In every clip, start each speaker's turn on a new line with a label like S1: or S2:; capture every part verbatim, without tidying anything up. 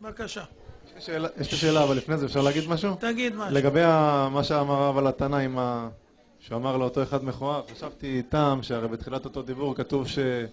S1: בבקשה.
S2: יש לי שאלה, אבל לפני זה אפשר להגיד משהו?
S1: תגיד משהו.
S2: לגבי מה שאמר הרב על התנא, שאמר לאותו אחד מכוער, חשבתי איתם שהרי בתחילת אותו דיבור כתוב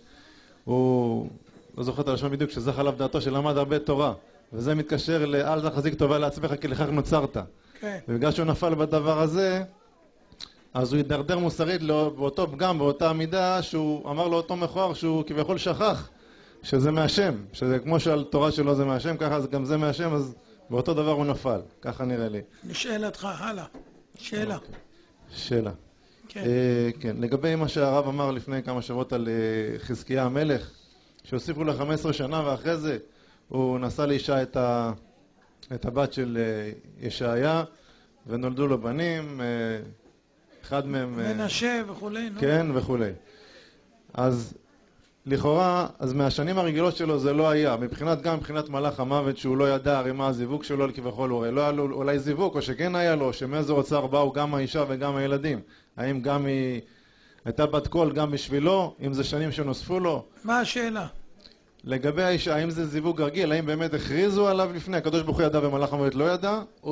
S2: שהוא, לא זוכר את הלשון בדיוק, שזך עליו דעתו שלמד הרבה תורה, וזה מתקשר לאל תחזיק טובה לעצמך כי לכך נוצרת.
S1: כן.
S2: ובגלל שהוא נפל בדבר הזה, אז הוא ידרדר מוסרית באותו פגם, באותה מידה, שהוא אמר לאותו מכוער שהוא כביכול שכח שזה מהשם, שזה כמו שעל תורה שלו זה מהשם, ככה גם זה מהשם, אז באותו דבר הוא נפל, ככה נראה לי.
S1: לשאלתך, הלאה. שאלה.
S2: אוקיי. שאלה.
S1: כן.
S2: אה, כן, לגבי מה שהרב אמר לפני כמה שבועות על אה, חזקיה המלך, שהוסיפו לה חמש עשרה שנה ואחרי זה הוא נשא לאישה את, ה, את הבת של אה, ישעיה, ונולדו לו בנים, אה, אחד מהם... אה,
S1: מנשה וכולי, נו.
S2: כן, וכולי. אז לכאורה, אז מהשנים הרגילות שלו זה לא היה, מבחינת גם מבחינת מלאך המוות שהוא לא ידע הרי מה הזיווג שלו כביכול, הוא הרי לא היה לו אולי זיווג, או שכן היה לו, שמאיזה אוצר באו גם האישה וגם הילדים. האם גם היא הייתה בת קול גם בשבילו, אם זה שנים שנוספו לו?
S1: מה השאלה?
S2: לגבי האישה, האם זה זיווג רגיל, האם באמת הכריזו עליו לפני, הקדוש ברוך הוא ידע ומלאך המוות לא ידע, או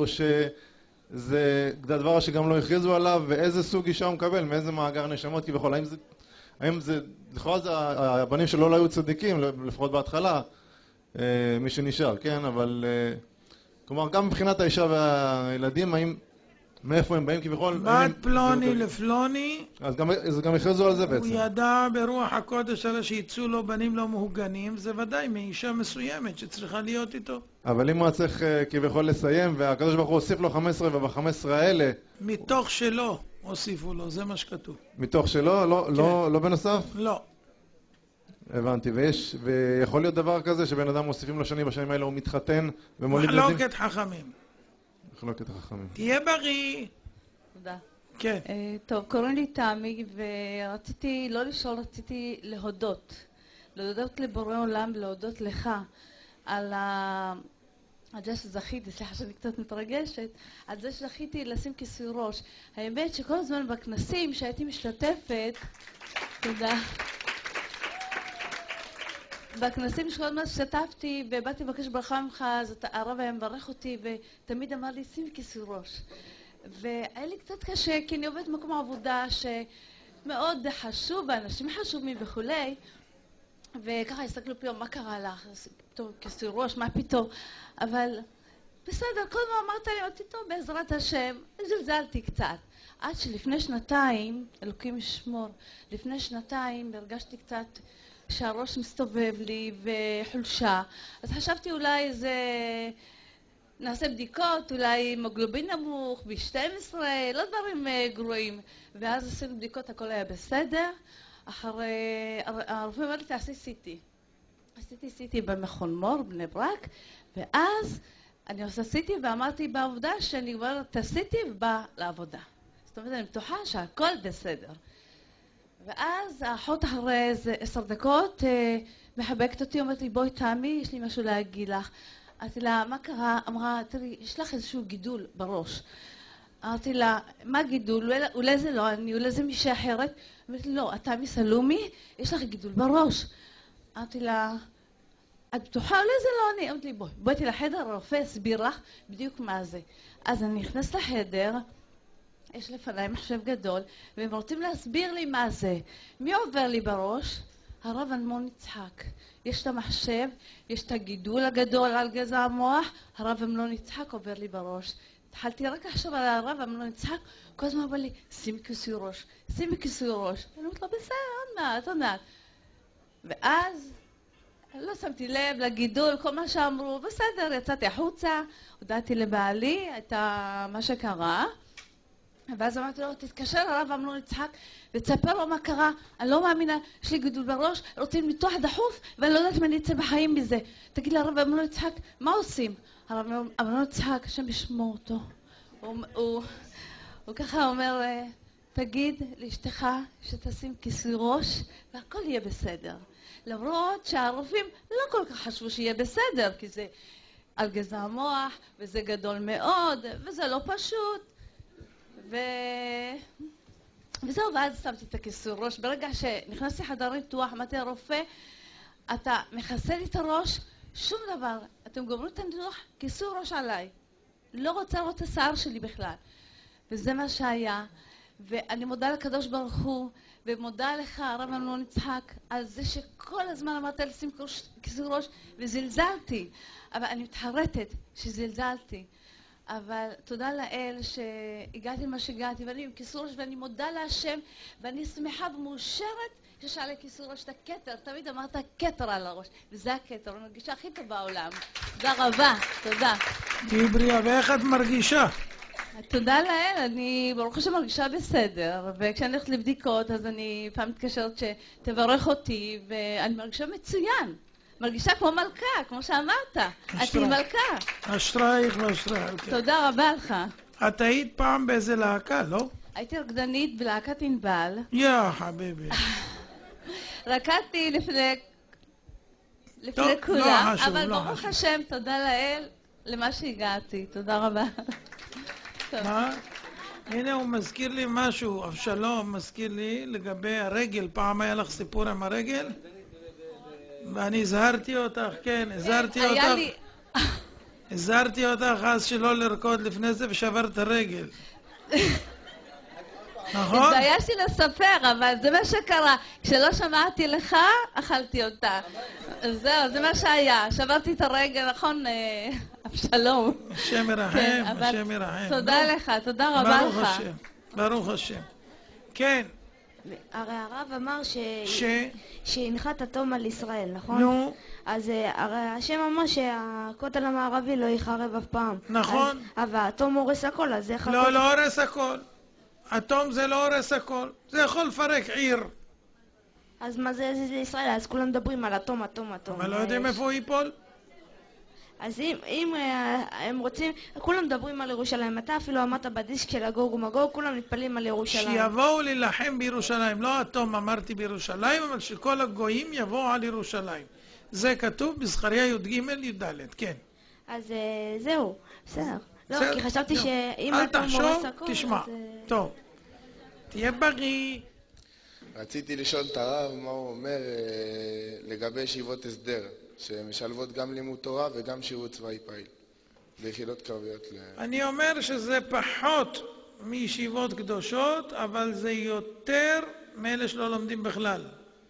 S2: שזה דבר שגם לא הכריזו עליו, ואיזה סוג אישה הוא מקבל, מאיזה מאגר נשמות כביכול, האם זה... האם זה, לכאורה זה הבנים שלו לא היו צדיקים, לפחות בהתחלה, מי שנשאר, כן? אבל, כלומר, גם מבחינת האישה והילדים, האם, מאיפה הם באים כביכול?
S1: בת פלוני לפלוני,
S2: אז גם, אז גם הכריזו על זה בעצם.
S1: הוא ידע ברוח הקודש על שיצאו לו בנים לא מהוגנים, זה ודאי מאישה מסוימת שצריכה להיות איתו.
S2: אבל אם הוא צריך כביכול לסיים, והקדוש ברוך הוא הוסיף לו חמש עשרה, וב-חמש עשרה האלה...
S1: מתוך שלו הוסיפו לו, זה מה שכתוב.
S2: מתוך שלו? לא, כן. לא, לא בנוסף?
S1: לא.
S2: הבנתי, ויש, ויכול להיות דבר כזה שבן אדם מוסיפים לו שנים, בשנים האלה הוא מתחתן ומוליד ילדים?
S1: מחלוקת חכמים.
S2: מחלוקת חכמים.
S1: תהיה בריא.
S3: תודה.
S1: כן.
S3: Uh, טוב, קוראים לי תמי, ורציתי, לא לשאול, רציתי להודות. להודות לבורא עולם, להודות לך על ה... על זה שזכיתי, סליחה שאני קצת מתרגשת, על זה שזכיתי לשים כיסוי ראש. האמת שכל הזמן בכנסים שהייתי משתתפת, תודה. בכנסים שכל הזמן השתתפתי ובאתי לבקש ברכה ממך, אז הרב היה מברך אותי ותמיד אמר לי, שים כיסוי ראש. והיה לי קצת קשה, כי אני עובדת במקום עבודה שמאוד חשוב, ואנשים חשובים וכולי, וככה הסתכלו פתאום, מה קרה לך? טוב, כיסוי ראש, מה פתאום? אבל בסדר, כל מה אמרת לי, אמרתי טוב, בעזרת השם, זלזלתי קצת. עד שלפני שנתיים, אלוקים ישמור, לפני שנתיים הרגשתי קצת שהראש מסתובב לי וחולשה. אז חשבתי אולי זה... נעשה בדיקות, אולי הימוגלובין נמוך, בי שתים עשרה, לא דברים גרועים. ואז עשינו בדיקות, הכל היה בסדר. אחרי... הרופא אמר לי, תעשי סי-טי. עשיתי סי-טי במכון מור, בני ברק, ואז אני עושה סי-טי ואמרתי בעבודה שאני כבר תעשיתי ובאה לעבודה. זאת אומרת, אני בטוחה שהכל בסדר. ואז האחות אחרי איזה עשר דקות מחבקת אותי, אומרת לי, בואי תמי, יש לי משהו להגיד לך. אמרתי לה, מה קרה? אמרה, תראי, יש לך איזשהו גידול בראש. אמרתי לה, מה גידול? אולי זה לא אני, אולי זה מישהי אחרת. אמרתי, לא, אתה מסלומי, יש לך גידול בראש. אמרתי לה, את בטוחה? אולי זה לא אני. אמרתי לי, בואי, בואי לחדר, הרופא הסביר לך בדיוק מה זה. אז אני נכנס לחדר, יש לפניי מחשב גדול, והם רוצים להסביר לי מה זה. מי עובר לי בראש? הרב אדמון יצחק. יש את המחשב, יש את הגידול הגדול על גזע המוח, הרב אדמון יצחק עובר לי בראש. התחלתי רק לחשוב על הרב אדמון יצחק, כל הזמן אמר לי, שימי כיסוי ראש, שימי כיסוי ראש. אני אומרת לו, בסדר, עוד מעט, עוד מעט. ואז לא שמתי לב לגידול, כל מה שאמרו, בסדר, יצאתי החוצה, הודעתי לבעלי את מה שקרה, ואז אמרתי לו, תתקשר הרב אדמון יצחק ותספר לו מה קרה, אני לא מאמינה, יש לי גידול בראש, רוצים ניתוח דחוף ואני לא יודעת אם אני אצא בחיים מזה. תגיד לרב אדמון יצחק, מה עושים? הרב אדמון יצחק, השם ישמור אותו. הוא, הוא, הוא ככה אומר, תגיד לאשתך שתשים כיסוי ראש והכל יהיה בסדר. למרות שהרופאים לא כל כך חשבו שיהיה בסדר, כי זה על גזע המוח וזה גדול מאוד וזה לא פשוט. ו... וזהו, ואז שמתי את הכיסוי ראש. ברגע שנכנסתי חדר ניתוח, אמרתי לרופא, אתה מכסה לי את הראש, שום דבר, אתה אתם גומרים את הניתוח, כיסו ראש עליי. לא רוצה לראות את השיער שלי בכלל. וזה מה שהיה. ואני מודה לקדוש ברוך הוא, ומודה לך, הרב אמנון יצחק, על זה שכל הזמן אמרת לשים כיסוי ראש, וזלזלתי. אבל אני מתחרטת שזלזלתי. אבל תודה לאל שהגעתי למה שהגעתי, ואני עם כיסוי ראש, ואני מודה להשם, ואני שמחה ומאושרת שיש עלי כיסוי ראש את הכתר. תמיד אמרת כתר על הראש, וזה הכתר, אני מרגישה הכי טוב בעולם. תודה רבה, תודה.
S1: תהי בריאה, ואיך את מרגישה?
S3: תודה לאל, אני ברוך השם מרגישה בסדר, וכשאני הולכת לבדיקות אז אני פעם מתקשרת שתברך אותי, ואני מרגישה מצוין. מרגישה כמו מלכה, כמו שאמרת. את היא מלכה.
S1: אשרייך ואשרייך.
S3: תודה רבה לך.
S1: את היית פעם באיזה להקה, לא?
S3: הייתי רקדנית בלהקת ענבל.
S1: יא חביבי.
S3: רקדתי לפני לפני כולם, אבל ברוך השם, תודה לאל למה שהגעתי. תודה רבה.
S1: מה? הנה הוא מזכיר לי משהו, אבשלום מזכיר לי לגבי הרגל. פעם היה לך סיפור עם הרגל? ואני הזהרתי אותך, כן, הזהרתי אותך. הזהרתי אותך אז שלא לרקוד לפני זה ושברת הרגל. נכון?
S3: התביישתי לספר, אבל זה מה שקרה. כשלא שמעתי לך, אכלתי אותה. זהו, זה מה שהיה. שברתי את הרגל, נכון, אבשלום.
S1: השם ירחם, השם ירחם.
S3: תודה לך, תודה רבה לך.
S1: ברוך השם, ברוך השם. כן.
S4: הרי הרב אמר ש...
S1: ש...
S4: שהנחת אטום על ישראל, נכון?
S1: נו.
S4: אז הרי השם אמר שהכותל המערבי לא יחרב אף פעם.
S1: נכון.
S4: אז, אבל האטום הורס הכל, אז איך...
S1: לא, לא הורס הכל. אטום זה לא הורס הכל. זה יכול לפרק עיר.
S4: אז מה זה זה ישראל? אז כולם מדברים על אטום, אטום, אטום.
S1: אבל לא יודעים איפה הוא ייפול?
S4: אז אם, אם הם רוצים, כולם מדברים על ירושלים. אתה אפילו אמרת בדיסק של הגוג ומגוג, כולם מתפלים על ירושלים.
S1: שיבואו להילחם בירושלים. לא אטום אמרתי בירושלים, אבל שכל הגויים יבואו על ירושלים. זה כתוב בזכריה י"ג י"ד, כן.
S4: אז זהו, בסדר. לא, כי חשבתי שאם אתה מורס הכל...
S1: אל תחשוב, תשמע. טוב. תהיה בריא.
S5: רציתי לשאול את הרב מה הוא אומר לגבי ישיבות הסדר, שמשלבות גם לימוד תורה וגם שירות צבאי פעיל ביחידות קרביות.
S1: אני אומר שזה פחות מישיבות קדושות, אבל זה יותר מאלה שלא לומדים בכלל.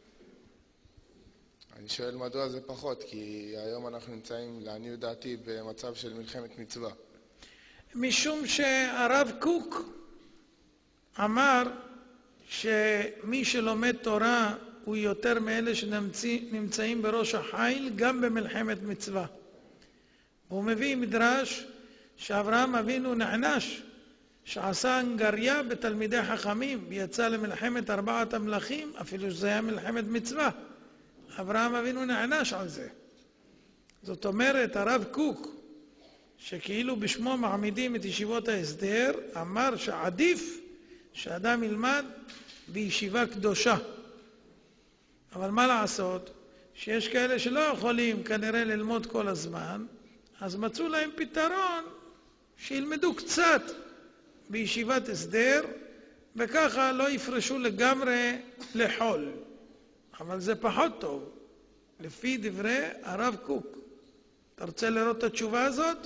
S5: אני שואל מדוע זה פחות, כי היום אנחנו נמצאים, לעניות דעתי, במצב של מלחמת מצווה.
S1: משום שהרב קוק אמר שמי שלומד תורה הוא יותר מאלה שנמצאים בראש החיל גם במלחמת מצווה. הוא מביא מדרש שאברהם אבינו נענש שעשה הנגריה בתלמידי חכמים ויצא למלחמת ארבעת המלכים, אפילו שזה היה מלחמת מצווה. אברהם אבינו נענש על זה. זאת אומרת, הרב קוק, שכאילו בשמו מעמידים את ישיבות ההסדר, אמר שעדיף שאדם ילמד בישיבה קדושה. אבל מה לעשות? שיש כאלה שלא יכולים כנראה ללמוד כל הזמן, אז מצאו להם פתרון שילמדו קצת בישיבת הסדר, וככה לא יפרשו לגמרי לחול. אבל זה פחות טוב, לפי דברי הרב קוק. אתה רוצה לראות את התשובה הזאת?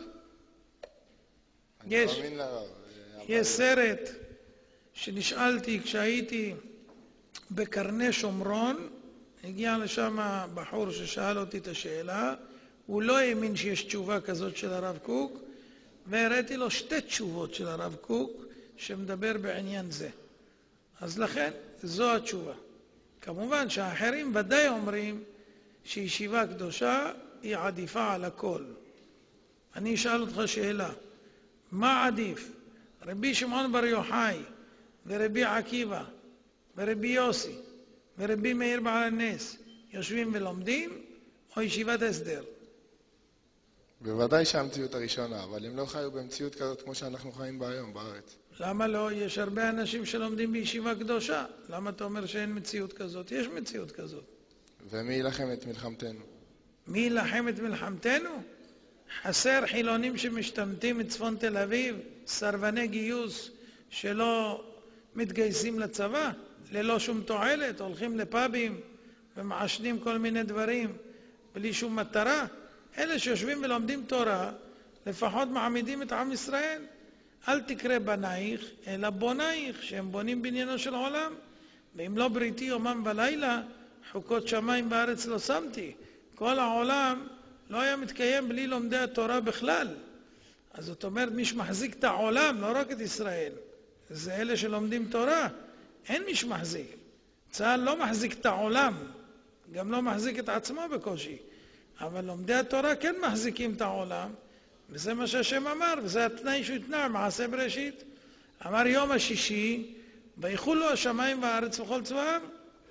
S1: יש, יש סרט שנשאלתי כשהייתי בקרני שומרון, הגיע לשם בחור ששאל אותי את השאלה, הוא לא האמין שיש תשובה כזאת של הרב קוק, והראיתי לו שתי תשובות של הרב קוק שמדבר בעניין זה. אז לכן, זו התשובה. כמובן שהאחרים ודאי אומרים שישיבה קדושה היא עדיפה על הכל. אני אשאל אותך שאלה, מה עדיף? רבי שמעון בר יוחאי ורבי עקיבא ורבי יוסי ורבי מאיר בעל הנס יושבים ולומדים, או ישיבת הסדר?
S5: בוודאי שהמציאות הראשונה, אבל הם לא חיו במציאות כזאת כמו שאנחנו חיים בה היום בארץ.
S1: למה לא? יש הרבה אנשים שלומדים בישיבה קדושה. למה אתה אומר שאין מציאות כזאת? יש מציאות כזאת.
S5: ומי ילחם את מלחמתנו?
S1: מי ילחם את מלחמתנו? חסר חילונים שמשתמטים מצפון תל אביב, סרבני גיוס שלא מתגייסים לצבא, ללא שום תועלת, הולכים לפאבים ומעשנים כל מיני דברים בלי שום מטרה. אלה שיושבים ולומדים תורה, לפחות מעמידים את עם ישראל. אל תקרא בנייך, אלא בונייך, שהם בונים בניינו של העולם. ואם לא בריתי יומם ולילה, חוקות שמיים בארץ לא שמתי. כל העולם לא היה מתקיים בלי לומדי התורה בכלל. אז זאת אומרת, מי שמחזיק את העולם, לא רק את ישראל, זה אלה שלומדים תורה. אין מי שמחזיק. צה"ל לא מחזיק את העולם, גם לא מחזיק את עצמו בקושי. אבל לומדי התורה כן מחזיקים את העולם, וזה מה שהשם אמר, וזה התנאי שהוא התנא, מעשה בראשית. אמר יום השישי, ויחולו השמיים והארץ וכל צבאם.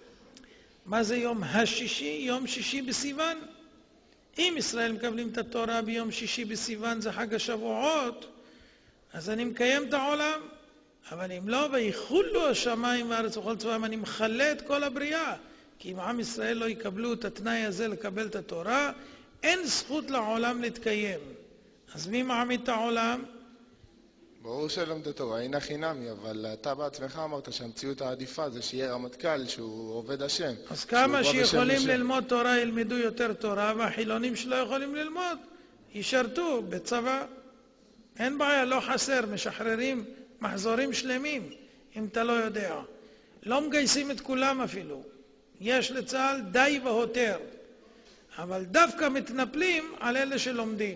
S1: מה זה יום השישי? יום שישי בסיוון. אם ישראל מקבלים את התורה ביום שישי בסיוון, זה חג השבועות, אז אני מקיים את העולם. אבל אם לא, ויחולו השמיים והארץ וכל צבאם, אני מחלה את כל הבריאה. כי אם עם ישראל לא יקבלו את התנאי הזה לקבל את התורה, אין זכות לעולם להתקיים. אז מי מעמיד את העולם?
S5: ברור שלומדי תורה אינה חינמי, אבל אתה בעצמך אמרת שהמציאות העדיפה זה שיהיה רמטכ"ל שהוא עובד השם.
S1: אז כמה שיכולים ללמוד תורה ילמדו יותר תורה, והחילונים שלא יכולים ללמוד ישרתו בצבא. אין בעיה, לא חסר, משחררים מחזורים שלמים, אם אתה לא יודע. לא מגייסים את כולם אפילו. יש לצה"ל די והותר, אבל דווקא מתנפלים על אלה שלומדים.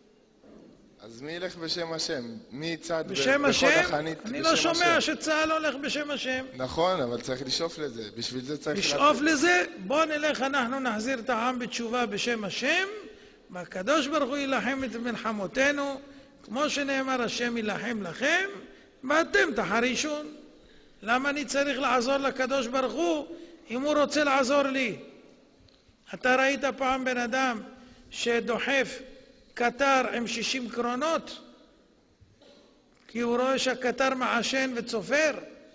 S5: אז מי ילך בשם השם? מי צד
S1: בשם
S5: בחוד
S1: השם?
S5: החנית בשם השם?
S1: אני לא שומע שצה"ל הולך בשם השם.
S5: נכון, אבל צריך לשאוף לזה. בשביל זה צריך...
S1: לשאוף לזה? בוא נלך, אנחנו נחזיר את העם בתשובה בשם השם, והקדוש ברוך הוא ילחם את מלחמותינו, כמו שנאמר השם ילחם לכם, ואתם תחרישון. למה אני צריך לעזור לקדוש ברוך הוא אם הוא רוצה לעזור לי? אתה ראית פעם בן אדם שדוחף קטר עם שישים קרונות כי הוא רואה שהקטר מעשן וצופר?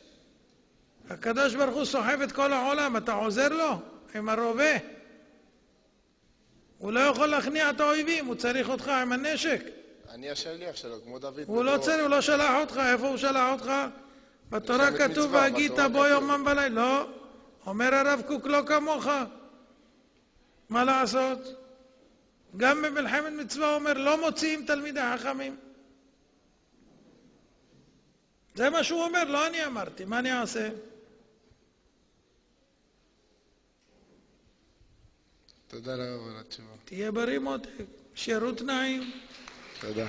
S1: הקדוש ברוך הוא סוחב את כל העולם, אתה עוזר לו עם הרובה? הוא לא יכול להכניע את האויבים, הוא צריך אותך עם הנשק.
S5: אני השליח שלו, כמו דוד.
S1: הוא לא צריך, הוא לא שלח אותך. איפה הוא שלח אותך? בתורה כתוב והגית בו יומם ולילה. לא, אומר הרב קוק, לא כמוך. מה לעשות? גם במלחמת מצווה אומר, לא מוציאים תלמידי חכמים. זה מה שהוא אומר, לא אני אמרתי. מה אני אעשה?
S5: תודה רב על התשובה.
S1: תהיה בריא מותק, שירות נעים.
S5: תודה.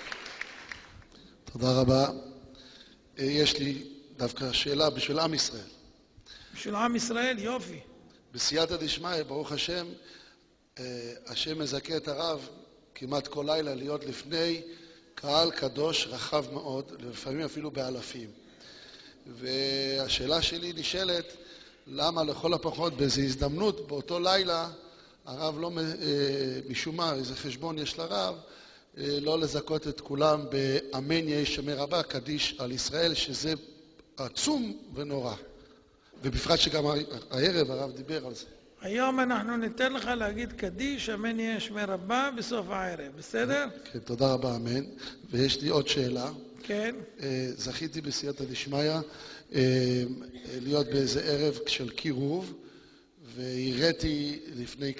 S6: תודה רבה. יש לי דווקא שאלה בשביל עם ישראל.
S1: בשביל עם ישראל, יופי.
S6: בסייעתא דשמיא, ברוך השם, השם מזכה את הרב כמעט כל לילה להיות לפני קהל קדוש רחב מאוד, לפעמים אפילו באלפים. והשאלה שלי נשאלת, למה לכל הפחות באיזו הזדמנות באותו לילה, הרב לא, משום מה, איזה חשבון יש לרב, לא לזכות את כולם באמן יהי שמי רבה, קדיש על ישראל, שזה עצום ונורא. ובפרט שגם הערב הרב דיבר על זה.
S1: היום אנחנו ניתן לך להגיד קדיש, אמן יהי שמי רבה, בסוף הערב, בסדר?
S6: כן, תודה רבה, אמן. ויש לי עוד שאלה.
S1: כן.
S6: זכיתי בסייעתא דשמיא להיות באיזה ערב של קירוב, והראיתי לפני,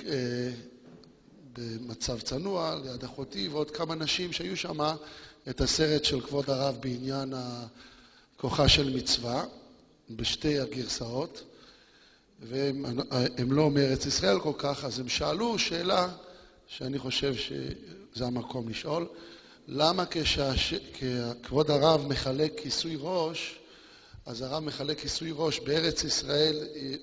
S6: במצב צנוע, ליד אחותי ועוד כמה נשים שהיו שם, את הסרט של כבוד הרב בעניין כוחה של מצווה, בשתי הגרסאות, והם לא מארץ ישראל כל כך, אז הם שאלו שאלה שאני חושב שזה המקום לשאול, למה כשכבוד הרב מחלק כיסוי ראש, אז הרב מחלק כיסוי ראש בארץ ישראל,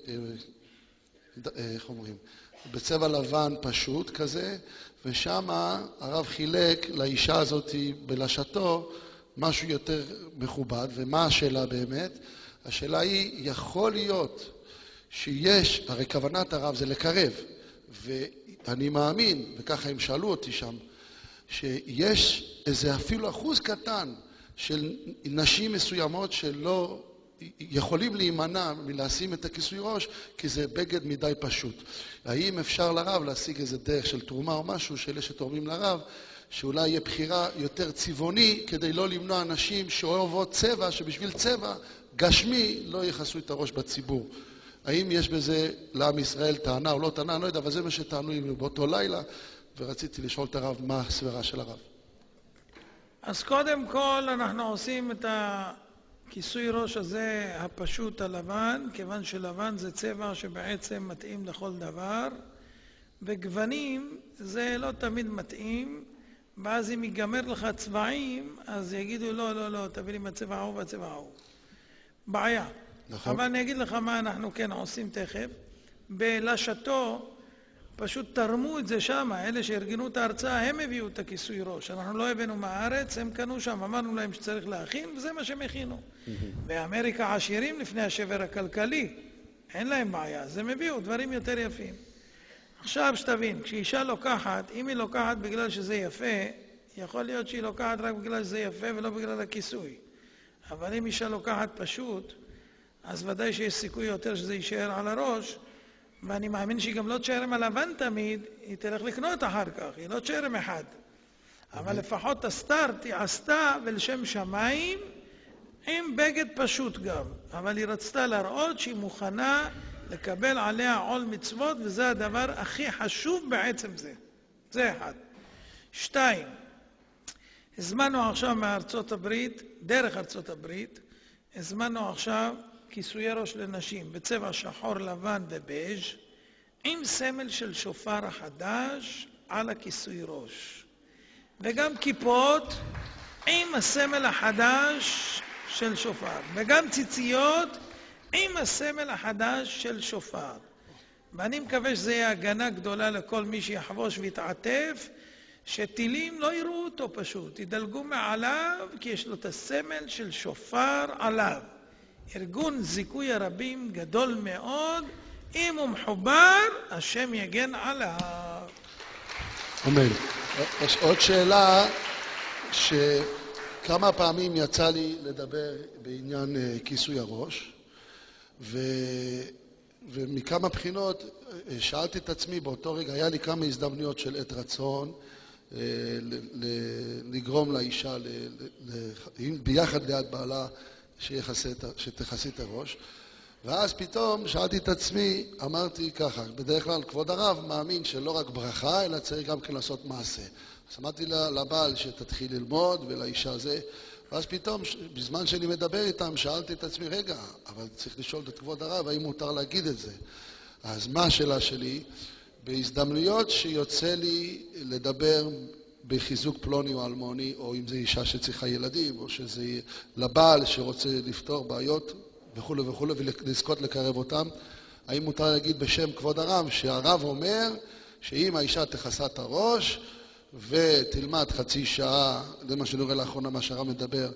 S6: איך אומרים, בצבע לבן פשוט כזה, ושם הרב חילק לאישה הזאת בלשתו משהו יותר מכובד. ומה השאלה באמת? השאלה היא, יכול להיות שיש, הרי כוונת הרב זה לקרב, ואני מאמין, וככה הם שאלו אותי שם, שיש איזה אפילו אחוז קטן של נשים מסוימות שלא יכולים להימנע מלשים את הכיסוי ראש, כי זה בגד מדי פשוט. האם אפשר לרב להשיג איזה דרך של תרומה או משהו שאלה שתורמים לרב, שאולי יהיה בחירה יותר צבעוני, כדי לא למנוע אנשים שאוהבות צבע, שבשביל צבע גשמי לא יחסו את הראש בציבור. האם יש בזה לעם ישראל טענה או לא טענה, אני לא יודע, אבל זה מה שטענו באותו לילה, ורציתי לשאול את הרב מה הסברה של הרב.
S1: אז קודם כל אנחנו עושים את הכיסוי ראש הזה הפשוט הלבן, כיוון שלבן זה צבע שבעצם מתאים לכל דבר, וגוונים זה לא תמיד מתאים, ואז אם ייגמר לך צבעים, אז יגידו לא, לא, לא, תביא לי מהצבע ההוא והצבע ההוא. בעיה.
S6: נכון.
S1: אבל אני אגיד לך מה אנחנו כן עושים תכף. בלשתו פשוט תרמו את זה שם, אלה שארגנו את ההרצאה, הם הביאו את הכיסוי ראש. אנחנו לא הבאנו מהארץ, הם קנו שם, אמרנו להם שצריך להכין, וזה מה שהם הכינו. באמריקה עשירים לפני השבר הכלכלי, אין להם בעיה, אז הם הביאו דברים יותר יפים. עכשיו שתבין, כשאישה לוקחת, אם היא לוקחת בגלל שזה יפה, יכול להיות שהיא לוקחת רק בגלל שזה יפה ולא בגלל הכיסוי. אבל אם אישה לוקחת פשוט, אז ודאי שיש סיכוי יותר שזה יישאר על הראש, ואני מאמין שהיא גם לא תשאר עם הלבן תמיד, היא תלך לקנות אחר כך, היא לא תשאר עם אחד. אבל לפחות הסטארט היא עשתה ולשם שמיים, עם בגד פשוט גם. אבל היא רצתה להראות שהיא מוכנה לקבל עליה עול מצוות, וזה הדבר הכי חשוב בעצם זה. זה אחד. שתיים, הזמנו עכשיו מארצות הברית, דרך ארצות הברית, הזמנו עכשיו כיסויי ראש לנשים בצבע שחור, לבן ובז' עם סמל של שופר החדש על הכיסוי ראש. וגם כיפות עם הסמל החדש של שופר. וגם ציציות עם הסמל החדש של שופר. ואני מקווה שזה יהיה הגנה גדולה לכל מי שיחבוש ויתעטף, שטילים לא יראו אותו פשוט, ידלגו מעליו כי יש לו את הסמל של שופר עליו. ארגון זיכוי הרבים גדול מאוד, אם הוא מחובר, השם יגן עליו.
S6: אמן. יש עוד שאלה, שכמה פעמים יצא לי לדבר בעניין כיסוי הראש, ו... ומכמה בחינות שאלתי את עצמי באותו רגע, היה לי כמה הזדמנויות של עת רצון, לגרום לאישה, ביחד ליד בעלה, שתכסי את הראש. ואז פתאום שאלתי את עצמי, אמרתי ככה, בדרך כלל כבוד הרב מאמין שלא רק ברכה, אלא צריך גם כן לעשות מעשה. אז אמרתי לבעל שתתחיל ללמוד ולאישה זה, ואז פתאום, בזמן שאני מדבר איתם, שאלתי את עצמי, רגע, אבל צריך לשאול את כבוד הרב, האם מותר להגיד את זה? אז מה השאלה שלי? בהזדמנויות שיוצא לי לדבר בחיזוק פלוני או אלמוני, או אם זה אישה שצריכה ילדים, או שזה לבעל שרוצה לפתור בעיות וכו' וכו' ולזכות לקרב אותם, האם מותר להגיד בשם כבוד הרב שהרב אומר שאם האישה תכסה את הראש ותלמד חצי שעה, זה מה שנראה לאחרונה מה שהרב מדבר,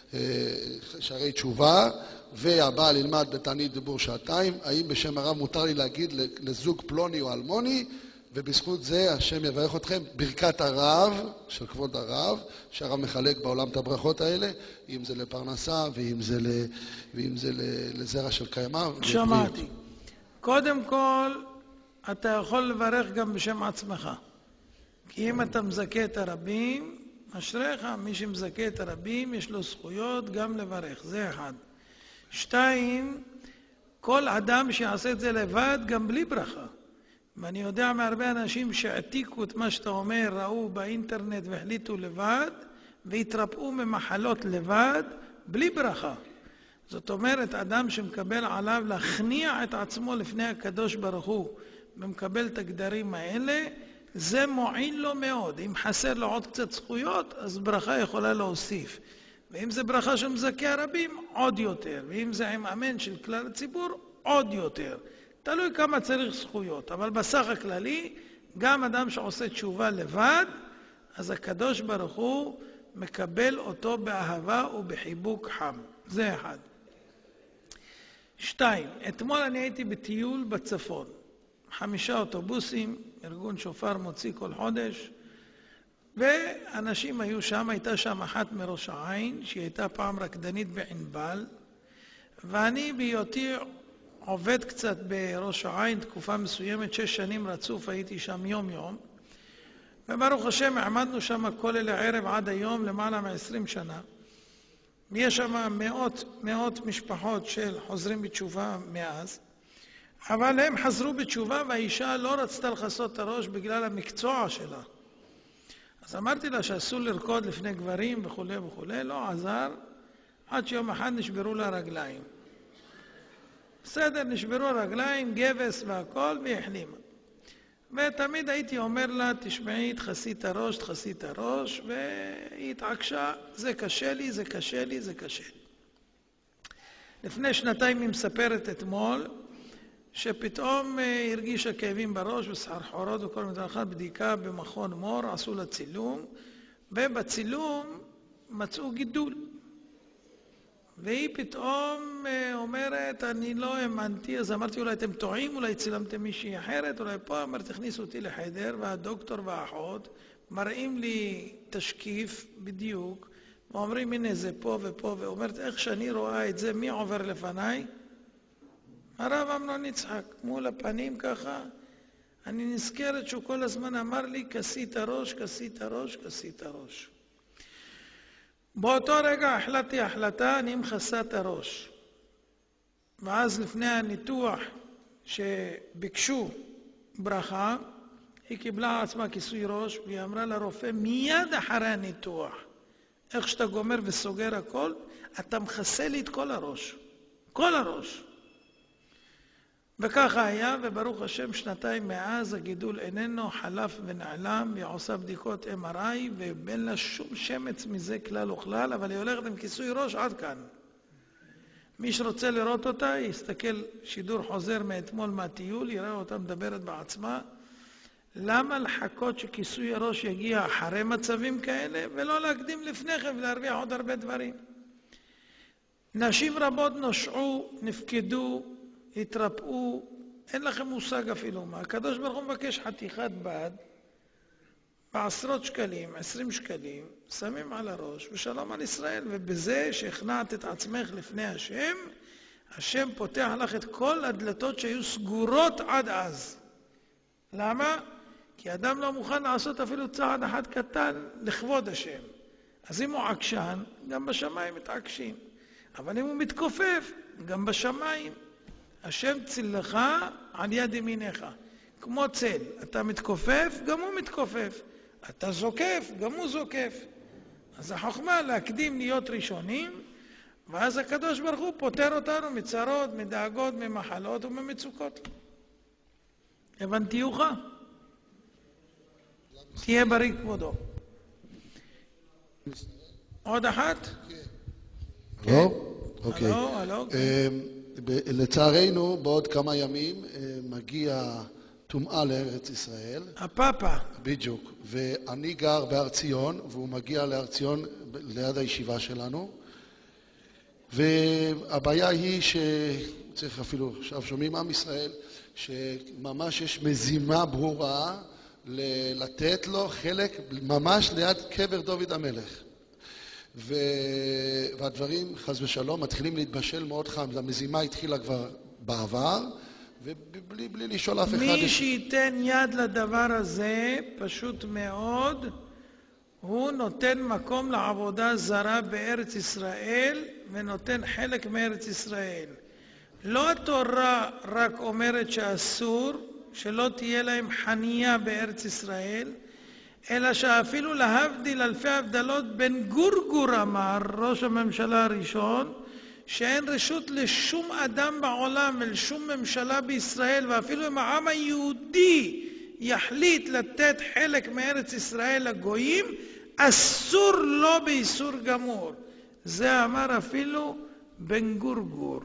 S6: שערי תשובה, והבעל ילמד בתענית דיבור שעתיים, האם בשם הרב מותר לי להגיד לזוג פלוני או אלמוני, ובזכות זה השם יברך אתכם ברכת הרב של כבוד הרב, שהרב מחלק בעולם את הברכות האלה, אם זה לפרנסה ואם זה, ל... ואם זה לזרע של קיימה.
S1: שמעתי. קודם כל, אתה יכול לברך גם בשם עצמך. כי אם אתה מזכה את הרבים, אשריך, מי שמזכה את הרבים יש לו זכויות גם לברך. זה אחד. שתיים, כל אדם שיעשה את זה לבד גם בלי ברכה. ואני יודע מהרבה אנשים שעתיקו את מה שאתה אומר, ראו באינטרנט והחליטו לבד, והתרפאו ממחלות לבד, בלי ברכה. זאת אומרת, אדם שמקבל עליו להכניע את עצמו לפני הקדוש ברוך הוא, ומקבל את הגדרים האלה, זה מועיל לו מאוד. אם חסר לו עוד קצת זכויות, אז ברכה יכולה להוסיף. ואם זה ברכה של מזכה הרבים, עוד יותר. ואם זה עם אמן של כלל הציבור, עוד יותר. תלוי כמה צריך זכויות. אבל בסך הכללי, גם אדם שעושה תשובה לבד, אז הקדוש ברוך הוא מקבל אותו באהבה ובחיבוק חם. זה אחד. שתיים, אתמול אני הייתי בטיול בצפון. חמישה אוטובוסים, ארגון שופר מוציא כל חודש, ואנשים היו שם, הייתה שם אחת מראש העין, שהיא הייתה פעם רקדנית בענבל, ואני בהיותי עובד קצת בראש העין, תקופה מסוימת, שש שנים רצוף, הייתי שם יום יום, וברוך השם, עמדנו שם כל אלה ערב עד היום, למעלה מ-עשרים שנה, ויש שם מאות, מאות משפחות של חוזרים בתשובה מאז, אבל הם חזרו בתשובה והאישה לא רצתה לכסות את הראש בגלל המקצוע שלה. אז אמרתי לה שאסור לרקוד לפני גברים וכו' וכו', לא עזר, עד שיום אחד נשברו לה רגליים. בסדר, נשברו הרגליים, גבס והכל, והחלימה. ותמיד הייתי אומר לה, תשמעי, תחסי את הראש, תחסי את הראש, והיא התעקשה, זה קשה לי, זה קשה לי, זה קשה לי. לפני שנתיים היא מספרת אתמול, שפתאום הרגישה כאבים בראש וסחרחורות וכל מיני אחת, בדיקה במכון מור, עשו לה צילום, ובצילום מצאו גידול. והיא פתאום אומרת, אני לא האמנתי, אז אמרתי, אולי אתם טועים, אולי צילמתם מישהי אחרת, אולי פה, אמרת, תכניסו אותי לחדר, והדוקטור והאחות מראים לי תשקיף בדיוק, ואומרים, הנה זה פה ופה, ואומרת, איך שאני רואה את זה, מי עובר לפניי? הרב אמנון יצחק, מול הפנים ככה, אני נזכרת שהוא כל הזמן אמר לי, כסי את הראש, כסי את הראש, כסי את הראש. באותו רגע החלטתי החלטה, אני מכסה את הראש. ואז לפני הניתוח שביקשו ברכה, היא קיבלה עצמה כיסוי ראש, והיא אמרה לרופא, מיד אחרי הניתוח, איך שאתה גומר וסוגר הכל, אתה מכסה לי את כל הראש. כל הראש. וככה היה, וברוך השם, שנתיים מאז הגידול איננו חלף ונעלם, והיא עושה בדיקות אם אר איי, ובין לה שום שמץ מזה כלל וכלל, אבל היא הולכת עם כיסוי ראש עד כאן. מי שרוצה לראות אותה, יסתכל שידור חוזר מאתמול מהטיול, יראה אותה מדברת בעצמה. למה לחכות שכיסוי הראש יגיע אחרי מצבים כאלה, ולא להקדים לפני כן ולהרוויח עוד הרבה דברים? נשים רבות נושעו, נפקדו, התרפאו, אין לכם מושג אפילו מה. הקדוש ברוך הוא מבקש חתיכת בד, בעשרות שקלים, עשרים שקלים, שמים על הראש, ושלום על ישראל. ובזה שהכנעת את עצמך לפני השם, השם פותח לך את כל הדלתות שהיו סגורות עד אז. למה? כי אדם לא מוכן לעשות אפילו צעד אחד קטן לכבוד השם. אז אם הוא עקשן, גם בשמיים מתעקשים. אבל אם הוא מתכופף, גם בשמיים. השם צילך על יד ימיניך. כמו צל, אתה מתכופף, גם הוא מתכופף. אתה זוקף, גם הוא זוקף. אז החוכמה להקדים להיות ראשונים, ואז הקדוש ברוך הוא פותר אותנו מצרות, מדאגות, ממחלות וממצוקות. הבנתיוך? תהיה בריא כבודו. עוד אחת?
S6: הלו? אוקיי.
S1: הלו, הלו.
S6: לצערנו, בעוד כמה ימים מגיע טומאה לארץ ישראל.
S1: הפאפה.
S6: בדיוק. ואני גר בהר ציון, והוא מגיע להר ציון ליד הישיבה שלנו. והבעיה היא שצריך אפילו, עכשיו שומעים עם ישראל, שממש יש מזימה ברורה לתת לו חלק ממש ליד קבר דוד המלך. ו... והדברים, חס ושלום, מתחילים להתבשל מאוד חם. המזימה התחילה כבר בעבר, ובלי בלי לשאול אף אחד...
S1: מי שייתן יד לדבר הזה, פשוט מאוד, הוא נותן מקום לעבודה זרה בארץ ישראל, ונותן חלק מארץ ישראל. לא התורה רק אומרת שאסור, שלא תהיה להם חנייה בארץ ישראל, אלא שאפילו להבדיל אלפי הבדלות, בן גורגור אמר, ראש הממשלה הראשון, שאין רשות לשום אדם בעולם ולשום ממשלה בישראל, ואפילו אם העם היהודי יחליט לתת חלק מארץ ישראל לגויים, אסור לו באיסור גמור. זה אמר אפילו בן גורגור.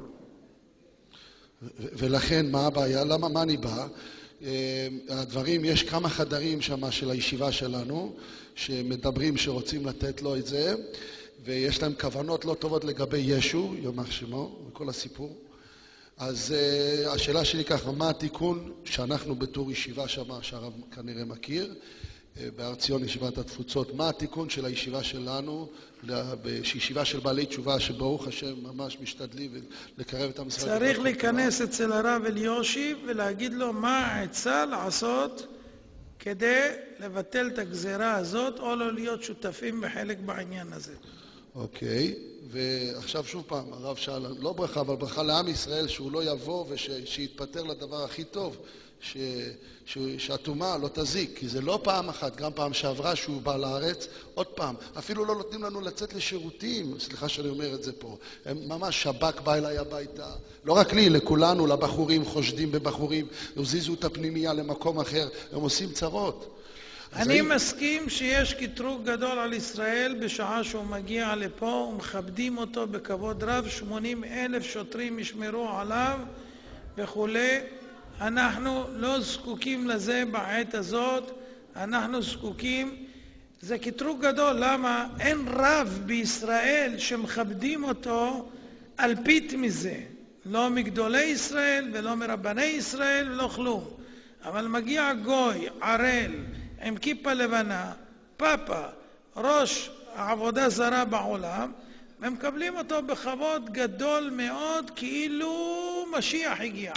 S6: ולכן מה הבעיה? למה מה אני בא? הדברים, יש כמה חדרים שם של הישיבה שלנו שמדברים שרוצים לתת לו את זה, ויש להם כוונות לא טובות לגבי ישו, יומח שמו, וכל הסיפור. אז uh, השאלה שלי ככה, מה התיקון שאנחנו בתור ישיבה שם, שהרב כנראה מכיר, uh, בהר ציון ישיבת התפוצות, מה התיקון של הישיבה שלנו, ישיבה של בעלי תשובה, שברוך השם ממש משתדלים לקרב את עם ישראל.
S1: צריך להיכנס אצל הרב אליושיב ולהגיד לו מה העצה לעשות כדי לבטל את הגזירה הזאת, או לא להיות שותפים בחלק בעניין הזה.
S6: אוקיי, ועכשיו שוב פעם, הרב שאל, לא ברכה, אבל ברכה לעם ישראל שהוא לא יבוא ושיתפטר לדבר הכי טוב, ש... ש... שהתומה לא תזיק, כי זה לא פעם אחת, גם פעם שעברה שהוא בא לארץ, עוד פעם, אפילו לא נותנים לנו לצאת לשירותים, סליחה שאני אומר את זה פה, הם ממש שבק בא אליי הביתה, לא רק לי, לכולנו, לבחורים, חושדים בבחורים, הזיזו את הפנימייה למקום אחר, הם עושים צרות.
S1: אני
S6: האם...
S1: מסכים שיש קטרוג גדול על ישראל בשעה שהוא מגיע לפה ומכבדים אותו בכבוד רב, שמונים אלף שוטרים ישמרו עליו וכולי. אנחנו לא זקוקים לזה בעת הזאת, אנחנו זקוקים, זה קטרוג גדול, למה? אין רב בישראל שמכבדים אותו אלפית מזה, לא מגדולי ישראל ולא מרבני ישראל ולא כלום. אבל מגיע גוי, ערל, עם כיפה לבנה, פאפה, ראש העבודה זרה בעולם, ומקבלים אותו בכבוד גדול מאוד, כאילו משיח הגיע.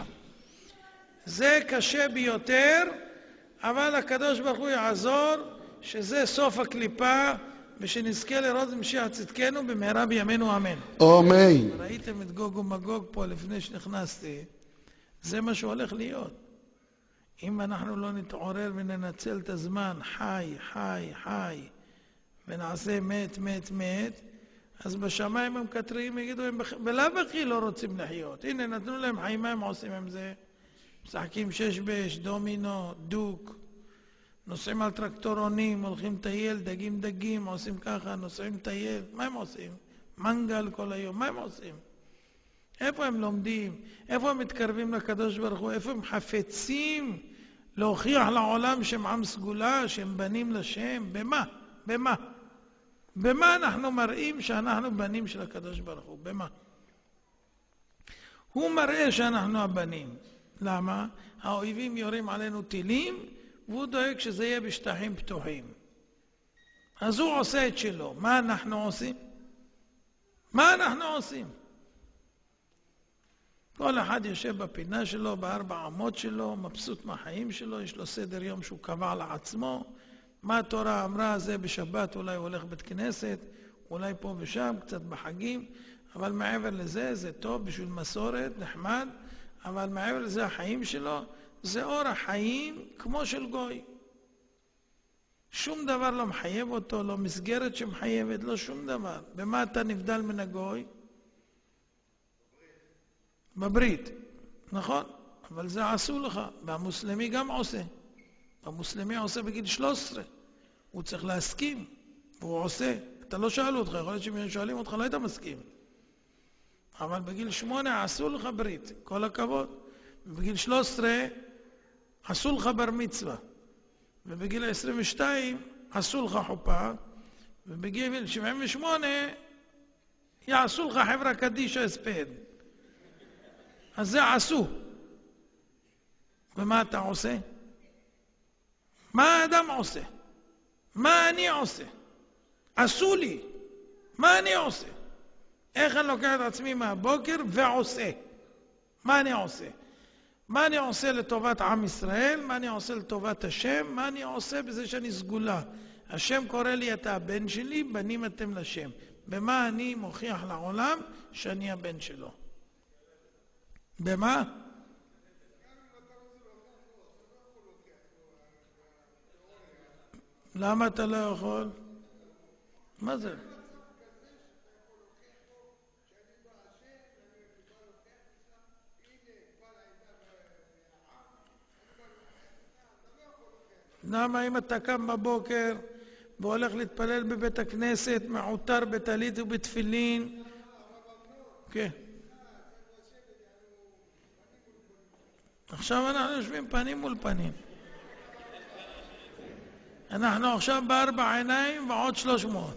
S1: זה קשה ביותר, אבל הקדוש ברוך הוא יעזור, שזה סוף הקליפה, ושנזכה לראות משיח צדקנו במהרה בימינו אמן.
S6: אמן.
S1: ראיתם את גוג ומגוג פה לפני שנכנסתי, זה מה שהולך להיות. אם אנחנו לא נתעורר וננצל את הזמן, חי, חי, חי, ונעשה מת, מת, מת, אז בשמיים הם קטרים, יגידו, הם בלא בכי לא רוצים לחיות. הנה, נתנו להם חיים, מה הם עושים עם זה? משחקים שש בש, דומינו, דוק, נוסעים על טרקטורונים, הולכים טייל, דגים דגים, עושים ככה, נוסעים טייל, מה הם עושים? מנגל כל היום, מה הם עושים? איפה הם לומדים? איפה הם מתקרבים לקדוש ברוך הוא? איפה הם חפצים להוכיח לעולם שהם עם סגולה, שהם בנים לשם? במה? במה? במה אנחנו מראים שאנחנו בנים של הקדוש ברוך הוא? במה? הוא מראה שאנחנו הבנים. למה? האויבים יורים עלינו טילים, והוא דואג שזה יהיה בשטחים פתוחים. אז הוא עושה את שלו. מה אנחנו עושים? מה אנחנו עושים? כל אחד יושב בפינה שלו, בארבע עמות שלו, מבסוט מהחיים שלו, יש לו סדר יום שהוא קבע לעצמו. מה התורה אמרה? זה בשבת, אולי הוא הולך בית כנסת, אולי פה ושם, קצת בחגים, אבל מעבר לזה, זה טוב בשביל מסורת, נחמד, אבל מעבר לזה החיים שלו, זה אורח חיים כמו של גוי. שום דבר לא מחייב אותו, לא מסגרת שמחייבת, לא שום דבר. במה אתה נבדל מן הגוי? בברית, נכון? אבל זה עשו לך, והמוסלמי גם עושה. המוסלמי עושה בגיל שלוש עשרה, הוא צריך להסכים, והוא עושה. אתה לא שאלו אותך, יכול להיות שהם שואלים אותך, לא היית מסכים. אבל בגיל שמונה עשו לך ברית, כל הכבוד. ובגיל שלוש עשרה עשו לך בר מצווה. ובגיל עשרים ושתיים עשו לך חופה. ובגיל שבעים ושמונה יעשו לך חברה קדישה הספד. אז זה עשו. ומה אתה עושה? מה האדם עושה? מה אני עושה? עשו לי. מה אני עושה? איך אני לוקח את עצמי מהבוקר ועושה? מה אני עושה? מה אני עושה לטובת עם ישראל? מה אני עושה לטובת השם? מה אני עושה בזה שאני סגולה? השם קורא לי, אתה הבן שלי, בנים אתם לשם. במה אני מוכיח לעולם שאני הבן שלו? במה? למה אתה לא יכול? מה זה? למה אם אתה קם בבוקר והולך להתפלל בבית הכנסת, מעוטר בטלית ובתפילין? כן. עכשיו אנחנו יושבים פנים מול פנים. אנחנו עכשיו בארבע עיניים ועוד שלוש מאות.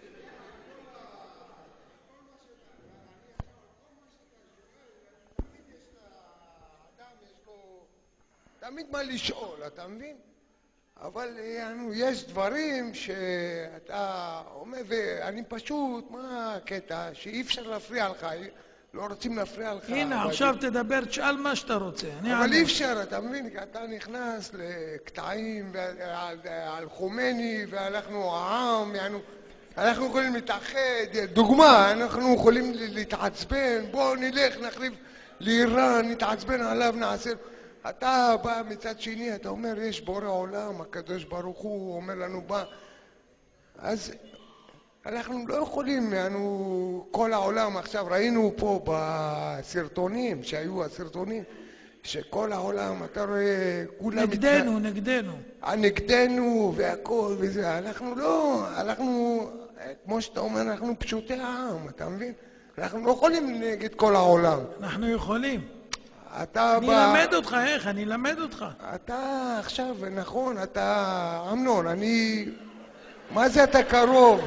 S7: תמיד מה לשאול, אתה מבין? אבל יש דברים שאתה אומר, ואני פשוט, מה הקטע? שאי אפשר להפריע לך, לא רוצים להפריע לך.
S1: הנה, עכשיו תדבר, תשאל מה שאתה רוצה.
S7: אבל אי אפשר, אתה מבין? כי אתה נכנס לקטעים על חומני, ואנחנו העם, יענו... אנחנו יכולים להתאחד, דוגמה, אנחנו יכולים להתעצבן, בואו נלך, נחליף לאיראן, נתעצבן עליו, נעשה... אתה בא מצד שני, אתה אומר, יש בורא עולם, הקדוש ברוך הוא אומר לנו, בא... אז אנחנו לא יכולים, אנחנו, כל העולם עכשיו, ראינו פה בסרטונים, שהיו הסרטונים, שכל העולם, אתה רואה, כולם...
S1: נגדנו, נגדנו.
S7: נגדנו והכל וזה, אנחנו לא, אנחנו, כמו שאתה אומר, אנחנו פשוטי העם, אתה מבין? אנחנו לא יכולים נגד כל העולם.
S1: אנחנו יכולים.
S7: אתה
S1: אני
S7: בא...
S1: אלמד אותך, איך? אני אלמד אותך.
S7: אתה עכשיו, נכון, אתה... אמנון, אני... מה זה אתה קרוב?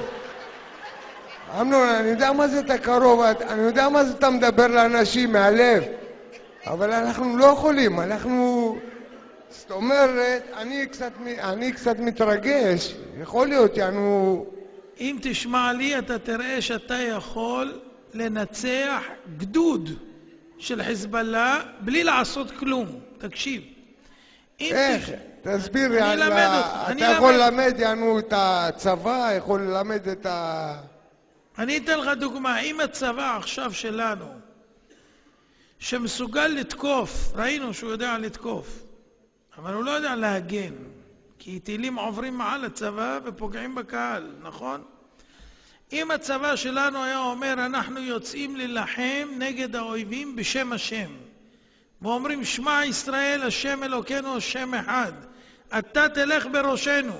S7: אמנון, אני יודע מה זה אתה קרוב, אני יודע מה זה אתה מדבר לאנשים מהלב. אבל אנחנו לא יכולים, אנחנו... זאת אומרת, אני קצת, אני קצת מתרגש, יכול להיות, יענו...
S1: אם תשמע לי, אתה תראה שאתה יכול לנצח גדוד של חיזבאללה בלי לעשות כלום. תקשיב.
S7: איך? תסביר,
S1: אני
S7: יענו,
S1: אלמד אותך.
S7: אתה יכול ללמד, יענו, את הצבא, יכול ללמד את ה...
S1: אני אתן לך דוגמה. אם הצבא עכשיו שלנו, שמסוגל לתקוף, ראינו שהוא יודע לתקוף, אבל הוא לא יודע להגן, כי טילים עוברים מעל הצבא ופוגעים בקהל, נכון? אם הצבא שלנו היה אומר, אנחנו יוצאים ללחם נגד האויבים בשם השם, ואומרים, שמע ישראל, השם אלוקינו, השם אחד, אתה תלך בראשנו.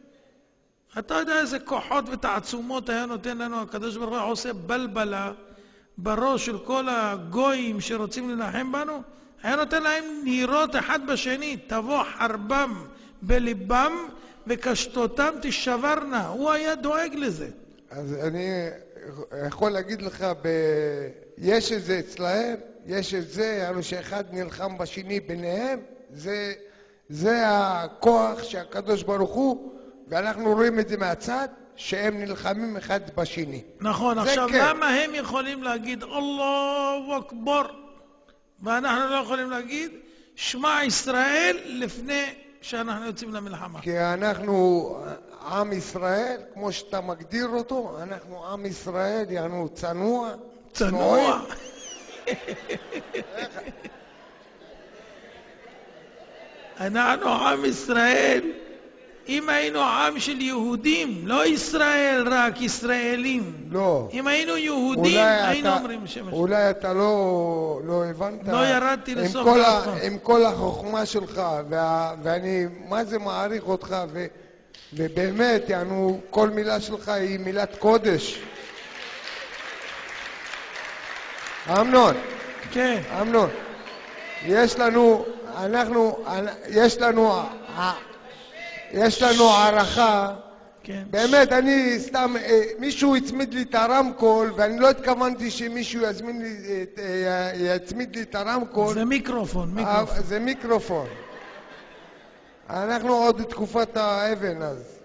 S1: אתה יודע איזה כוחות ותעצומות היה נותן לנו, הקדוש ברוך הוא עושה בלבלה בראש של כל הגויים שרוצים לנחם בנו, היה נותן להם נירות אחד בשני, תבוא חרבם בליבם וקשתותם תשברנה. הוא היה דואג לזה.
S7: אז אני יכול להגיד לך, ב... יש את זה אצלהם, יש את זה, יענו שאחד נלחם בשני ביניהם, זה, זה הכוח שהקדוש ברוך הוא, ואנחנו רואים את זה מהצד, שהם נלחמים אחד בשני.
S1: נכון, עכשיו
S7: כן.
S1: למה הם יכולים להגיד אללהו אכבר ואנחנו לא יכולים להגיד שמע ישראל לפני שאנחנו יוצאים למלחמה?
S7: כי אנחנו עם ישראל, כמו שאתה מגדיר אותו, אנחנו עם ישראל, יענו צנוע,
S1: צנוע. אנחנו עם ישראל. אם היינו עם של יהודים, לא ישראל רק, ישראלים.
S7: לא.
S1: אם היינו יהודים, היינו
S7: אתה,
S1: אומרים שם השם.
S7: אולי אתה לא, לא הבנת.
S1: לא ירדתי לסוף
S7: עם,
S1: דעתך.
S7: עם כל החוכמה שלך, וה, ואני מה זה מעריך אותך, ו, ובאמת, יענו, כל מילה שלך היא מילת קודש. אמנון.
S1: כן.
S7: אמנון. יש לנו, אנחנו, יש לנו... יש לנו הערכה,
S1: כן.
S7: באמת, אני סתם, מישהו הצמיד לי את הרמקול, ואני לא התכוונתי שמישהו יזמין לי, יצמיד לי את הרמקול.
S1: זה מיקרופון, מיקרופון.
S7: זה מיקרופון. אנחנו עוד בתקופת האבן אז.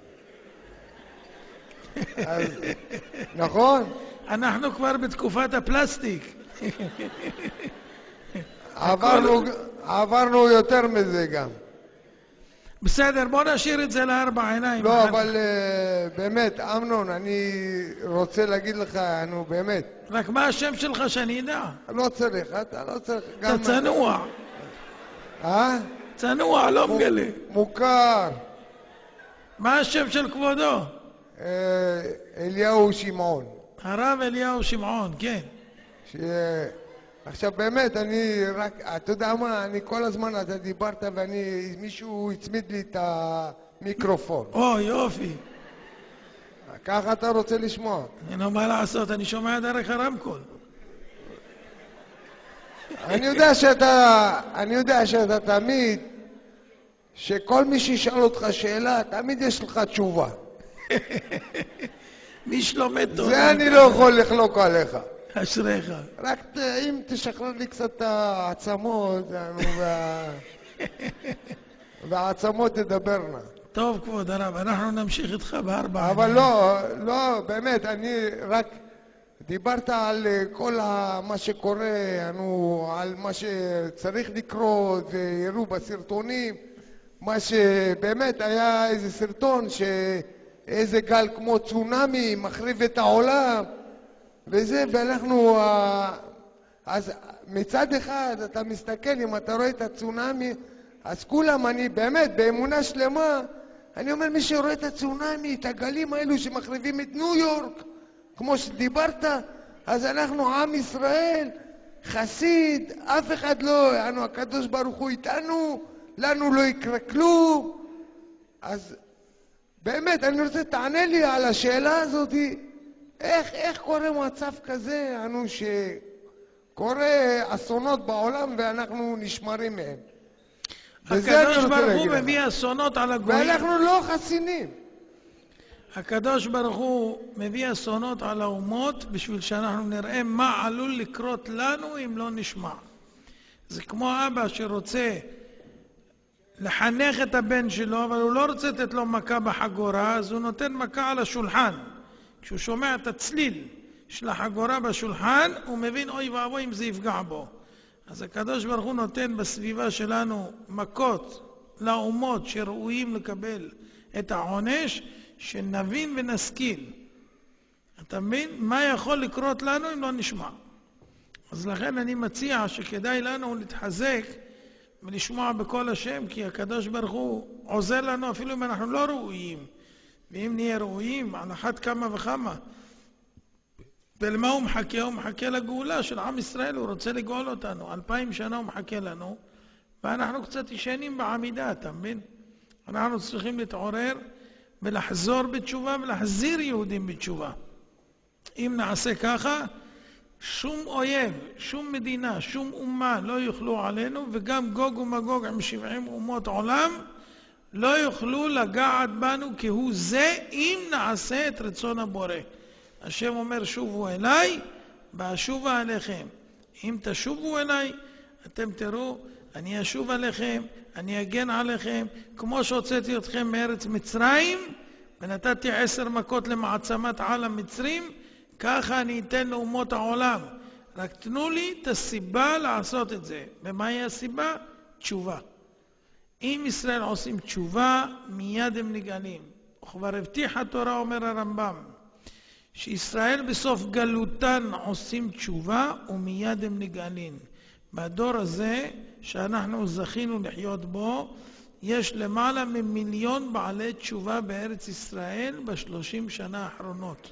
S7: אז נכון?
S1: אנחנו כבר בתקופת הפלסטיק.
S7: עברנו, עברנו יותר מזה גם.
S1: בסדר, בוא נשאיר את זה לארבע עיניים.
S7: לא, אבל uh, באמת, אמנון, אני רוצה להגיד לך, נו, באמת.
S1: רק מה השם שלך שאני אדע?
S7: לא צריך, אתה לא צריך.
S1: אתה צנוע.
S7: אה?
S1: צנוע, לא מגלה.
S7: מוכר.
S1: מה השם של כבודו?
S7: Uh, אליהו שמעון.
S1: הרב אליהו שמעון, כן.
S7: ש... עכשיו באמת, אני רק, אתה יודע מה, אני כל הזמן, אתה דיברת ואני, מישהו הצמיד לי את המיקרופון.
S1: או, יופי.
S7: ככה אתה רוצה לשמוע.
S1: אין מה לעשות, אני שומע דרך הרמקול.
S7: אני יודע שאתה, אני יודע שאתה תמיד, שכל מי שישאל אותך שאלה, תמיד יש לך תשובה.
S1: מי שלומד טוב.
S7: זה אני לא יכול לחלוק עליך.
S1: אשריך.
S7: רק אם תשחרר לי קצת את העצמות, והעצמות תדברנה.
S1: טוב, כבוד הרב, אנחנו נמשיך איתך בארבע.
S7: אבל לא, לא, באמת, אני רק דיברת על כל מה שקורה, על מה שצריך לקרות, ויראו בסרטונים, מה שבאמת היה איזה סרטון איזה גל כמו צונאמי, מחריב את העולם, וזה, ואנחנו... אז מצד אחד אתה מסתכל, אם אתה רואה את הצונאמי, אז כולם, אני באמת, באמונה שלמה, אני אומר, מי שרואה את הצונאמי, את הגלים האלו שמחריבים את ניו יורק, כמו שדיברת, אז אנחנו עם ישראל, חסיד, אף אחד לא, אנו הקדוש ברוך הוא איתנו, לנו לא יקרה כלום. אז באמת, אני רוצה, תענה לי על השאלה הזאת, איך, איך קורה מצב כזה, אנו שקורה אסונות בעולם ואנחנו נשמרים מהם.
S1: הקדוש ברוך הוא מביא אסונות על הגויים.
S7: ואנחנו לא חסינים.
S1: הקדוש ברוך הוא מביא אסונות על האומות בשביל שאנחנו נראה מה עלול לקרות לנו אם לא נשמע. זה כמו אבא שרוצה לחנך את הבן שלו, אבל הוא לא רוצה לתת לו מכה בחגורה, אז הוא נותן מכה על השולחן. כשהוא שומע את הצליל של החגורה בשולחן, הוא מבין אוי ואבוי אם זה יפגע בו. אז הקדוש ברוך הוא נותן בסביבה שלנו מכות לאומות שראויים לקבל את העונש, שנבין ונשכיל. אתה מבין? מה יכול לקרות לנו אם לא נשמע? אז לכן אני מציע שכדאי לנו להתחזק ולשמוע בכל השם, כי הקדוש ברוך הוא עוזר לנו אפילו אם אנחנו לא ראויים. ואם נהיה ראויים, על אחת כמה וכמה. ולמה הוא מחכה? הוא מחכה לגאולה של עם ישראל, הוא רוצה לגאול אותנו. אלפיים שנה הוא מחכה לנו, ואנחנו קצת ישנים בעמידה, אתה מבין? אנחנו צריכים להתעורר ולחזור בתשובה ולהחזיר יהודים בתשובה. אם נעשה ככה, שום אויב, שום מדינה, שום אומה לא יוכלו עלינו, וגם גוג ומגוג עם שבעים אומות עולם לא יוכלו לגעת בנו כהוא זה, אם נעשה את רצון הבורא. השם אומר שובו אליי ואשובה עליכם. אם תשובו אליי, אתם תראו, אני אשוב עליכם, אני אגן עליכם, כמו שהוצאתי אתכם מארץ מצרים, ונתתי עשר מכות למעצמת על המצרים, ככה אני אתן לאומות העולם. רק תנו לי את הסיבה לעשות את זה. ומהי הסיבה? תשובה. אם ישראל עושים תשובה, מיד הם נגאלים. וכבר הבטיח התורה, אומר הרמב"ם, שישראל בסוף גלותן עושים תשובה ומיד הם נגאלים. בדור הזה שאנחנו זכינו לחיות בו, יש למעלה ממיליון בעלי תשובה בארץ ישראל בשלושים שנה האחרונות.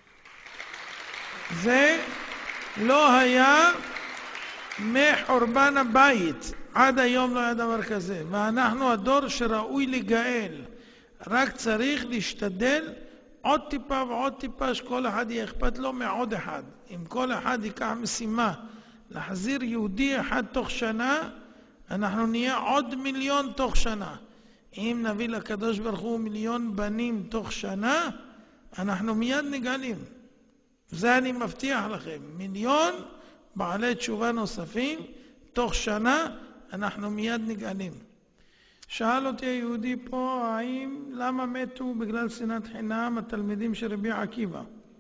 S1: זה לא היה מחורבן הבית, עד היום לא היה דבר כזה, ואנחנו הדור שראוי לגאל. רק צריך להשתדל עוד טיפה ועוד טיפה, שכל אחד יהיה אכפת לו מעוד אחד. אם כל אחד ייקח משימה להחזיר יהודי אחד תוך שנה, אנחנו נהיה עוד מיליון תוך שנה. אם נביא לקדוש ברוך הוא מיליון בנים תוך שנה, אנחנו מיד נגאלים. זה אני מבטיח לכם. מיליון בעלי תשובה נוספים תוך שנה, אנחנו מיד נגאלים. שאל אותי היהודי פה, האם, למה מתו בגלל שנאת חינם התלמידים של רבי עקיבא?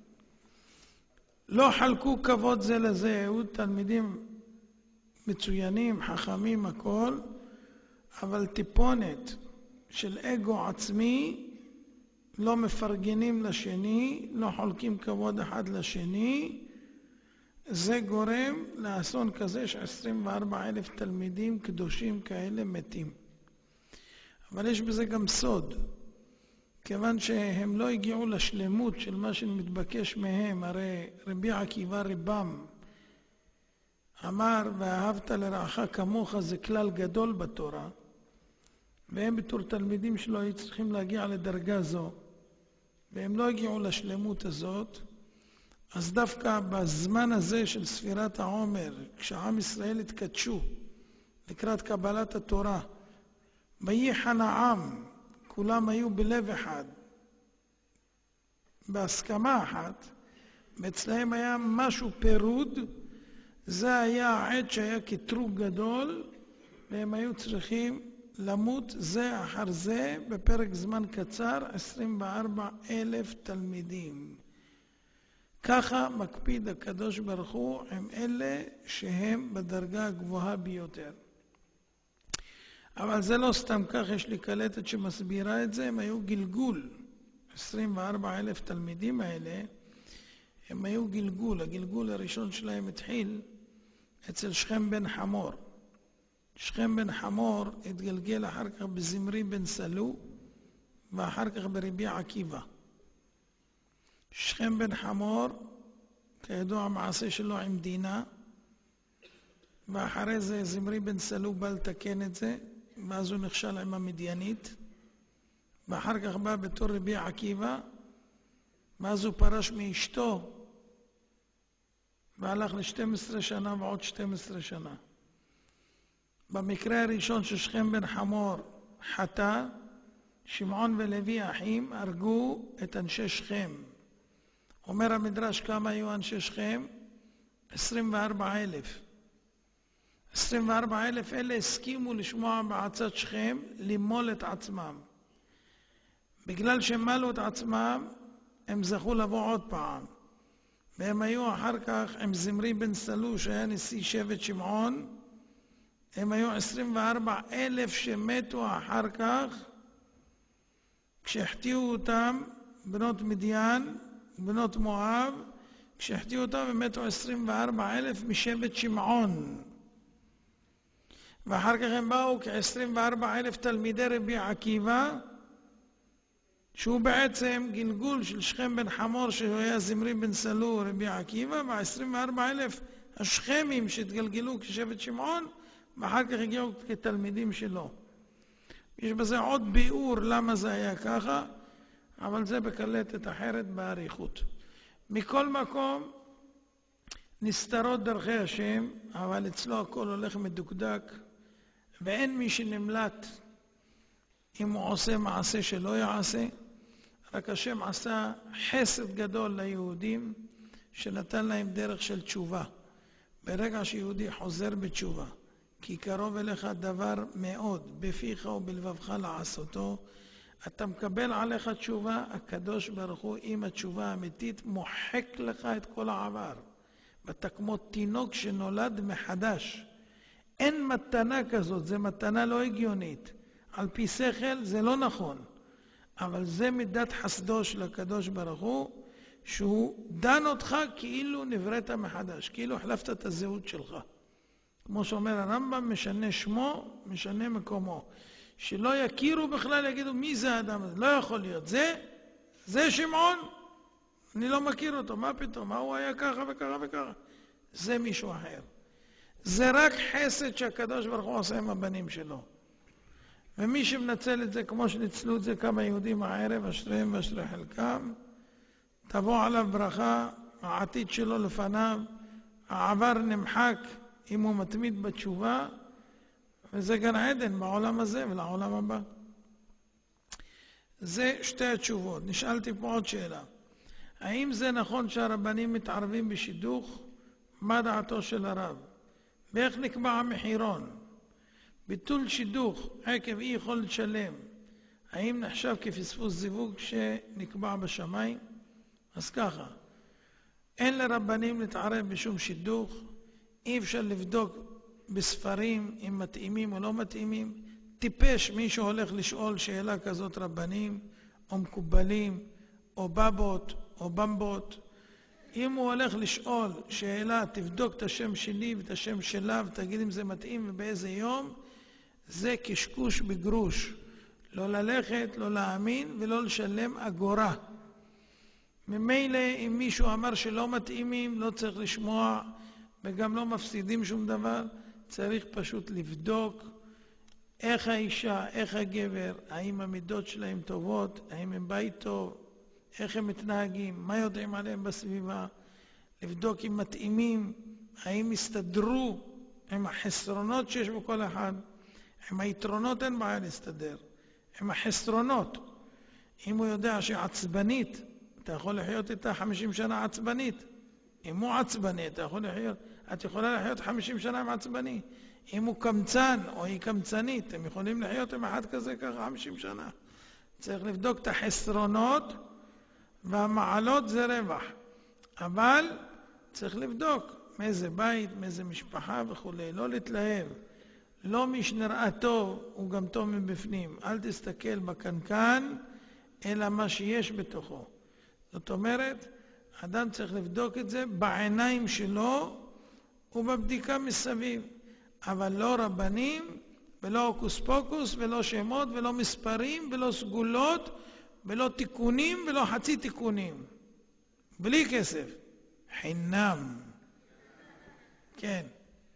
S1: לא חלקו כבוד זה לזה, היו תלמידים מצוינים, חכמים, הכל, אבל טיפונת של אגו עצמי, לא מפרגנים לשני, לא חולקים כבוד אחד לשני, זה גורם לאסון כזה ש-עשרים וארבעה אלף תלמידים קדושים כאלה מתים. אבל יש בזה גם סוד, כיוון שהם לא הגיעו לשלמות של מה שמתבקש מהם. הרי רבי עקיבא רבם אמר, ואהבת לרעך כמוך, זה כלל גדול בתורה, והם בתור תלמידים שלו היו צריכים להגיע לדרגה זו, והם לא הגיעו לשלמות הזאת. אז דווקא בזמן הזה של ספירת העומר, כשעם ישראל התקדשו לקראת קבלת התורה, וייחן העם, כולם היו בלב אחד, בהסכמה אחת, ואצלהם היה משהו פירוד, זה היה העת שהיה קטרוג גדול, והם היו צריכים למות זה אחר זה בפרק זמן קצר, עשרים וארבעה אלף תלמידים. ככה מקפיד הקדוש ברוך הוא עם אלה שהם בדרגה הגבוהה ביותר. אבל זה לא סתם כך, יש לי קלטת שמסבירה את זה, הם היו גלגול. עשרים וארבעה אלף תלמידים האלה, הם היו גלגול. הגלגול הראשון שלהם התחיל אצל שכם בן חמור. שכם בן חמור התגלגל אחר כך בזמרי בן סלו, ואחר כך ברבי עקיבא. שכם בן חמור, כידוע המעשה שלו עם דינה, ואחרי זה זמרי בן סלו בא לתקן את זה, ואז הוא נכשל עם המדיינית, ואחר כך בא בתור רבי עקיבא, ואז הוא פרש מאשתו, והלך ל-שתים עשרה שנה ועוד שתים עשרה שנה. במקרה הראשון ששכם בן חמור חטא, שמעון ולוי אחים הרגו את אנשי שכם. אומר המדרש כמה היו אנשי שכם? עשרים וארבעה אלף. עשרים וארבעה אלף אלה הסכימו לשמוע בעצת שכם למול את עצמם. בגלל שהם מלו את עצמם, הם זכו לבוא עוד פעם. והם היו אחר כך עם זמרי בן סלו שהיה נשיא שבט שמעון. הם היו עשרים וארבעה אלף שמתו אחר כך, כשהחטיאו אותם בנות מדיין, בנות מואב, כשהחטיאו אותם ומתו עשרים וארבעה אלף משבט שמעון. ואחר כך הם באו כ-עשרים וארבעה אלף תלמידי רבי עקיבא, שהוא בעצם גלגול של שכם בן חמור שהוא היה זמרי בן סלו רבי עקיבא, וה-עשרים וארבעה אלף השכמים שהתגלגלו כשבט שמעון, ואחר כך הגיעו כתלמידים שלו. יש בזה עוד ביאור למה זה היה ככה, אבל זה בקלטת אחרת באריכות. מכל מקום, נסתרות דרכי השם, אבל אצלו הכל הולך מדוקדק, ואין מי שנמלט אם הוא עושה מעשה שלא יעשה. רק השם עשה חסד גדול ליהודים, שנתן להם דרך של תשובה. ברגע שיהודי חוזר בתשובה, כי קרוב אליך דבר מאוד, בפיך ובלבבך לעשותו, אתה מקבל עליך תשובה, הקדוש ברוך הוא עם התשובה האמיתית מוחק לך את כל העבר. ואתה כמו תינוק שנולד מחדש. אין מתנה כזאת, זה מתנה לא הגיונית. על פי שכל זה לא נכון. אבל זה מידת חסדו של הקדוש ברוך הוא, שהוא דן אותך כאילו נבראת מחדש, כאילו החלפת את הזהות שלך. כמו שאומר הרמב"ם, משנה שמו, משנה מקומו. שלא יכירו בכלל, יגידו מי זה האדם הזה, לא יכול להיות. זה, זה שמעון, אני לא מכיר אותו, מה פתאום, מה הוא היה ככה וככה וככה. זה מישהו אחר. זה רק חסד שהקדוש ברוך הוא עושה עם הבנים שלו. ומי שמנצל את זה כמו שניצלו את זה כמה יהודים הערב, אשריהם ואשרי חלקם, תבוא עליו ברכה, העתיד שלו לפניו, העבר נמחק אם הוא מתמיד בתשובה, וזה גן עדן בעולם הזה ולעולם הבא. זה שתי התשובות. נשאלתי פה עוד שאלה. האם זה נכון שהרבנים מתערבים בשידוך? מה דעתו של הרב? ואיך נקבע המחירון? ביטול שידוך עקב אי יכול לשלם, האם נחשב כפספוס זיווג שנקבע בשמיים? אז ככה, אין לרבנים להתערב בשום שידוך, אי אפשר לבדוק בספרים אם מתאימים או לא מתאימים. טיפש מי שהולך לשאול שאלה כזאת רבנים, או מקובלים, או בבות, או במבות. אם הוא הולך לשאול שאלה, תבדוק את השם שלי ואת השם שלה ותגיד אם זה מתאים ובאיזה יום, זה קשקוש בגרוש. לא ללכת, לא להאמין ולא לשלם אגורה. ממילא אם מישהו אמר שלא מתאימים, לא צריך לשמוע וגם לא מפסידים שום דבר. צריך פשוט לבדוק איך האישה, איך הגבר, האם המידות שלהם טובות, האם הם בית טוב, איך הם מתנהגים, מה יודעים עליהם בסביבה, לבדוק אם מתאימים, האם הסתדרו עם החסרונות שיש בכל אחד. עם היתרונות אין בעיה להסתדר, עם החסרונות. אם הוא יודע שעצבנית, אתה יכול לחיות איתה חמישים שנה עצבנית. אם הוא עצבני, אתה יכול לחיות, את יכולה לחיות חמישים שנה עם עצבני. אם הוא קמצן או היא קמצנית, הם יכולים לחיות עם אחד כזה ככה חמישים שנה. צריך לבדוק את החסרונות, והמעלות זה רווח. אבל צריך לבדוק מאיזה בית, מאיזה משפחה וכו'. לא להתלהב. לא מי שנראה טוב הוא גם טוב מבפנים. אל תסתכל בקנקן, אלא מה שיש בתוכו. זאת אומרת, אדם צריך לבדוק את זה בעיניים שלו ובבדיקה מסביב. אבל לא רבנים, ולא אוקוס פוקוס, ולא שמות, ולא מספרים, ולא סגולות, ולא תיקונים, ולא חצי תיקונים. בלי כסף. חינם. כן.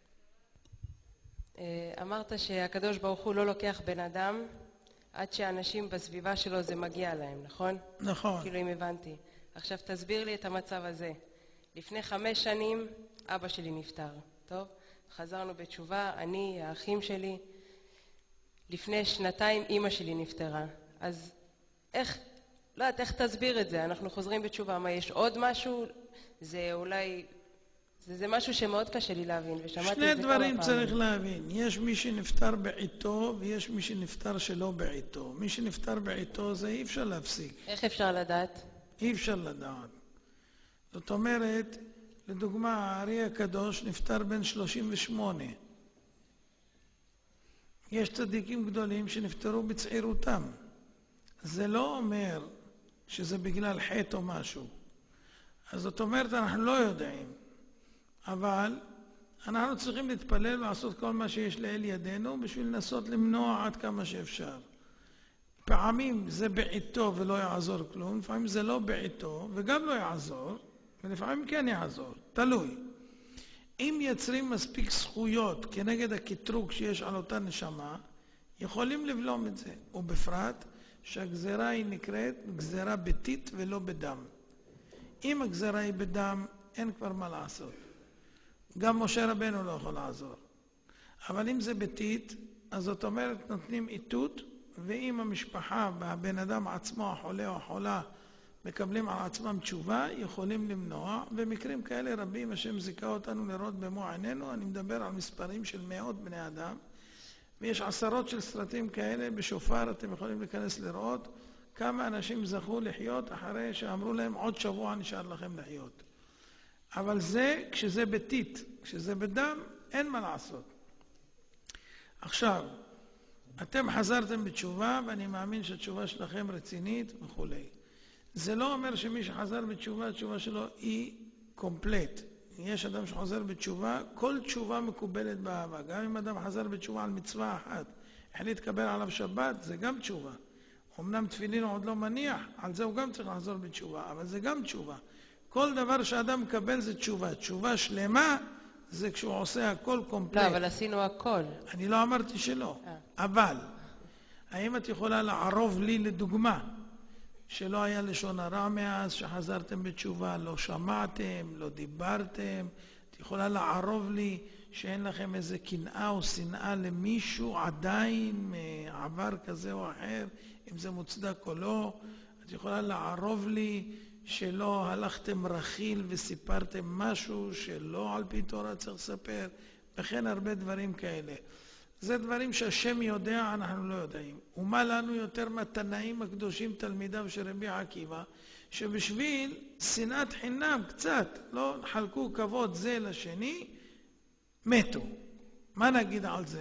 S8: אמרת שהקדוש ברוך הוא לא לוקח בן אדם עד שאנשים בסביבה שלו זה מגיע להם, נכון?
S1: נכון.
S8: כאילו אם הבנתי. עכשיו תסביר לי את המצב הזה. לפני חמש שנים אבא שלי נפטר, טוב? חזרנו בתשובה, אני, האחים שלי. לפני שנתיים אמא שלי נפטרה. אז איך, לא יודעת, איך תסביר את זה? אנחנו חוזרים בתשובה. מה, יש עוד משהו? זה אולי, זה, זה משהו שמאוד קשה לי להבין, ושמעתי את זה כמה פעמים.
S1: שני דברים צריך להבין. יש מי שנפטר בעיתו, ויש מי שנפטר שלא בעיתו. מי שנפטר בעיתו זה אי אפשר להפסיק.
S8: איך אפשר לדעת?
S1: אי אפשר לדעת. זאת אומרת, לדוגמה, הארי הקדוש נפטר בן שלושים ושמונה. יש צדיקים גדולים שנפטרו בצעירותם. זה לא אומר שזה בגלל חטא או משהו. אז זאת אומרת, אנחנו לא יודעים. אבל אנחנו צריכים להתפלל ולעשות כל מה שיש לאל ידינו בשביל לנסות למנוע עד כמה שאפשר. פעמים זה בעיתו ולא יעזור כלום, לפעמים זה לא בעיתו וגם לא יעזור, ולפעמים כן יעזור, תלוי. אם יצרים מספיק זכויות כנגד הקטרוג שיש על אותה נשמה, יכולים לבלום את זה, ובפרט שהגזרה היא נקראת גזרה ביתית ולא בדם. אם הגזרה היא בדם, אין כבר מה לעשות. גם משה רבנו לא יכול לעזור. אבל אם זה ביתית, אז זאת אומרת נותנים איתות, ואם המשפחה והבן אדם עצמו, החולה או החולה, מקבלים על עצמם תשובה, יכולים למנוע, ומקרים כאלה רבים השם זיכה אותנו לראות במו עינינו. אני מדבר על מספרים של מאות בני אדם, ויש עשרות של סרטים כאלה, בשופר אתם יכולים להיכנס לראות כמה אנשים זכו לחיות אחרי שאמרו להם עוד שבוע נשאר לכם לחיות. אבל זה כשזה ביתית, כשזה בדם, אין מה לעשות. עכשיו, אתם חזרתם בתשובה, ואני מאמין שהתשובה שלכם רצינית וכו'. זה לא אומר שמי שחזר בתשובה, התשובה שלו היא קומפלט. יש אדם שחוזר בתשובה, כל תשובה מקובלת באהבה. גם אם אדם חזר בתשובה על מצווה אחת, החליט לקבל עליו שבת, זה גם תשובה. אמנם תפילין עוד לא מניח, על זה הוא גם צריך לחזור בתשובה, אבל זה גם תשובה. כל דבר שאדם מקבל זה תשובה. תשובה שלמה זה כשהוא עושה הכל קומפלט.
S8: לא, אבל עשינו הכל.
S1: אני לא אמרתי שלא. אבל, האם את יכולה לערוב לי לדוגמה, שלא היה לשון הרע מאז שחזרתם בתשובה, לא שמעתם, לא דיברתם, את יכולה לערוב לי שאין לכם איזה קנאה או שנאה למישהו עדיין מעבר כזה או אחר, אם זה מוצדק או לא, את יכולה לערוב לי שלא הלכתם רכיל וסיפרתם משהו שלא על פי תורה צריך לספר, וכן הרבה דברים כאלה. זה דברים שהשם יודע, אנחנו לא יודעים. ומה לנו יותר מהתנאים הקדושים תלמידיו של רבי עקיבא, שבשביל שנאת חינם קצת, לא חלקו כבוד זה לשני, מתו. מה נגיד על זה?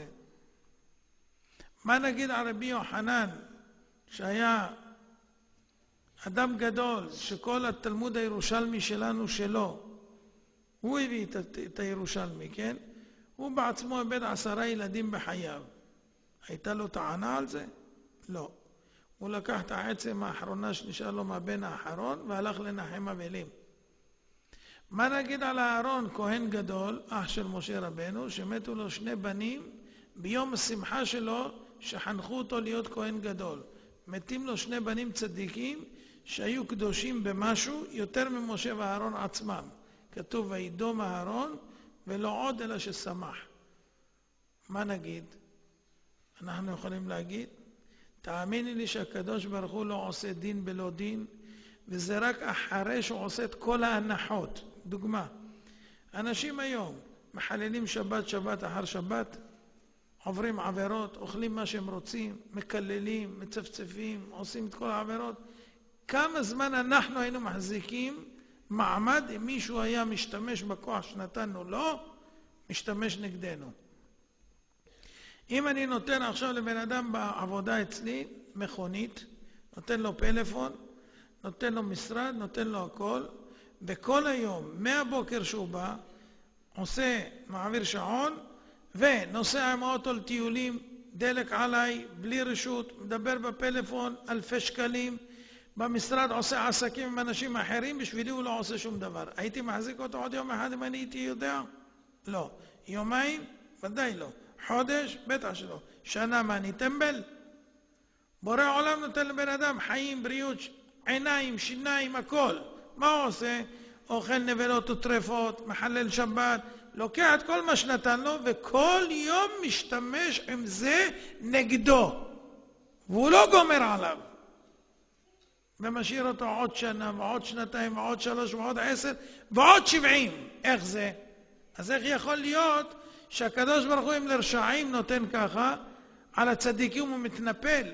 S1: מה נגיד על רבי יוחנן, שהיה אדם גדול, שכל התלמוד הירושלמי שלנו שלו, הוא הביא את, את הירושלמי, כן? הוא בעצמו איבד עשרה ילדים בחייו. הייתה לו טענה על זה? לא. הוא לקח את העצם האחרונה שנשאר לו מהבן האחרון והלך לנחם אבלים. מה נגיד על אהרון, כהן גדול, אח של משה רבנו, שמתו לו שני בנים ביום השמחה שלו שחנכו אותו להיות כהן גדול. מתים לו שני בנים צדיקים שהיו קדושים במשהו יותר ממשה ואהרון עצמם. כתוב וידום אהרון ולא עוד אלא ששמח. מה נגיד? אנחנו יכולים להגיד, תאמיני לי שהקדוש ברוך הוא לא עושה דין בלא דין, וזה רק אחרי שהוא עושה את כל ההנחות. דוגמה, אנשים היום מחללים שבת שבת אחר שבת, עוברים עבירות, אוכלים מה שהם רוצים, מקללים, מצפצפים, עושים את כל העבירות. כמה זמן אנחנו היינו מחזיקים מעמד אם מישהו היה משתמש בכוח שנתנו לו, משתמש נגדנו. אם אני נותן עכשיו לבן אדם בעבודה אצלי מכונית, נותן לו פלאפון, נותן לו משרד, נותן לו הכל, וכל היום, מהבוקר שהוא בא, עושה, מעביר שעון, ונוסע עם האוטו לטיולים, דלק עליי, בלי רשות, מדבר בפלאפון, אלפי שקלים, במשרד עושה עסקים עם אנשים אחרים, בשבילי הוא לא עושה שום דבר. הייתי מחזיק אותו עוד יום אחד אם אני הייתי יודע? לא. יומיים? ודאי לא. חודש? בטח שלא. שנה מה, אני טמבל? בורא עולם נותן לבן אדם חיים, בריאות, עיניים, שיניים, הכל. מה הוא עושה? אוכל נבלות וטרפות, מחלל שבת, לוקח את כל מה שנתן לו, וכל יום משתמש עם זה נגדו. והוא לא גומר עליו. ומשאיר אותו עוד שנה, ועוד שנתיים, ועוד שלוש, ועוד עשר, ועוד שבעים. איך זה? אז איך יכול להיות שהקדוש ברוך הוא אם לרשעים נותן ככה, על הצדיקים הוא מתנפל?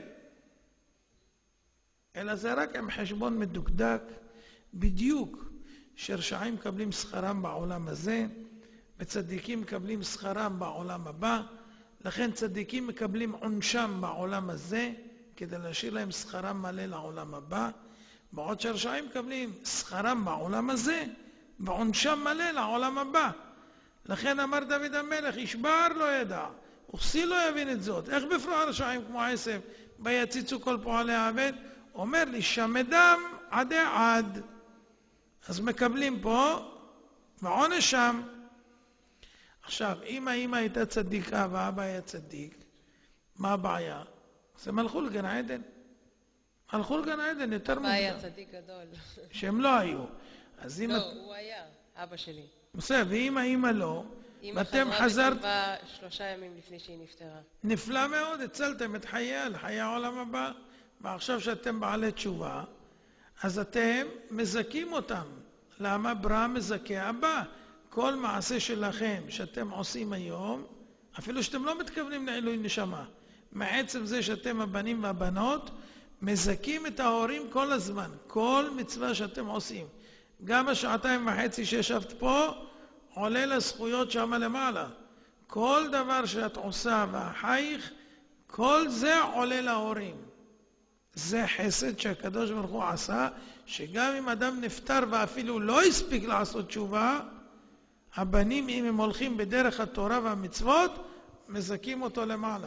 S1: אלא זה רק עם חשבון מדוקדק, בדיוק, שרשעים מקבלים שכרם בעולם הזה, וצדיקים מקבלים שכרם בעולם הבא, לכן צדיקים מקבלים עונשם בעולם הזה, כדי להשאיר להם שכרם מלא לעולם הבא, בעוד שרשעים מקבלים שכרם בעולם הזה, ועונשם מלא לעולם הבא. לכן אמר דוד המלך, ישבר לא ידע, וכסיל לא יבין את זאת. איך בפרוע רשעים כמו עשב, ביציצו כל פועלי העבד? אומר לי, שמדם עדי עד. אז מקבלים פה, ועונש שם. עכשיו, אם האמא הייתה צדיקה והאבא היה צדיק, מה הבעיה? אז הם הלכו לגן עדן. הלכו לגן עדן יותר מוקדם.
S8: מה היה צדיק גדול?
S1: שהם לא היו. אז אם...
S8: לא, הוא היה, אבא שלי.
S1: בסדר, ואם האמא לא, ואתם
S8: אמא
S1: חזרת...
S8: חזרה בתשובה שלושה ימים לפני שהיא נפטרה.
S1: נפלא מאוד, הצלתם את חייה לחיי העולם הבא. ועכשיו שאתם בעלי תשובה, אז אתם מזכים אותם. למה? ברא מזכה הבא. כל מעשה שלכם שאתם עושים היום, אפילו שאתם לא מתכוונים לעילוי נשמה, מעצם זה שאתם הבנים והבנות, מזכים את ההורים כל הזמן. כל מצווה שאתם עושים. גם השעתיים וחצי שישבת פה, עולה לזכויות שם למעלה. כל דבר שאת עושה והחייך, כל זה עולה להורים. זה חסד שהקדוש ברוך הוא עשה, שגם אם אדם נפטר ואפילו לא הספיק לעשות תשובה, הבנים, אם הם הולכים בדרך התורה והמצוות, מזכים אותו למעלה.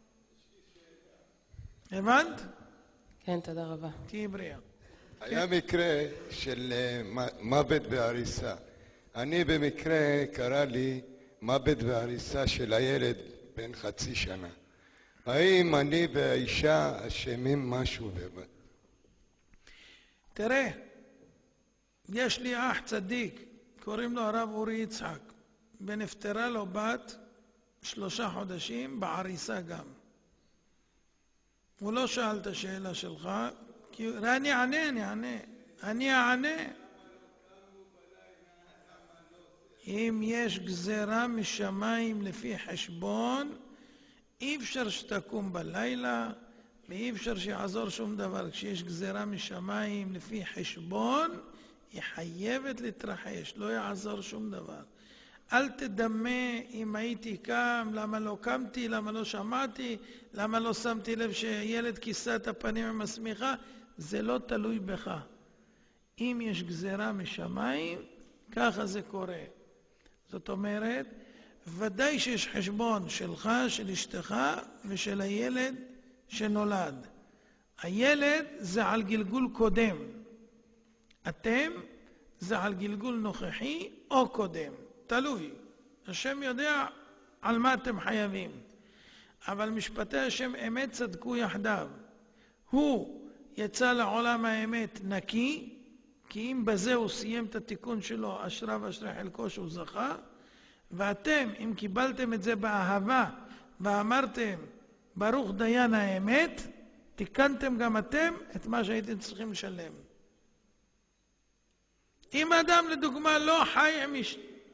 S1: הבנת?
S8: כן, תודה רבה.
S1: תהי בריאה.
S9: היה מקרה של מוות בהריסה. אני במקרה קרה לי מוות בהריסה של הילד בן חצי שנה. האם אני והאישה אשמים משהו בבת?
S1: תראה, יש לי אח צדיק, קוראים לו הרב אורי יצחק, ונפטרה לו בת שלושה חודשים בעריסה גם. הוא לא שאל את השאלה שלך, כי אני אענה, אני אענה, אני אענה. אם יש גזרה משמיים לפי חשבון, אי אפשר שתקום בלילה, ואי אפשר שיעזור שום דבר. כשיש גזרה משמיים לפי חשבון, היא חייבת להתרחש, לא יעזור שום דבר. אל תדמה אם הייתי קם, למה לא קמתי, למה לא שמעתי, למה לא שמתי לב שילד כיסה את הפנים עם השמיכה, זה לא תלוי בך. אם יש גזרה משמיים, ככה זה קורה. זאת אומרת, ודאי שיש חשבון שלך, של אשתך ושל הילד שנולד. הילד זה על גלגול קודם. אתם זה על גלגול נוכחי או קודם. תלוי. השם יודע על מה אתם חייבים. אבל משפטי השם אמת צדקו יחדיו. הוא יצא לעולם האמת נקי, כי אם בזה הוא סיים את התיקון שלו, אשריו ואשרי חלקו שהוא זכה, ואתם, אם קיבלתם את זה באהבה, ואמרתם, ברוך דיין האמת, תיקנתם גם אתם את מה שהייתם צריכים לשלם. אם אדם לדוגמה לא חי עם איש...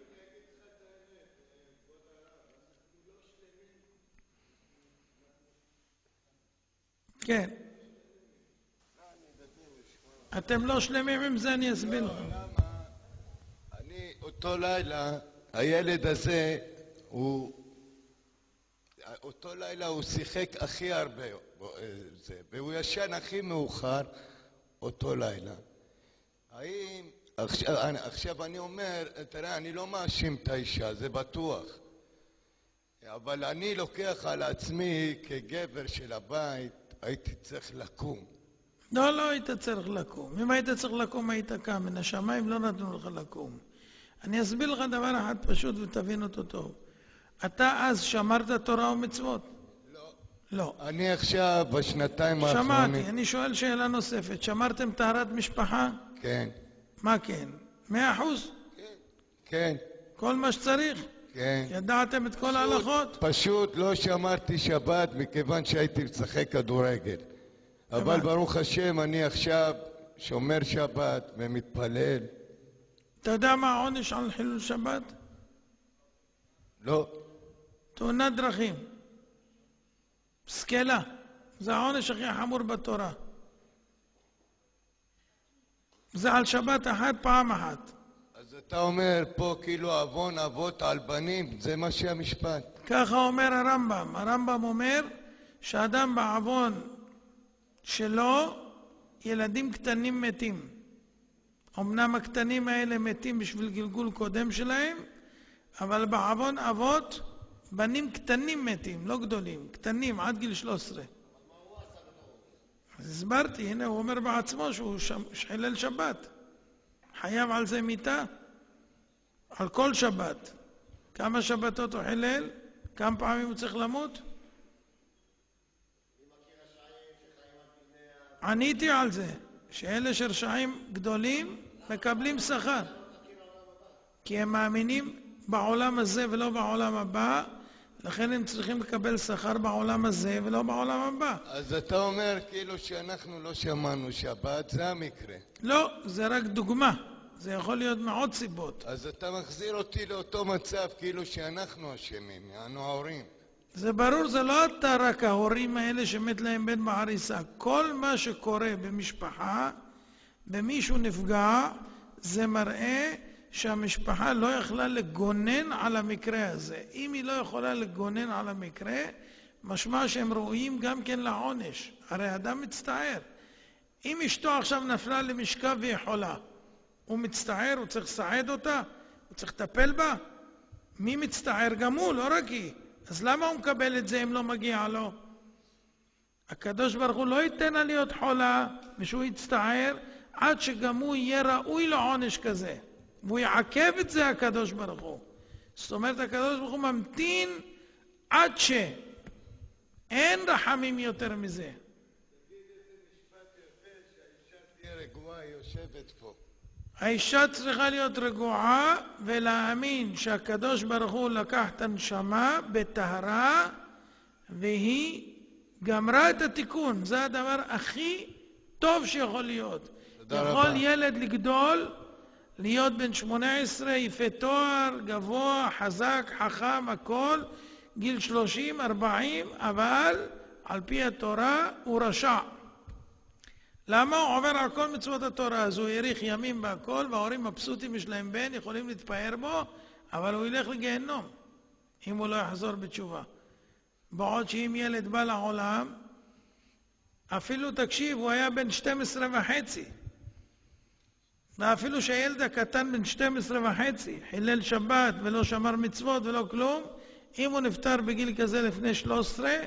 S1: כן. אתם לא שלמים עם זה, אני אסביר לכם.
S9: אני, אותו לילה, הילד הזה, הוא אותו לילה הוא שיחק הכי הרבה, זה, והוא ישן הכי מאוחר אותו לילה. האם, עכשיו, עכשיו אני אומר, תראה, אני לא מאשים את האישה, זה בטוח. אבל אני לוקח על עצמי כגבר של הבית, הייתי צריך לקום.
S1: לא, לא היית צריך לקום. אם היית צריך לקום, היית קם. מן השמיים לא נתנו לך לקום. אני אסביר לך דבר אחד פשוט ותבין אותו טוב. אתה אז שמרת תורה ומצוות?
S9: לא.
S1: לא.
S9: אני עכשיו בשנתיים האחרונים...
S1: שמעתי, אני שואל שאלה נוספת. שמרתם טהרת משפחה?
S9: כן.
S1: מה כן? מאה אחוז?
S9: כן. כן.
S1: כל מה שצריך?
S9: כן.
S1: ידעתם את כל ההלכות?
S9: פשוט לא שמרתי שבת מכיוון שהייתי משחק כדורגל. אבל ברוך השם אני עכשיו שומר שבת ומתפלל.
S1: אתה יודע מה העונש על חילול שבת?
S9: לא.
S1: תאונת דרכים. סקלה. זה העונש הכי חמור בתורה. זה על שבת אחת פעם אחת.
S9: אז אתה אומר פה כאילו עוון אבות על בנים, זה מה שהמשפט.
S1: ככה אומר הרמב"ם. הרמב"ם אומר שאדם בעוון שלו ילדים קטנים מתים. אמנם הקטנים האלה מתים בשביל גלגול קודם שלהם, אבל בעוון אבות בנים קטנים מתים, לא גדולים, קטנים עד גיל שלוש עשרה. אז הסברתי, הנה הוא אומר בעצמו שהוא חילל שבת. חייב על זה מיתה, על כל שבת. כמה שבתות הוא חילל? כמה פעמים הוא צריך למות? עניתי על זה, שאלה שרשעים גדולים מקבלים שכר. כי הם מאמינים בעולם הזה ולא בעולם הבא, לכן הם צריכים לקבל שכר בעולם הזה ולא בעולם הבא.
S9: אז אתה אומר כאילו שאנחנו לא שמענו שבת, זה המקרה.
S1: לא, זה רק דוגמה. זה יכול להיות מעוד סיבות.
S9: אז אתה מחזיר אותי לאותו מצב כאילו שאנחנו אשמים, יענו ההורים.
S1: זה ברור, זה לא אתה רק ההורים האלה שמת להם בן בעריסה. כל מה שקורה במשפחה, במישהו נפגע, זה מראה שהמשפחה לא יכלה לגונן על המקרה הזה. אם היא לא יכולה לגונן על המקרה, משמע שהם ראויים גם כן לעונש. הרי אדם מצטער. אם אשתו עכשיו נפלה למשכב והיא חולה, הוא מצטער, הוא צריך לסעד אותה, הוא צריך לטפל בה. מי מצטער? גם הוא, לא רק היא. אז למה הוא מקבל את זה אם לא מגיע לו? הקדוש ברוך הוא לא ייתן לה להיות חולה ושהוא יצטער עד שגם הוא יהיה ראוי לעונש כזה. והוא יעכב את זה הקדוש ברוך הוא. זאת אומרת הקדוש ברוך הוא ממתין עד שאין רחמים יותר מזה.
S9: תגיד איזה משפט יפה שהאישה תהיה רגועה, היא יושבת פה.
S1: האישה צריכה להיות רגועה ולהאמין שהקדוש ברוך הוא לקח את הנשמה בטהרה והיא גמרה את התיקון. זה הדבר הכי טוב שיכול להיות. יכול ילד לגדול, להיות בן שמונה עשרה, יפה תואר, גבוה, חזק, חכם, הכל, גיל שלושים, ארבעים, אבל על פי התורה הוא רשע. למה? הוא עובר על כל מצוות התורה, אז הוא יריך ימים בהכל, וההורים מבסוטים יש להם בן, יכולים להתפאר בו, אבל הוא ילך לגיהנום, אם הוא לא יחזור בתשובה. בעוד שאם ילד בא לעולם, אפילו תקשיב, הוא היה בן שתים עשרה וחצי, ואפילו שהילד הקטן בן שתים עשרה וחצי, חילל שבת ולא שמר מצוות ולא כלום, אם הוא נפטר בגיל כזה לפני שלוש עשרה,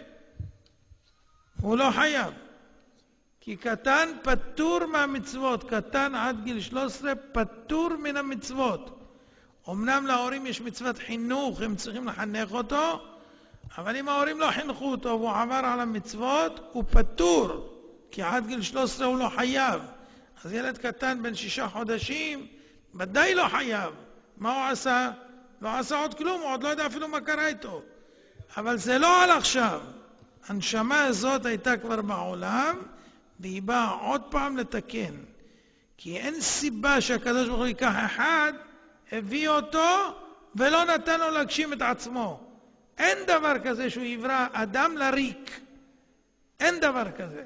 S1: הוא לא חייב. כי קטן פטור מהמצוות, קטן עד גיל שלוש עשרה פטור מן המצוות. אמנם להורים יש מצוות חינוך, הם צריכים לחנך אותו, אבל אם ההורים לא חינכו אותו והוא עבר על המצוות, הוא פטור, כי עד גיל שלוש עשרה הוא לא חייב. אז ילד קטן בן שישה חודשים, ודאי לא חייב. מה הוא עשה? לא עשה עוד כלום, הוא עוד לא יודע אפילו מה קרה איתו. אבל זה לא על עכשיו. הנשמה הזאת הייתה כבר בעולם, והיא באה עוד פעם לתקן. כי אין סיבה שהקדוש ברוך הוא ייקח אחד, הביא אותו, ולא נתן לו להגשים את עצמו. אין דבר כזה שהוא יברא אדם לריק. אין דבר כזה.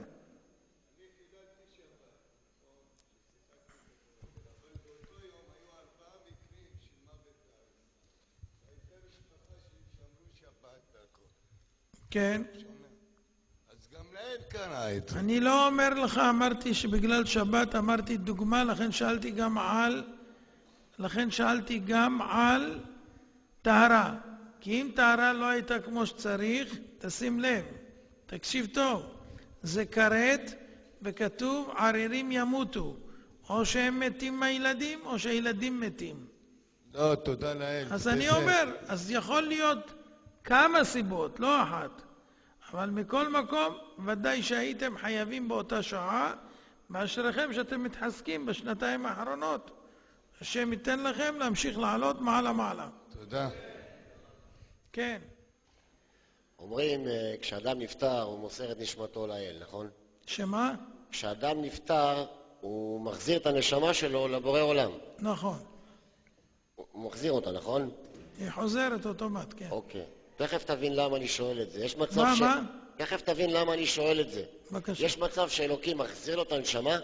S1: כן.
S9: אז גם להם קרה את זה.
S1: אני לא אומר לך, אמרתי שבגלל שבת אמרתי דוגמה, לכן שאלתי גם על, לכן שאלתי גם על טהרה. כי אם טהרה לא הייתה כמו שצריך, תשים לב, תקשיב טוב, זה כרת וכתוב ערירים ימותו, או שהם מתים מהילדים או שהילדים מתים.
S9: לא, תודה לאל.
S1: אז אני אומר, אז יכול להיות כמה סיבות, לא אחת. אבל מכל מקום, ודאי שהייתם חייבים באותה שעה, מאשריכם שאתם מתחזקים בשנתיים האחרונות. השם ייתן לכם להמשיך לעלות מעלה מעלה.
S9: תודה.
S1: כן.
S10: אומרים, כשאדם נפטר, הוא מוסר את נשמתו לאל, נכון?
S1: שמה?
S10: כשאדם נפטר, הוא מחזיר את הנשמה שלו לבורא עולם.
S1: נכון.
S10: הוא מחזיר אותה, נכון?
S1: היא חוזרת אוטומט, כן.
S10: אוקיי. תכף תבין למה אני שואל את זה. יש מצב
S1: מה,
S10: ש...
S1: מה?
S10: תכף תבין למה אני שואל את זה.
S1: בבקשה.
S10: יש מצב שאלוקים מחזיר לו את הנשמה?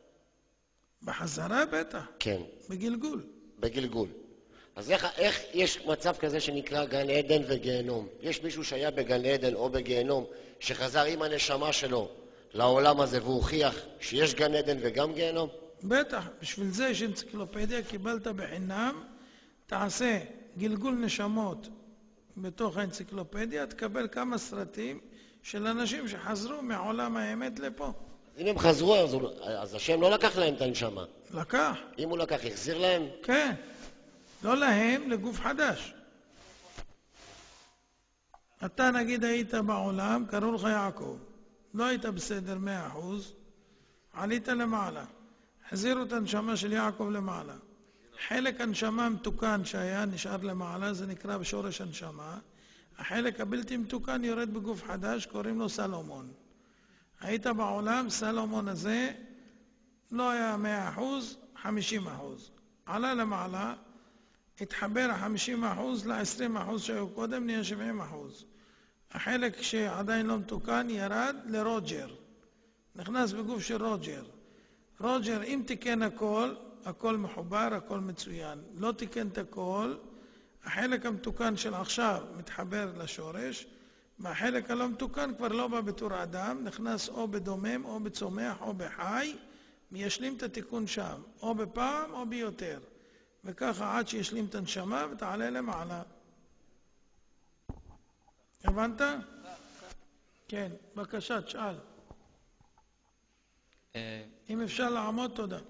S1: בחזרה בטח.
S10: כן.
S1: בגלגול.
S10: בגלגול. אז איך, איך יש מצב כזה שנקרא גן עדן וגיהנום? יש מישהו שהיה בגן עדן או בגיהנום שחזר עם הנשמה שלו לעולם הזה והוכיח שיש גן עדן וגם גיהנום?
S1: בטח. בשביל זה יש אנציקלופדיה, קיבלת בחינם, תעשה גלגול נשמות בתוך האנציקלופדיה, תקבל כמה סרטים של אנשים שחזרו מעולם האמת לפה.
S10: אם הם חזרו, אז, אז השם לא לקח להם את הנשמה.
S1: לקח.
S10: אם הוא לקח, החזיר להם?
S1: כן. לא להם, לגוף חדש. אתה נגיד היית בעולם, קראו לך יעקב. לא היית בסדר מאה אחוז, עלית למעלה. החזירו את הנשמה של יעקב למעלה. חלק הנשמה המתוקן שהיה נשאר למעלה, זה נקרא בשורש הנשמה. החלק הבלתי מתוקן יורד בגוף חדש, קוראים לו סלומון. היית בעולם, סלומון הזה לא היה מאה אחוז, חמישים אחוז. עלה למעלה, התחבר ה-חמישים אחוז ל-עשרים אחוז שהיו קודם, נהיה שבעים אחוז. החלק שעדיין לא מתוקן ירד לרוג'ר. נכנס בגוף של רוג'ר. רוג'ר, אם תיקן הכל, הכל מחובר, הכל מצוין. לא תיקן את הכל, החלק המתוקן של עכשיו מתחבר לשורש, והחלק הלא מתוקן כבר לא בא בתור אדם, נכנס או בדומם, או בצומח, או בחי, וישלים את התיקון שם, או בפעם או ביותר. וככה עד שישלים את הנשמה ותעלה למעלה. הבנת? כן, בבקשה, תשאל. אם אפשר לעמוד, תודה.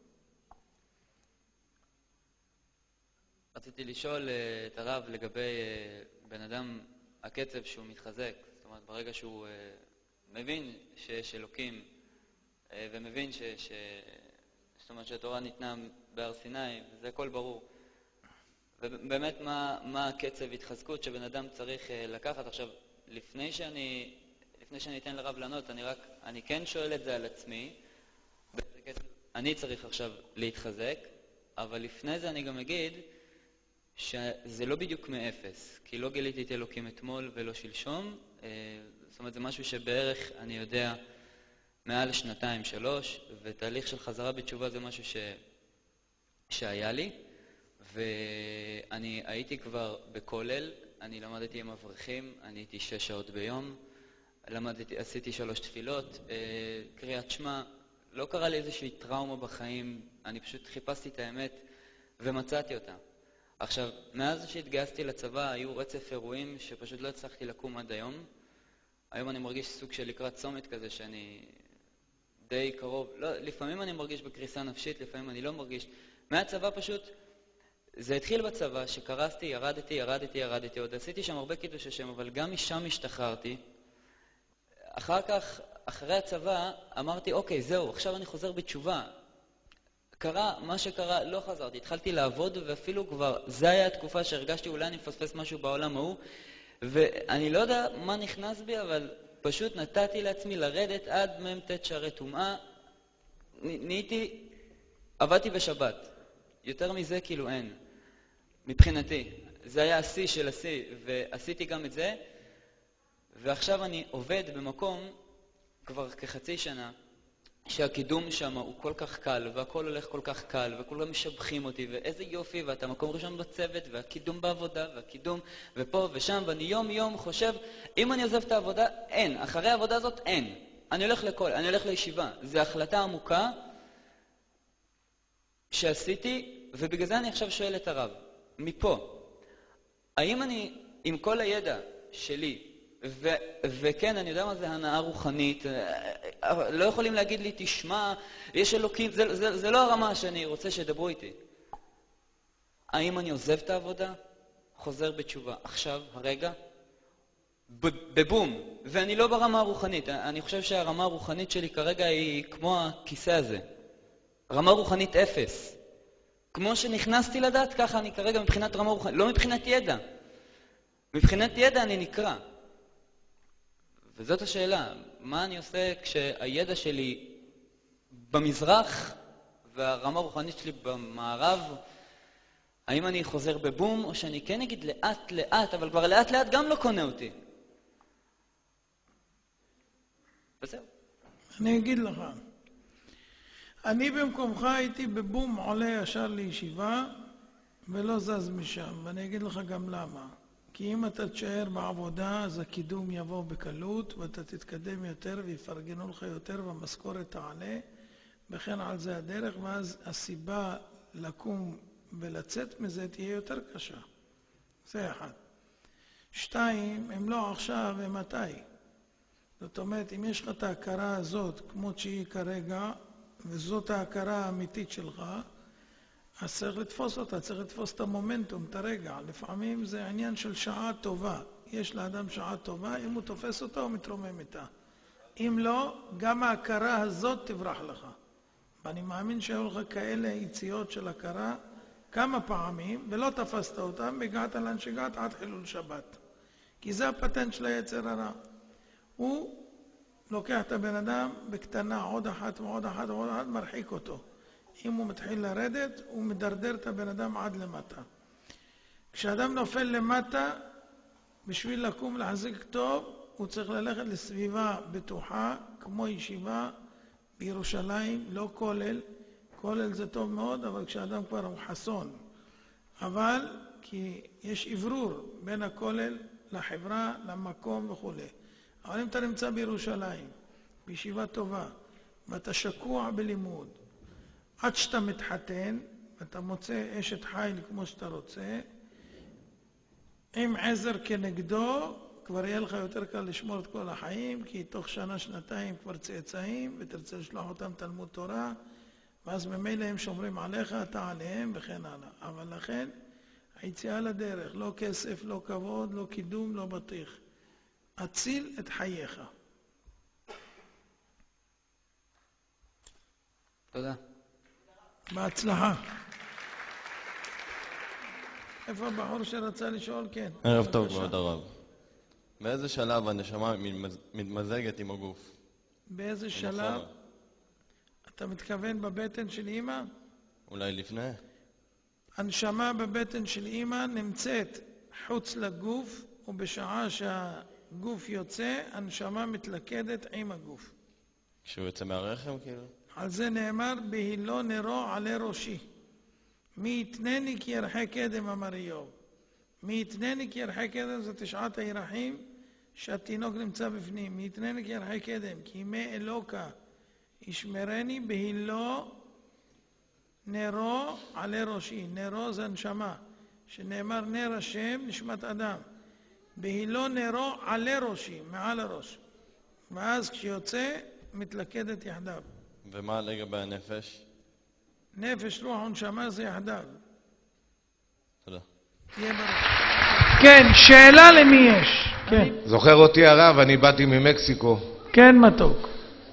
S11: רציתי לשאול את הרב לגבי בן אדם, הקצב שהוא מתחזק. זאת אומרת, ברגע שהוא מבין שיש אלוקים ומבין ש... ש... זאת אומרת שהתורה ניתנה בהר סיני, וזה הכל ברור. ובאמת מה, מה הקצב התחזקות שבן אדם צריך לקחת. עכשיו, לפני שאני, לפני שאני אתן לרב לענות, אני רק, אני כן שואל את זה על עצמי. באיזה קצב אני צריך עכשיו להתחזק, אבל לפני זה אני גם אגיד שזה לא בדיוק מאפס, כי לא גיליתי את אלוקים אתמול ולא שלשום. זאת אומרת, זה משהו שבערך אני יודע מעל שנתיים, שלוש, ותהליך של חזרה בתשובה זה משהו ש... שהיה לי, ואני הייתי כבר בכולל, אני למדתי עם אברכים, אני הייתי שש שעות ביום, למדתי, עשיתי שלוש תפילות, קריאת שמע, לא קרה לי איזושהי טראומה בחיים, אני פשוט חיפשתי את האמת ומצאתי אותה. עכשיו, מאז שהתגייסתי לצבא היו רצף אירועים שפשוט לא הצלחתי לקום עד היום. היום אני מרגיש סוג של לקראת צומת כזה שאני די קרוב, לא, לפעמים אני מרגיש בקריסה נפשית, לפעמים אני לא מרגיש. מהצבא פשוט, זה התחיל בצבא שקרסתי, ירדתי, ירדתי, ירדתי, עוד עשיתי שם הרבה קידוש השם, אבל גם משם השתחררתי. אחר כך, אחרי הצבא, אמרתי, אוקיי, זהו, עכשיו אני חוזר בתשובה. קרה, מה שקרה, לא חזרתי, התחלתי לעבוד, ואפילו כבר, זה היה התקופה שהרגשתי, אולי אני מפספס משהו בעולם ההוא, ואני לא יודע מה נכנס בי, אבל פשוט נתתי לעצמי לרדת עד ממתת שערי טומאה, נהייתי, עבדתי בשבת. יותר מזה כאילו אין, מבחינתי. זה היה השיא של השיא, ועשיתי גם את זה, ועכשיו אני עובד במקום כבר כחצי שנה, שהקידום שם הוא כל כך קל, והכל הולך כל כך קל, וכולם משבחים אותי, ואיזה יופי, ואתה מקום ראשון בצוות, והקידום בעבודה, והקידום, ופה ושם, ואני יום יום חושב, אם אני עוזב את העבודה, אין. אחרי העבודה הזאת, אין. אני הולך לכל, אני הולך לישיבה. זו החלטה עמוקה שעשיתי, ובגלל זה אני עכשיו שואל את הרב, מפה, האם אני, עם כל הידע שלי, ו- וכן, אני יודע מה זה הנאה רוחנית, לא יכולים להגיד לי, תשמע, יש אלוקים, זה, זה, זה לא הרמה שאני רוצה שדברו איתי. האם אני עוזב את העבודה? חוזר בתשובה. עכשיו, הרגע, בבום, ואני לא ברמה הרוחנית, אני חושב שהרמה הרוחנית שלי כרגע היא כמו הכיסא הזה. רמה רוחנית אפס. כמו שנכנסתי לדעת, ככה אני כרגע מבחינת רמה רוחנית, לא מבחינת ידע. מבחינת ידע אני נקרא. וזאת השאלה, מה אני עושה כשהידע שלי במזרח והרמה הרוחנית שלי במערב, האם אני חוזר בבום או שאני כן אגיד לאט לאט, אבל כבר לאט לאט גם לא קונה אותי. בסדר.
S1: אני אגיד לך, אני במקומך הייתי בבום עולה ישר לישיבה ולא זז משם, ואני אגיד לך גם למה. כי אם אתה תשאר בעבודה, אז הקידום יבוא בקלות, ואתה תתקדם יותר ויפרגנו לך יותר, והמשכורת תעלה, וכן על זה הדרך, ואז הסיבה לקום ולצאת מזה תהיה יותר קשה. זה אחד. שתיים, הם לא עכשיו, הם מתי. זאת אומרת, אם יש לך את ההכרה הזאת, כמו שהיא כרגע, וזאת ההכרה האמיתית שלך, אז צריך לתפוס אותה, צריך לתפוס את המומנטום, את הרגע. לפעמים זה עניין של שעה טובה. יש לאדם שעה טובה, אם הוא תופס אותה הוא מתרומם איתה. אם לא, גם ההכרה הזאת תברח לך. ואני מאמין שהיו לך כאלה יציאות של הכרה כמה פעמים, ולא תפסת אותם, והגעת לאן שהגעת עד חילול שבת. כי זה הפטנט של היצר הרע. הוא לוקח את הבן אדם בקטנה, עוד אחת ועוד אחת ועוד אחת, מרחיק אותו. אם הוא מתחיל לרדת, הוא מדרדר את הבן אדם עד למטה. כשאדם נופל למטה, בשביל לקום להחזיק טוב, הוא צריך ללכת לסביבה בטוחה, כמו ישיבה בירושלים, לא כולל. כולל זה טוב מאוד, אבל כשאדם כבר הוא חסון. אבל כי יש עברור בין הכולל לחברה, למקום וכו'. אבל אם אתה נמצא בירושלים, בישיבה טובה, ואתה שקוע בלימוד, עד שאתה מתחתן, ואתה מוצא אשת חיל כמו שאתה רוצה, עם עזר כנגדו, כבר יהיה לך יותר קל לשמור את כל החיים, כי תוך שנה, שנתיים כבר צאצאים, ותרצה לשלוח אותם תלמוד תורה, ואז ממילא הם שומרים עליך, אתה עליהם, וכן הלאה. אבל לכן, היציאה לדרך, לא כסף, לא כבוד, לא קידום, לא בטיח. הציל את חייך.
S11: תודה.
S1: בהצלחה. איפה הבחור שרצה לשאול? כן.
S12: ערב טוב, כבוד הרב. באיזה שלב הנשמה מתמזגת עם הגוף?
S1: באיזה שלב? אתה מתכוון בבטן של אמא?
S12: אולי לפני?
S1: הנשמה בבטן של אמא נמצאת חוץ לגוף, ובשעה שהגוף יוצא, הנשמה מתלכדת עם הגוף.
S12: כשהוא יוצא מהרחם כאילו?
S1: על זה נאמר, בהילו נרו עלי ראשי. מי יתנני כי ירחק קדם, אמר איוב. מי יתנני כי ירחק קדם, זה תשעת הירחים שהתינוק נמצא בפנים. מי יתנני כי ירחק קדם, כי ימי אלוקה ישמרני, בהילו נרו עלי ראשי. נרו זה הנשמה, שנאמר נר השם נשמת אדם. בהילו נרו עלי ראשי, מעל הראש. ואז כשיוצא מתלכדת יחדיו.
S12: ומה לגבי הנפש?
S1: נפש, רוח ונשמה זה יחדיו.
S12: תודה.
S1: תהיה ברוך. כן, שאלה למי יש? כן.
S13: זוכר אותי הרב, אני באתי ממקסיקו.
S1: כן, מתוק.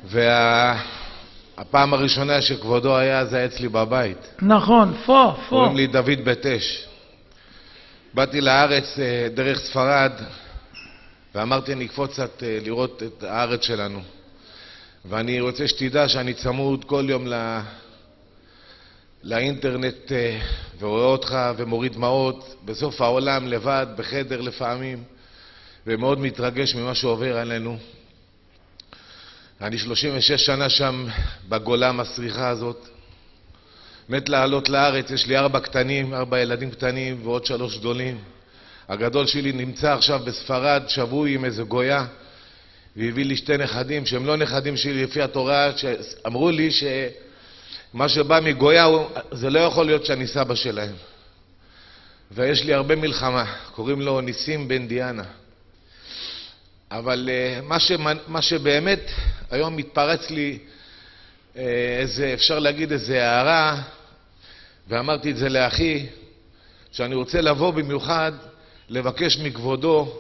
S13: והפעם הראשונה שכבודו היה זה אצלי בבית.
S1: נכון, פה, פה.
S13: קוראים לי דוד בית אש. באתי לארץ דרך ספרד, ואמרתי אני אקפוץ קצת לראות את הארץ שלנו. ואני רוצה שתדע שאני צמוד כל יום לא... לאינטרנט ורואה אותך ומוריד דמעות בסוף העולם לבד, בחדר לפעמים, ומאוד מתרגש ממה שעובר עלינו. אני שלושים ושש שנה שם בגולה המסריחה הזאת. מת לעלות לארץ, יש לי ארבע קטנים, ארבע ילדים קטנים ועוד שלוש גדולים. הגדול שלי נמצא עכשיו בספרד, שבוי עם איזה גויה, והביא לי שתי נכדים שהם לא נכדים שלי לפי התורה, שאמרו לי שמה שבא מגויה זה לא יכול להיות שאני סבא שלהם. ויש לי הרבה מלחמה, קוראים לו ניסים בן דיאנה. אבל מה, ש... מה שבאמת היום מתפרץ לי איזה, אפשר להגיד איזה הערה, ואמרתי את זה לאחי, שאני רוצה לבוא במיוחד לבקש מכבודו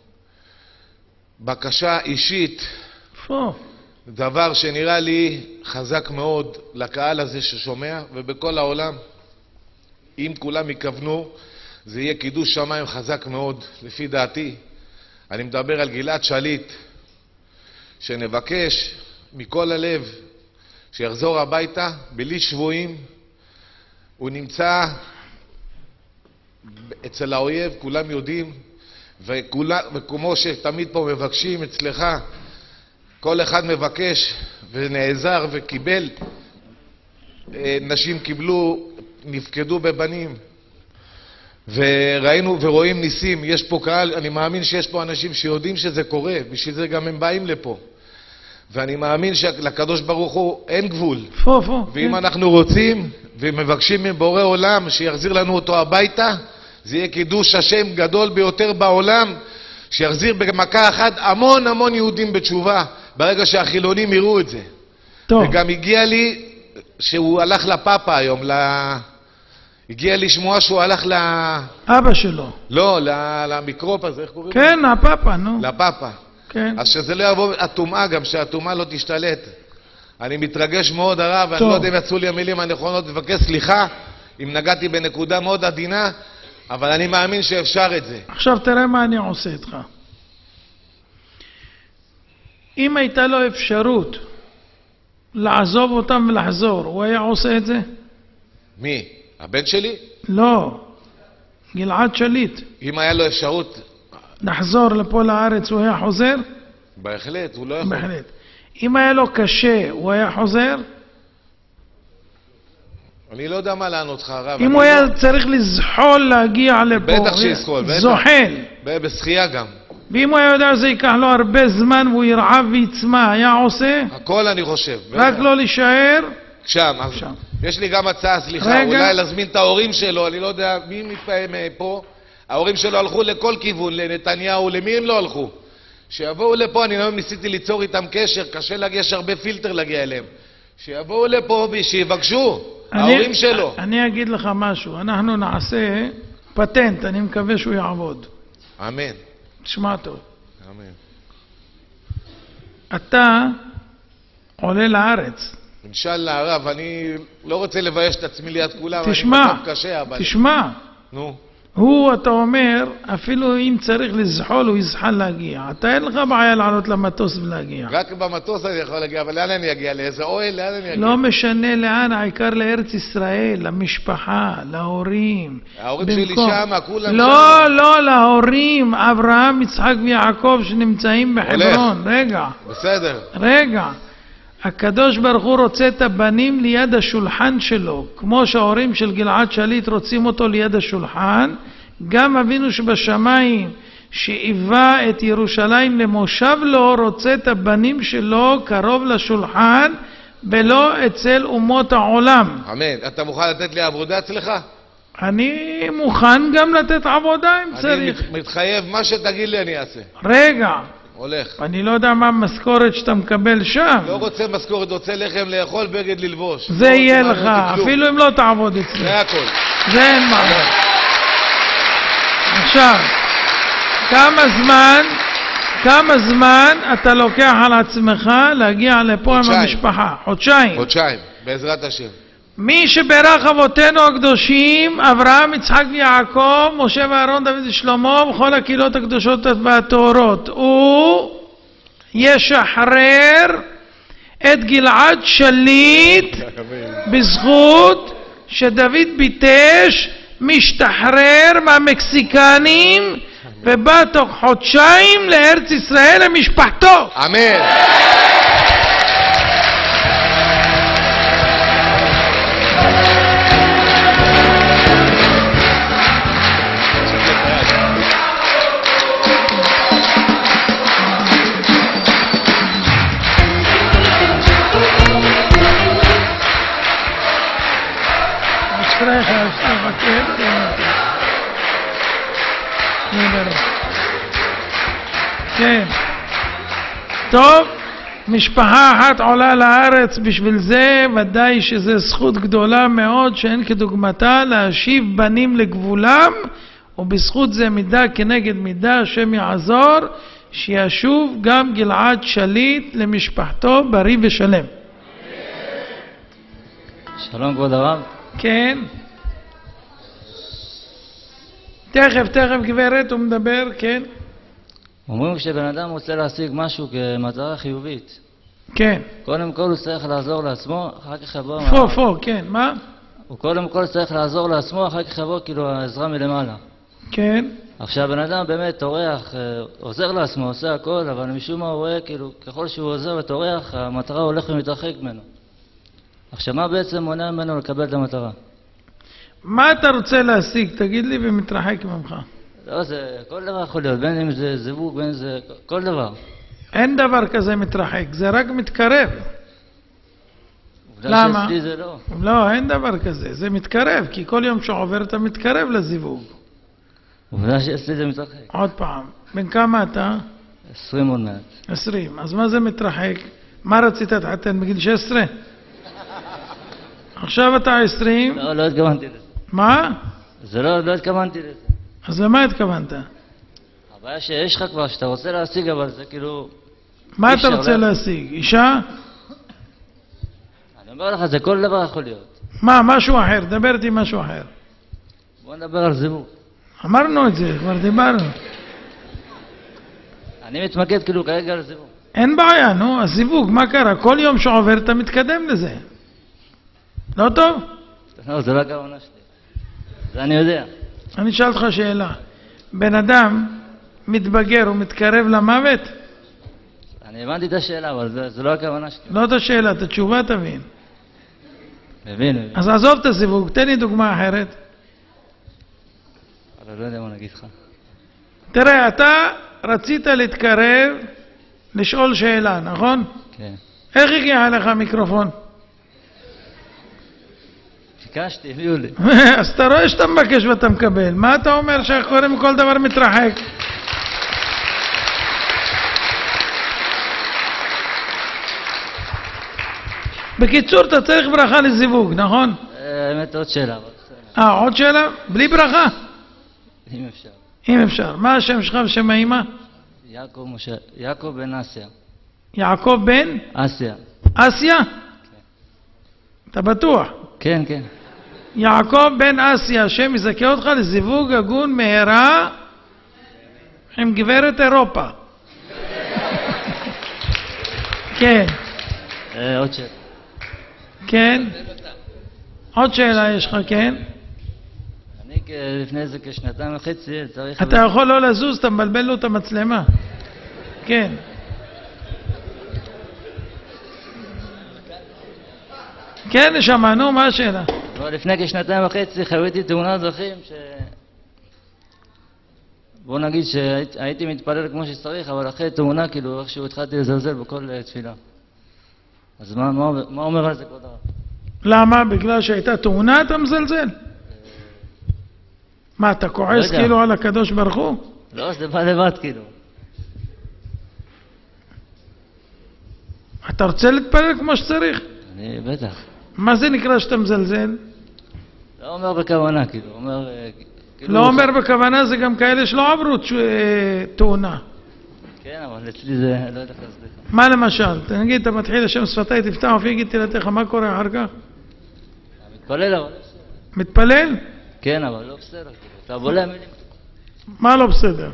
S13: בקשה אישית, דבר שנראה לי חזק מאוד לקהל הזה ששומע ובכל העולם. אם כולם יכוונו, זה יהיה קידוש שמיים חזק מאוד, לפי דעתי. אני מדבר על גלעד שליט, שנבקש מכל הלב שיחזור הביתה בלי שבויים. הוא נמצא אצל האויב, כולם יודעים, וכולה, וכמו שתמיד פה מבקשים אצלך, כל אחד מבקש ונעזר וקיבל. נשים קיבלו, נפקדו בבנים, וראינו ורואים ניסים. יש פה קהל, אני מאמין שיש פה אנשים שיודעים שזה קורה, בשביל זה גם הם באים לפה. ואני מאמין שלקדוש ברוך הוא אין גבול.
S1: פו, פו,
S13: ואם
S1: כן.
S13: אנחנו רוצים ומבקשים מבורא עולם שיחזיר לנו אותו הביתה, זה יהיה קידוש השם גדול ביותר בעולם, שיחזיר במכה אחת המון המון יהודים בתשובה, ברגע שהחילונים יראו את זה.
S1: טוב.
S13: וגם הגיע לי שהוא הלך לפאפה היום, ל... הגיע לי שמועה שהוא הלך ל...
S1: אבא שלו.
S13: לא, למיקרופ הזה, איך קוראים?
S1: כן, הפאפה, נו.
S13: לפאפה.
S1: כן.
S13: אז שזה לא יבוא הטומאה, גם שהטומאה לא תשתלט. אני מתרגש מאוד הרב, ואני לא יודע אם יצאו לי המילים הנכונות, לבקש סליחה אם נגעתי בנקודה מאוד עדינה, אבל אני מאמין שאפשר את זה.
S1: עכשיו תראה מה אני עושה איתך. אם הייתה לו אפשרות לעזוב אותם ולחזור, הוא היה עושה את זה?
S13: מי? הבן שלי?
S1: לא, גלעד שליט.
S13: אם היה לו אפשרות...
S1: לחזור לפה לארץ, הוא היה חוזר?
S13: בהחלט, הוא לא יכול.
S1: בהחלט. אם היה לו קשה, הוא היה חוזר?
S13: אני לא יודע מה לענות לך, הרב.
S1: אם הוא היה לא... צריך לזחול להגיע לפה,
S13: בטח שיזחול, בטח.
S1: זוחל.
S13: בשחייה גם.
S1: ואם הוא היה יודע שזה ייקח לו הרבה זמן והוא ירעב ויצמא, היה עושה?
S13: הכל אני חושב.
S1: רק בטח. לא להישאר?
S13: שם. שם. יש לי גם הצעה, סליחה, רגע. אולי להזמין את ההורים שלו, אני לא יודע מי מתפעם פה. ההורים שלו הלכו לכל כיוון, לנתניהו, למי הם לא הלכו? שיבואו לפה, אני לא ניסיתי ליצור איתם קשר, קשה להגיע, יש הרבה פילטר להגיע אליהם. שיבואו לפה ושיבקשו, ההורים שלו.
S1: אני אגיד לך משהו, אנחנו נעשה פטנט, אני מקווה שהוא יעבוד.
S13: אמן.
S1: תשמע טוב.
S13: אמן.
S1: אתה עולה לארץ.
S13: אינשאללה הרב, אני לא רוצה לבייש את עצמי ליד כולם,
S1: תשמע,
S13: אני מצב קשה, אבל...
S1: תשמע.
S13: נו.
S1: הוא, אתה אומר, אפילו אם צריך לזחול, הוא יזחל להגיע. אתה אין לך בעיה לעלות למטוס ולהגיע.
S13: רק במטוס אני יכול להגיע, אבל לאן אני אגיע? לאיזה אוהל? לאן אני אגיע?
S1: לא משנה לאן, העיקר לארץ ישראל, למשפחה, להורים.
S13: ההורים שלי שם, כולם שם.
S1: לא, לא, להורים, אברהם, יצחק ויעקב שנמצאים בחברון. רגע.
S13: בסדר.
S1: רגע. הקדוש ברוך הוא רוצה את הבנים ליד השולחן שלו, כמו שההורים של גלעד שליט רוצים אותו ליד השולחן. גם אבינו שבשמיים שהיווה את ירושלים למושב לו, רוצה את הבנים שלו קרוב לשולחן ולא אצל אומות העולם.
S13: אמן. אתה מוכן לתת לי עבודה אצלך?
S1: אני מוכן גם לתת עבודה אם צריך.
S13: אני מתחייב, מה שתגיד לי אני אעשה.
S1: רגע.
S13: הולך.
S1: אני לא יודע מה המשכורת שאתה מקבל שם.
S13: לא רוצה משכורת, רוצה לחם לאכול, בגד ללבוש.
S1: זה יהיה לך, אפילו אם לא תעבוד אצלי.
S13: זה הכל.
S1: זה אין מה. עכשיו, כמה זמן, כמה זמן אתה לוקח על עצמך להגיע לפה עם המשפחה? חודשיים.
S13: חודשיים, בעזרת השם.
S1: מי שברך אבותינו הקדושים, אברהם, יצחק ויעקב, משה ואהרון, דוד ושלמה, וכל הקהילות הקדושות והטהורות, הוא ישחרר את גלעד שליט בזכות שדוד ביטש, משתחרר מהמקסיקנים ובא תוך חודשיים לארץ ישראל למשפחתו.
S13: אמן.
S1: כן. טוב, משפחה אחת עולה לארץ, בשביל זה ודאי שזה זכות גדולה מאוד שאין כדוגמתה להשיב בנים לגבולם, ובזכות זה מידה כנגד מידה, השם יעזור, שישוב גם גלעד שליט למשפחתו בריא ושלם.
S14: שלום כבוד הרב.
S1: כן. תכף, תכף גברת, הוא מדבר, כן.
S14: אומרים שבן אדם רוצה להשיג משהו כמטרה חיובית.
S1: כן.
S14: קודם כל הוא צריך לעזור לעצמו, אחר כך יבוא...
S1: פה, פה, כן, מה?
S14: הוא קודם כל צריך לעזור לעצמו, אחר כך יבוא כאילו העזרה מלמעלה.
S1: כן.
S14: עכשיו בן אדם באמת טורח, עוזר לעצמו, עושה הכל, אבל משום מה הוא רואה כאילו ככל שהוא עוזר וטורח, המטרה הולך ומתרחק ממנו. עכשיו מה בעצם מונע ממנו לקבל את המטרה?
S1: מה אתה רוצה להשיג? תגיד לי ומתרחק ממך.
S14: לא, זה כל דבר יכול להיות, בין אם זה זיווג, בין אם זה כל דבר.
S1: אין דבר כזה מתרחק, זה רק מתקרב.
S14: למה?
S1: למה?
S14: שאצלי זה לא.
S1: לא, אין דבר כזה, זה מתקרב, כי כל יום שעובר אתה מתקרב לזיווג.
S14: עובדה שאצלי זה מתרחק.
S1: עוד פעם, בין כמה אתה?
S14: עשרים עוד מעט.
S1: עשרים, אז מה זה מתרחק? מה רצית להתחתן בגיל שש עשרה? עכשיו אתה עשרים.
S14: לא, לא התכוונתי לזה.
S1: מה?
S14: זה לא, לא התכוונתי לזה.
S1: אז למה התכוונת?
S14: הבעיה שיש לך כבר שאתה רוצה להשיג, אבל זה כאילו...
S1: מה אתה רוצה להשיג? אישה?
S14: אני אומר לך, זה כל דבר יכול להיות.
S1: מה, משהו אחר, דבר איתי משהו אחר.
S14: בוא נדבר על זיווג.
S1: אמרנו את זה, כבר דיברנו.
S14: אני מתמקד כאילו כרגע על זיווג.
S1: אין בעיה, נו, הזיווג, מה קרה? כל יום שעובר אתה מתקדם לזה. לא טוב?
S14: לא, זה לא הכוונה שלי. זה אני יודע.
S1: אני אשאל אותך שאלה. בן אדם מתבגר ומתקרב למוות?
S14: אני הבנתי את השאלה, אבל זה, זה לא הכוונה שלי.
S1: לא את השאלה, את התשובה תבין.
S14: מבין, מבין.
S1: אז עזוב את הזיווג, תן לי דוגמה אחרת.
S14: אבל לא יודע מה נגיד לך.
S1: תראה, אתה רצית להתקרב, לשאול שאלה, נכון?
S14: כן.
S1: איך הגיע לך המיקרופון?
S14: ביקשתי, הביאו לי.
S1: אז אתה רואה שאתה מבקש ואתה מקבל. מה אתה אומר שקודם כל דבר מתרחק? בקיצור, אתה צריך ברכה לזיווג, נכון?
S14: האמת עוד שאלה.
S1: אה, עוד שאלה? בלי ברכה?
S14: אם אפשר.
S1: אם אפשר. מה השם שלך ושם האמא?
S14: יעקב משה, יעקב בן אסיה.
S1: יעקב בן?
S14: אסיה.
S1: אסיה? אתה בטוח?
S14: כן, כן.
S1: יעקב בן אסיה, השם יזכה אותך לזיווג הגון מהרה עם גברת אירופה. כן.
S14: עוד שאלה.
S1: כן. עוד שאלה יש לך, כן?
S14: אני לפני זה כשנתיים וחצי צריך...
S1: אתה יכול לא לזוז, אתה מבלבל לו את המצלמה. כן. כן, שמענו, מה השאלה?
S14: לפני כשנתיים וחצי חוויתי תאונת דרכים ש... בוא נגיד שהייתי מתפלל כמו שצריך, אבל אחרי תאונה כאילו איכשהו התחלתי לזלזל בכל תפילה. אז מה, מה, מה אומר על זה כבוד הרב?
S1: למה? בגלל שהייתה תאונה אתה מזלזל? מה, אתה כועס כאילו על הקדוש ברוך הוא?
S14: לא, זה בא לבד כאילו.
S1: אתה רוצה להתפלל כמו שצריך?
S14: אני בטח.
S1: מה זה נקרא שאתה מזלזל?
S14: לא אומר בכוונה כאילו, אומר...
S1: לא אומר בכוונה, זה גם כאלה שלא עברו תאונה.
S14: כן, אבל אצלי זה לא יודע כזה.
S1: מה למשל? תגיד, אתה מתחיל לשם שפתיי, תפתח ופי תהילתך, מה קורה אחר כך?
S14: מתפלל אבל...
S1: מתפלל?
S14: כן, אבל לא בסדר, אתה בולע מילים.
S1: מה לא בסדר?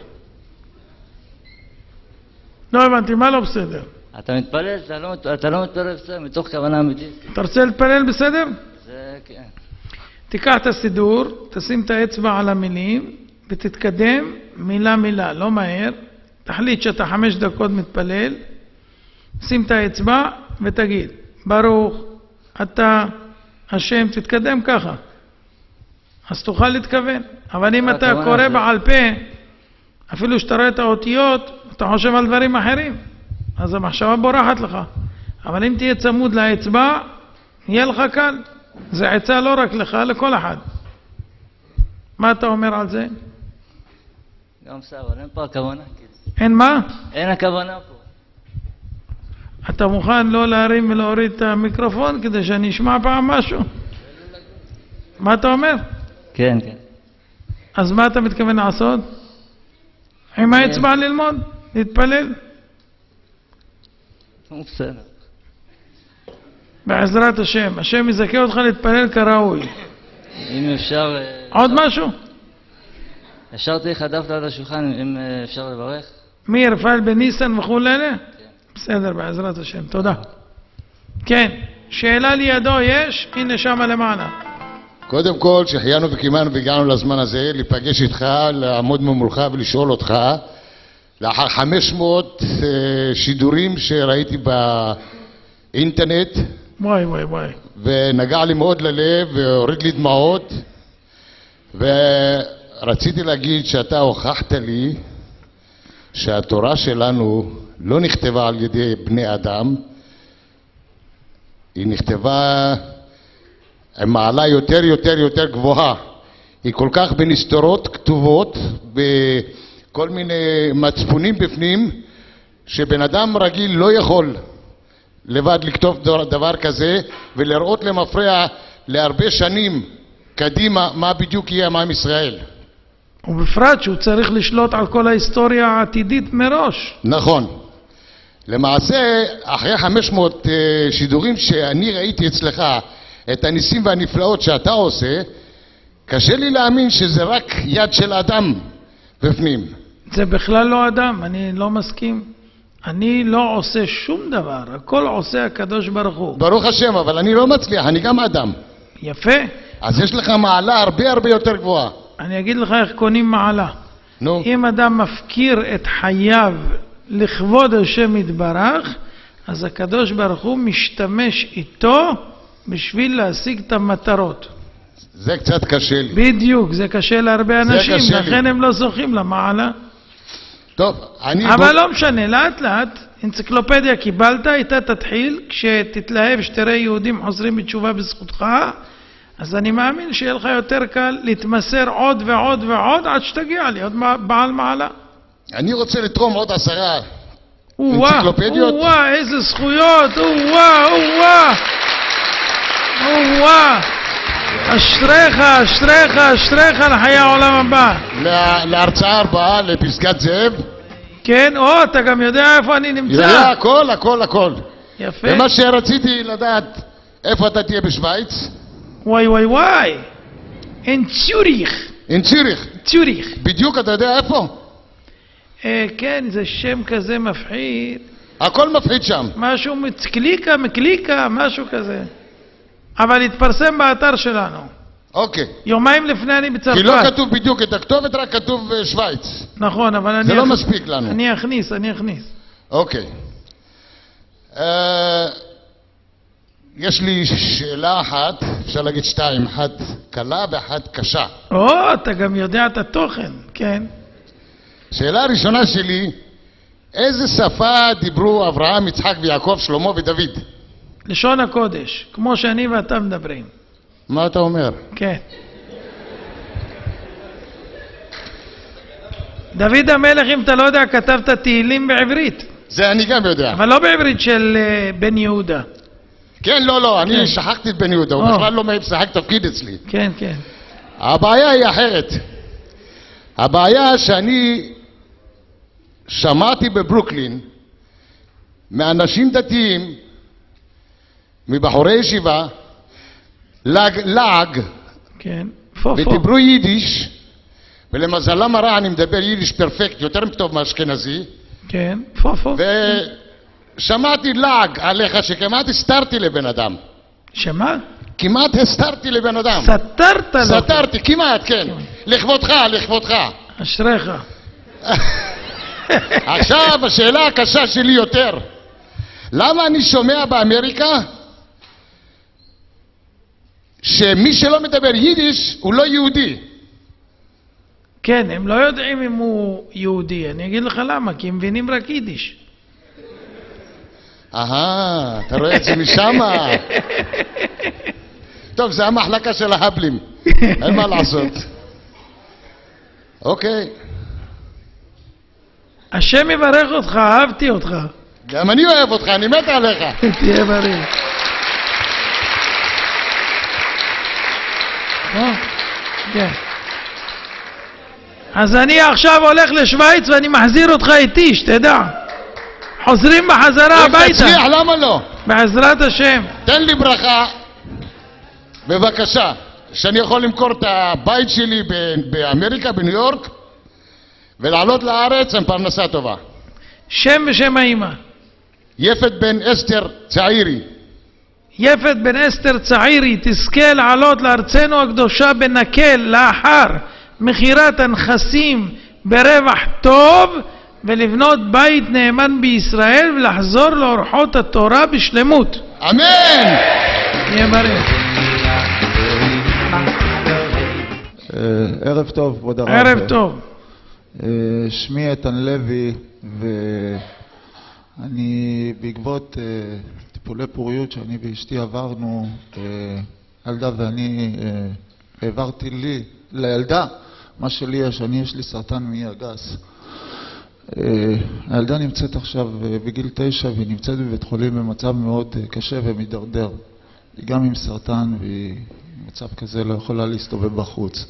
S1: לא הבנתי, מה לא בסדר?
S14: אתה מתפלל, אתה לא מתפלל בסדר, מתוך כוונה אמיתית.
S1: אתה רוצה להתפלל בסדר?
S14: זה כן.
S1: תיקח את הסידור, תשים את האצבע על המילים ותתקדם מילה מילה, לא מהר. תחליט שאתה חמש דקות מתפלל, שים את האצבע ותגיד ברוך אתה השם, תתקדם ככה, אז תוכל להתכוון. אבל אם אתה קורא בעל פה, אפילו שאתה רואה את האותיות, אתה חושב על דברים אחרים, אז המחשבה בורחת לך. אבל אם תהיה צמוד לאצבע, יהיה לך קל. זה עצה לא רק לך, לכל אחד. מה אתה אומר על זה?
S14: גם סבא, אין פה הכוונה.
S1: אין מה?
S14: אין הכוונה פה.
S1: אתה מוכן לא להרים ולהוריד את המיקרופון כדי שאני אשמע פעם משהו? מה אתה אומר?
S14: כן, כן.
S1: אז מה אתה מתכוון לעשות? עם האצבע ללמוד? להתפלל?
S14: בסדר.
S1: בעזרת השם. השם יזכה אותך להתפלל כראוי.
S14: אם אפשר...
S1: עוד משהו?
S14: השארתי לך דף ליד השולחן, אם אפשר לברך.
S1: מי, רפאל בן ניסן וכו' אלה? בסדר, בעזרת השם. תודה. כן, שאלה לידו יש? הנה שמה למעלה.
S15: קודם כל, שהחיינו וקיימנו והגענו לזמן הזה, להיפגש איתך, לעמוד ממולך ולשאול אותך, לאחר חמש מאות שידורים שראיתי באינטרנט,
S1: וואי וואי וואי.
S15: ונגע לי מאוד ללב והוריד לי דמעות, ורציתי להגיד שאתה הוכחת לי שהתורה שלנו לא נכתבה על ידי בני אדם, היא נכתבה עם מעלה יותר יותר יותר גבוהה. היא כל כך בנסתרות כתובות, בכל מיני מצפונים בפנים, שבן אדם רגיל לא יכול לבד לכתוב דבר כזה ולראות למפרע להרבה שנים קדימה מה בדיוק יהיה עם ישראל.
S1: ובפרט שהוא צריך לשלוט על כל ההיסטוריה העתידית מראש.
S15: נכון. למעשה, אחרי חמש מאות שידורים שאני ראיתי אצלך את הניסים והנפלאות שאתה עושה, קשה לי להאמין שזה רק יד של אדם בפנים.
S1: זה בכלל לא אדם, אני לא מסכים. אני לא עושה שום דבר, הכל עושה הקדוש ברוך הוא.
S15: ברוך השם, אבל אני לא מצליח, אני גם אדם.
S1: יפה.
S15: אז יש לך מעלה הרבה הרבה יותר גבוהה.
S1: אני אגיד לך איך קונים מעלה.
S15: נו.
S1: אם אדם מפקיר את חייו לכבוד השם יתברך, אז הקדוש ברוך הוא משתמש איתו בשביל להשיג את המטרות.
S15: זה קצת קשה לי.
S1: בדיוק, זה קשה להרבה אנשים,
S15: קשה
S1: לכן
S15: לי.
S1: הם לא זוכים למעלה.
S15: טוב, אני...
S1: אבל
S15: בוא...
S1: לא משנה, לאט לאט, אנציקלופדיה קיבלת, איתה תתחיל, כשתתלהב שתראה יהודים חוזרים בתשובה בזכותך, אז אני מאמין שיהיה לך יותר קל להתמסר עוד ועוד ועוד עד שתגיע לי, עוד בעל מעלה.
S15: אני רוצה לתרום עוד עשרה
S1: וואה,
S15: אנציקלופדיות.
S1: וואה, איזה זכויות, וואה, וואה, וואה. אשריך, אשריך, אשריך לחיי העולם הבא.
S15: לה, להרצאה הבאה, לפסגת זאב.
S1: כן, או, אתה גם יודע איפה אני נמצא.
S15: יודע, הכל, הכל, הכל.
S1: יפה.
S15: ומה שרציתי לדעת, איפה אתה תהיה בשוויץ?
S1: וואי וואי וואי. אין ציוריך.
S15: אין ציוריך?
S1: ציוריך.
S15: בדיוק, אתה יודע איפה?
S1: אה, כן, זה שם כזה מפחיד.
S15: הכל מפחיד שם.
S1: משהו מקליקה, מקליקה, משהו כזה. אבל התפרסם באתר שלנו.
S15: אוקיי.
S1: יומיים לפני אני בצרפת.
S15: כי לא כתוב בדיוק את הכתובת, רק כתוב שוויץ.
S1: נכון, אבל אני...
S15: זה לא
S1: אכ...
S15: מספיק לנו.
S1: אני אכניס, אני אכניס.
S15: אוקיי. Uh, יש לי שאלה אחת, אפשר להגיד שתיים, אחת קלה ואחת קשה.
S1: או, אתה גם יודע את התוכן, כן.
S15: שאלה הראשונה שלי, איזה שפה דיברו אברהם, יצחק ויעקב, שלמה ודוד?
S1: לשון הקודש, כמו שאני ואתה מדברים.
S15: מה אתה אומר?
S1: כן. דוד המלך, אם אתה לא יודע, כתב את התהילים בעברית.
S15: זה אני גם יודע.
S1: אבל לא בעברית של uh, בן יהודה.
S15: כן, לא, לא, אני
S1: כן.
S15: שכחתי את בן יהודה, הוא
S1: או.
S15: בכלל לא משחק תפקיד אצלי.
S1: כן, כן.
S15: הבעיה היא אחרת. הבעיה שאני שמעתי בברוקלין מאנשים דתיים, מבחורי ישיבה, לעג, לעג,
S1: כן, פו פו.
S15: ודיברו יידיש, ולמזלם הרע אני מדבר יידיש פרפקט, יותר טוב מהאשכנזי.
S1: כן, פו פו.
S15: ושמעתי לעג עליך שכמעט הסתרתי לבן אדם.
S1: שמה?
S15: כמעט הסתרתי לבן אדם.
S1: סתרת לו.
S15: סתרתי, כמעט, כן. לכבודך, לכבודך.
S1: אשריך.
S15: עכשיו השאלה הקשה שלי יותר. למה אני שומע באמריקה שמי שלא מדבר יידיש הוא לא יהודי?
S1: כן, הם לא יודעים אם הוא יהודי. אני אגיד לך למה, כי הם מבינים רק יידיש.
S15: אהה, אתה רואה את זה משם? טוב, זה המחלקה של ההבלים, אין מה לעשות. אוקיי.
S1: השם יברך אותך, אהבתי אותך.
S15: גם אני אוהב אותך, אני מת עליך.
S1: תהיה בריא. כן. אז אני עכשיו הולך לשוויץ ואני מחזיר אותך איתי, שתדע. חוזרים בחזרה הביתה.
S15: תצליח, למה לא?
S1: בעזרת השם.
S15: תן לי ברכה, בבקשה, שאני יכול למכור את הבית שלי באמריקה, בניו יורק, ולעלות לארץ עם פרנסה טובה.
S1: שם ושם האמא.
S15: יפת בן אסתר צעירי.
S1: יפת בן אסתר צעירי תזכה לעלות לארצנו הקדושה בנקל לאחר מכירת הנכסים ברווח טוב ולבנות בית נאמן בישראל ולחזור לאורחות התורה בשלמות.
S15: אמן.
S1: יהיה בריא.
S16: ערב טוב, כבוד הרב.
S1: ערב טוב.
S16: שמי איתן לוי, ואני בעקבות טיפולי פוריות שאני ואשתי עברנו, ילדה ואני העברתי לי, לילדה, מה שלי יש, אני יש לי סרטן מעי הגס. הילדה נמצאת עכשיו בגיל תשע והיא נמצאת בבית חולים במצב מאוד קשה ומדרדר. היא גם עם סרטן והיא במצב כזה לא יכולה להסתובב בחוץ.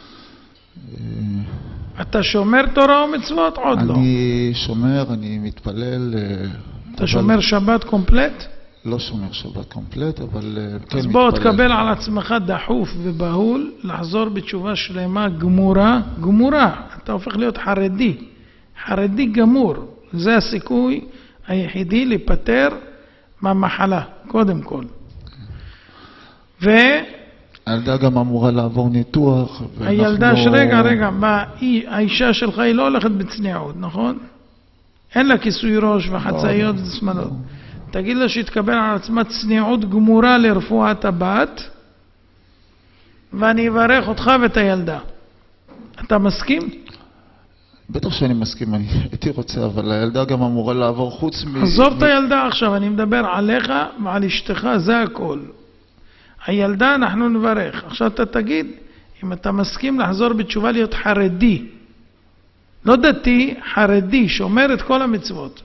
S1: אתה שומר תורה ומצוות? עוד לא.
S16: אני שומר, אני מתפלל.
S1: אתה שומר שבת קומפלט?
S16: לא שומר שבת קומפלט, אבל כן מתפלל.
S1: אז בוא תקבל על עצמך דחוף ובהול, לחזור בתשובה שלמה גמורה, גמורה. אתה הופך להיות חרדי, חרדי גמור. זה הסיכוי היחידי להיפטר מהמחלה, קודם כל. ו...
S16: הילדה גם אמורה לעבור ניתוח.
S1: הילדה שרגע, רגע, האישה שלך היא לא הולכת בצניעות, נכון? אין לה כיסוי ראש וחצאיות ושמלות. תגיד לה שתקבל על עצמה צניעות גמורה לרפואת הבת, ואני אברך אותך ואת הילדה. אתה מסכים?
S16: בטח שאני מסכים, אני הייתי רוצה, אבל הילדה גם אמורה לעבור חוץ מ...
S1: עזוב את הילדה עכשיו, אני מדבר עליך ועל אשתך, זה הכל. הילדה אנחנו נברך. עכשיו אתה תגיד, אם אתה מסכים לחזור בתשובה להיות חרדי, לא דתי, חרדי, שומר את כל המצוות.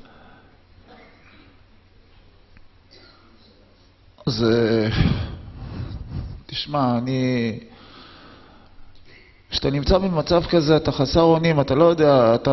S16: אז תשמע, אני... כשאתה נמצא במצב כזה, אתה חסר אונים, אתה לא יודע, אתה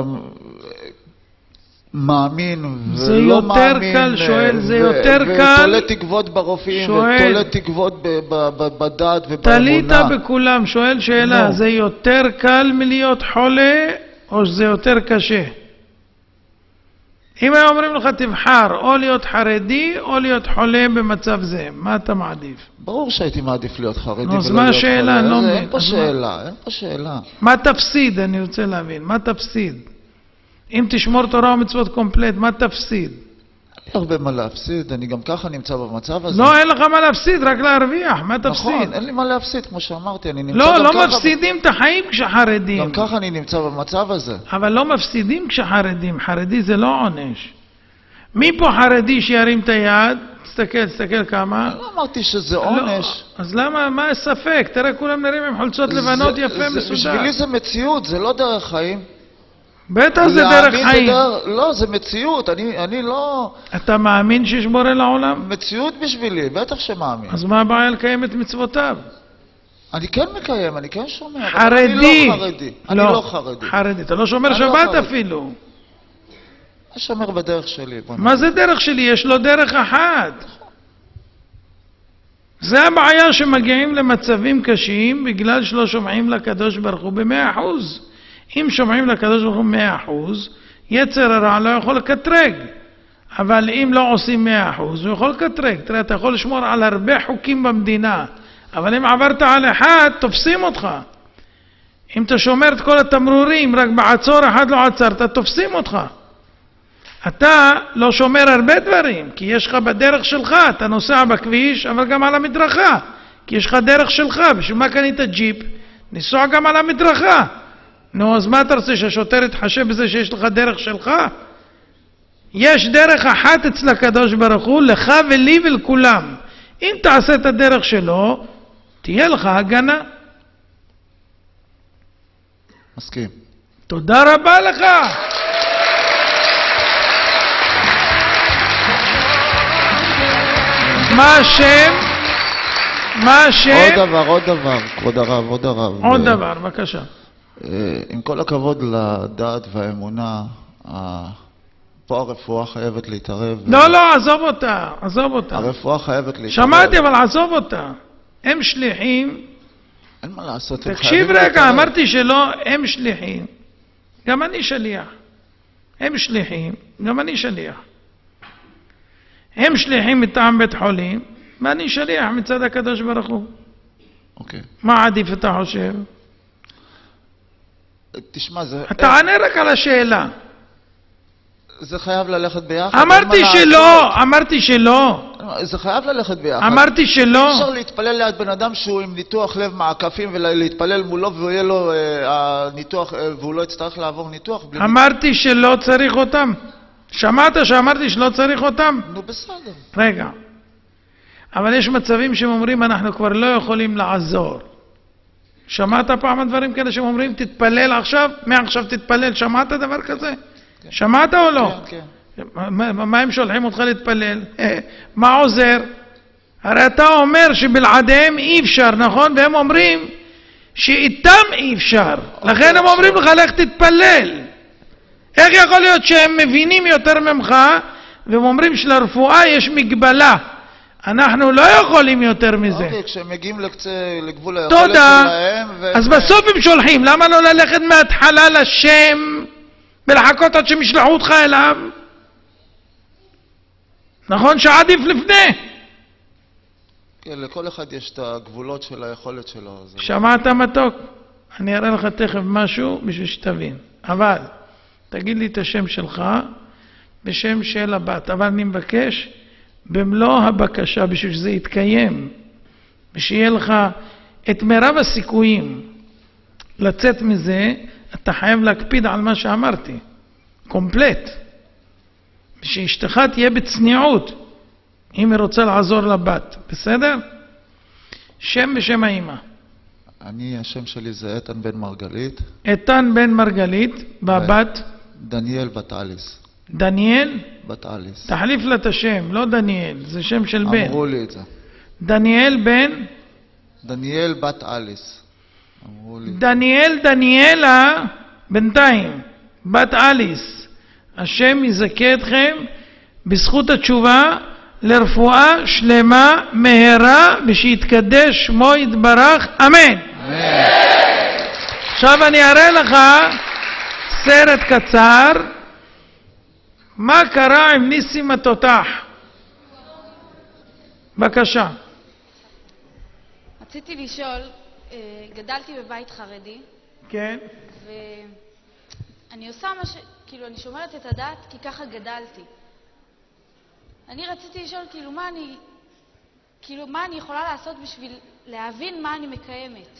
S16: מאמין ולא מאמין.
S1: קל, שואל, זה יותר קל.
S16: ותולה תקוות ברופאים, ותולה תקוות בדת ובאמונה.
S1: תלית בכולם, שואל שאלה, זה יותר קל מלהיות חולה, או שזה יותר קשה? אם היו אומרים לך תבחר, או להיות חרדי, או להיות חולה במצב זה, מה אתה מעדיף?
S16: ברור שהייתי מעדיף להיות חרדי ולא
S1: להיות חולה. אז מה השאלה?
S16: אין פה שאלה, אין פה שאלה.
S1: מה תפסיד, אני רוצה להבין, מה תפסיד? אם תשמור תורה ומצוות קומפלט, מה תפסיד?
S16: אין לי הרבה מה להפסיד, אני גם ככה נמצא במצב הזה.
S1: לא, אין לך מה להפסיד, רק להרוויח, מה תפסיד?
S16: נכון, אין לי מה להפסיד, כמו שאמרתי, אני נמצא
S1: לא,
S16: גם
S1: לא
S16: ככה...
S1: לא מפסידים את החיים כשחרדים.
S16: גם ככה אני נמצא במצב הזה.
S1: אבל לא מפסידים כשחרדים, חרדי זה לא עונש. מי פה חרדי שירים את היד? תסתכל, תסתכל כמה.
S16: לא אמרתי שזה עונש.
S1: אז למה, מה הספק? תראה, כולם נראים עם חולצות לבנות יפה מסודר.
S16: בשבילי זה מציאות, זה לא דרך חיים.
S1: בטח זה דרך חיים.
S16: לא, זה מציאות, אני לא...
S1: אתה מאמין שיש בורא לעולם?
S16: מציאות בשבילי, בטח שמאמין.
S1: אז מה הבעיה לקיים את מצוותיו?
S16: אני כן מקיים, אני כן שומר.
S1: חרדי.
S16: אני לא חרדי. אני לא חרדי.
S1: חרדי, אתה לא שומר שבת אפילו.
S16: אני שומר בדרך שלי.
S1: מה זה דרך שלי? יש לו דרך אחת. זה הבעיה שמגיעים למצבים קשים בגלל שלא שומעים לקדוש ברוך הוא במאה אחוז. אם שומעים לקדוש ברוך הוא מאה אחוז, יצר הרע לא יכול לקטרג. אבל אם לא עושים מאה אחוז, הוא יכול לקטרג. תראה, אתה יכול לשמור על הרבה חוקים במדינה, אבל אם עברת על אחד, תופסים אותך. אם אתה שומר את כל התמרורים, רק בעצור אחד לא עצרת, תופסים אותך. אתה לא שומר הרבה דברים, כי יש לך בדרך שלך, אתה נוסע בכביש, אבל גם על המדרכה. כי יש לך דרך שלך, בשביל מה קנית ג'יפ? ניסוע גם על המדרכה. נו, אז מה אתה רוצה, שהשוטר יתחשב בזה שיש לך דרך שלך? יש דרך אחת אצל הקדוש ברוך הוא, לך ולי ולכולם. אם תעשה את הדרך שלו, תהיה לך הגנה.
S16: מסכים.
S1: תודה רבה לך. מה השם? מה השם?
S16: עוד דבר, עוד דבר, כבוד הרב, עוד דבר.
S1: עוד דבר, בבקשה.
S16: עם כל הכבוד לדעת והאמונה, פה הרפואה חייבת להתערב.
S1: לא, לא, עזוב אותה, עזוב אותה.
S16: הרפואה חייבת להתערב.
S1: שמעתי, אבל עזוב אותה. הם שליחים.
S16: אין מה לעשות.
S1: תקשיב רגע, אמרתי שלא, הם שליחים. גם אני שליח. הם שליחים, גם אני שליח. הם שליחים מטעם בית חולים, ואני שליח מצד הקדוש ברוך הוא.
S16: אוקיי.
S1: מה עדיף אתה חושב?
S16: תשמע, זה...
S1: אתה ענה רק על השאלה.
S16: זה חייב ללכת ביחד.
S1: אמרתי שלא, אמרתי שלא.
S16: זה חייב ללכת ביחד.
S1: אמרתי שלא.
S16: אי אפשר להתפלל ליד בן אדם שהוא עם ניתוח לב מעקפים ולהתפלל מולו ויהיה לו הניתוח והוא לא יצטרך לעבור ניתוח.
S1: אמרתי שלא צריך אותם. שמעת שאמרתי שלא צריך אותם?
S16: נו בסדר.
S1: רגע. אבל יש מצבים שהם אומרים אנחנו כבר לא יכולים לעזור. שמעת פעם הדברים כאלה שהם אומרים תתפלל עכשיו? מעכשיו תתפלל. שמעת דבר כזה? כן. שמעת או לא?
S16: כן, כן.
S1: מה, מה הם שולחים אותך להתפלל? מה עוזר? הרי אתה אומר שבלעדיהם אי אפשר, נכון? והם אומרים שאיתם אי אפשר. לכן הם אומרים לך לך תתפלל. איך יכול להיות שהם מבינים יותר ממך והם אומרים שלרפואה יש מגבלה? אנחנו לא יכולים יותר מזה.
S16: אוקיי, כשהם מגיעים לקצה, לגבול היכולת שלהם...
S1: תודה. אז בסוף הם שולחים. למה לא ללכת מההתחלה לשם ולחכות עד שהם ישלחו אותך אליו? נכון שעדיף לפני.
S16: כן, לכל אחד יש את הגבולות של היכולת שלו.
S1: שמעת מתוק? אני אראה לך תכף משהו בשביל שתבין. אבל, תגיד לי את השם שלך בשם של הבת. אבל אני מבקש במלוא הבקשה בשביל שזה יתקיים. ושיהיה לך את מרב הסיכויים לצאת מזה, אתה חייב להקפיד על מה שאמרתי. קומפלט. ושאשתך תהיה בצניעות, אם היא רוצה לעזור לבת. בסדר? שם בשם האמא.
S16: אני, השם שלי זה איתן בן מרגלית.
S1: איתן בן מרגלית, והבת?
S16: דניאל בת אליס.
S1: דניאל?
S16: בת אליס.
S1: תחליף לה את השם, לא דניאל, זה שם של בן.
S16: אמרו לי את זה.
S1: דניאל בן?
S16: דניאל בת אליס. אמרו לי.
S1: דניאל דניאלה, בינתיים, בת אליס. השם יזכה אתכם בזכות התשובה לרפואה שלמה, מהרה, ושיתקדש שמו יתברך, אמן.
S16: אמן.
S1: עכשיו אני אראה לך סרט קצר, מה קרה עם ניסים התותח. בבקשה.
S3: רציתי לשאול, גדלתי בבית חרדי.
S1: כן.
S3: ואני עושה מה ש... כאילו, אני שומרת את הדת כי ככה גדלתי. אני רציתי לשאול, כאילו, מה אני... כאילו, מה אני יכולה לעשות בשביל להבין מה אני מקיימת?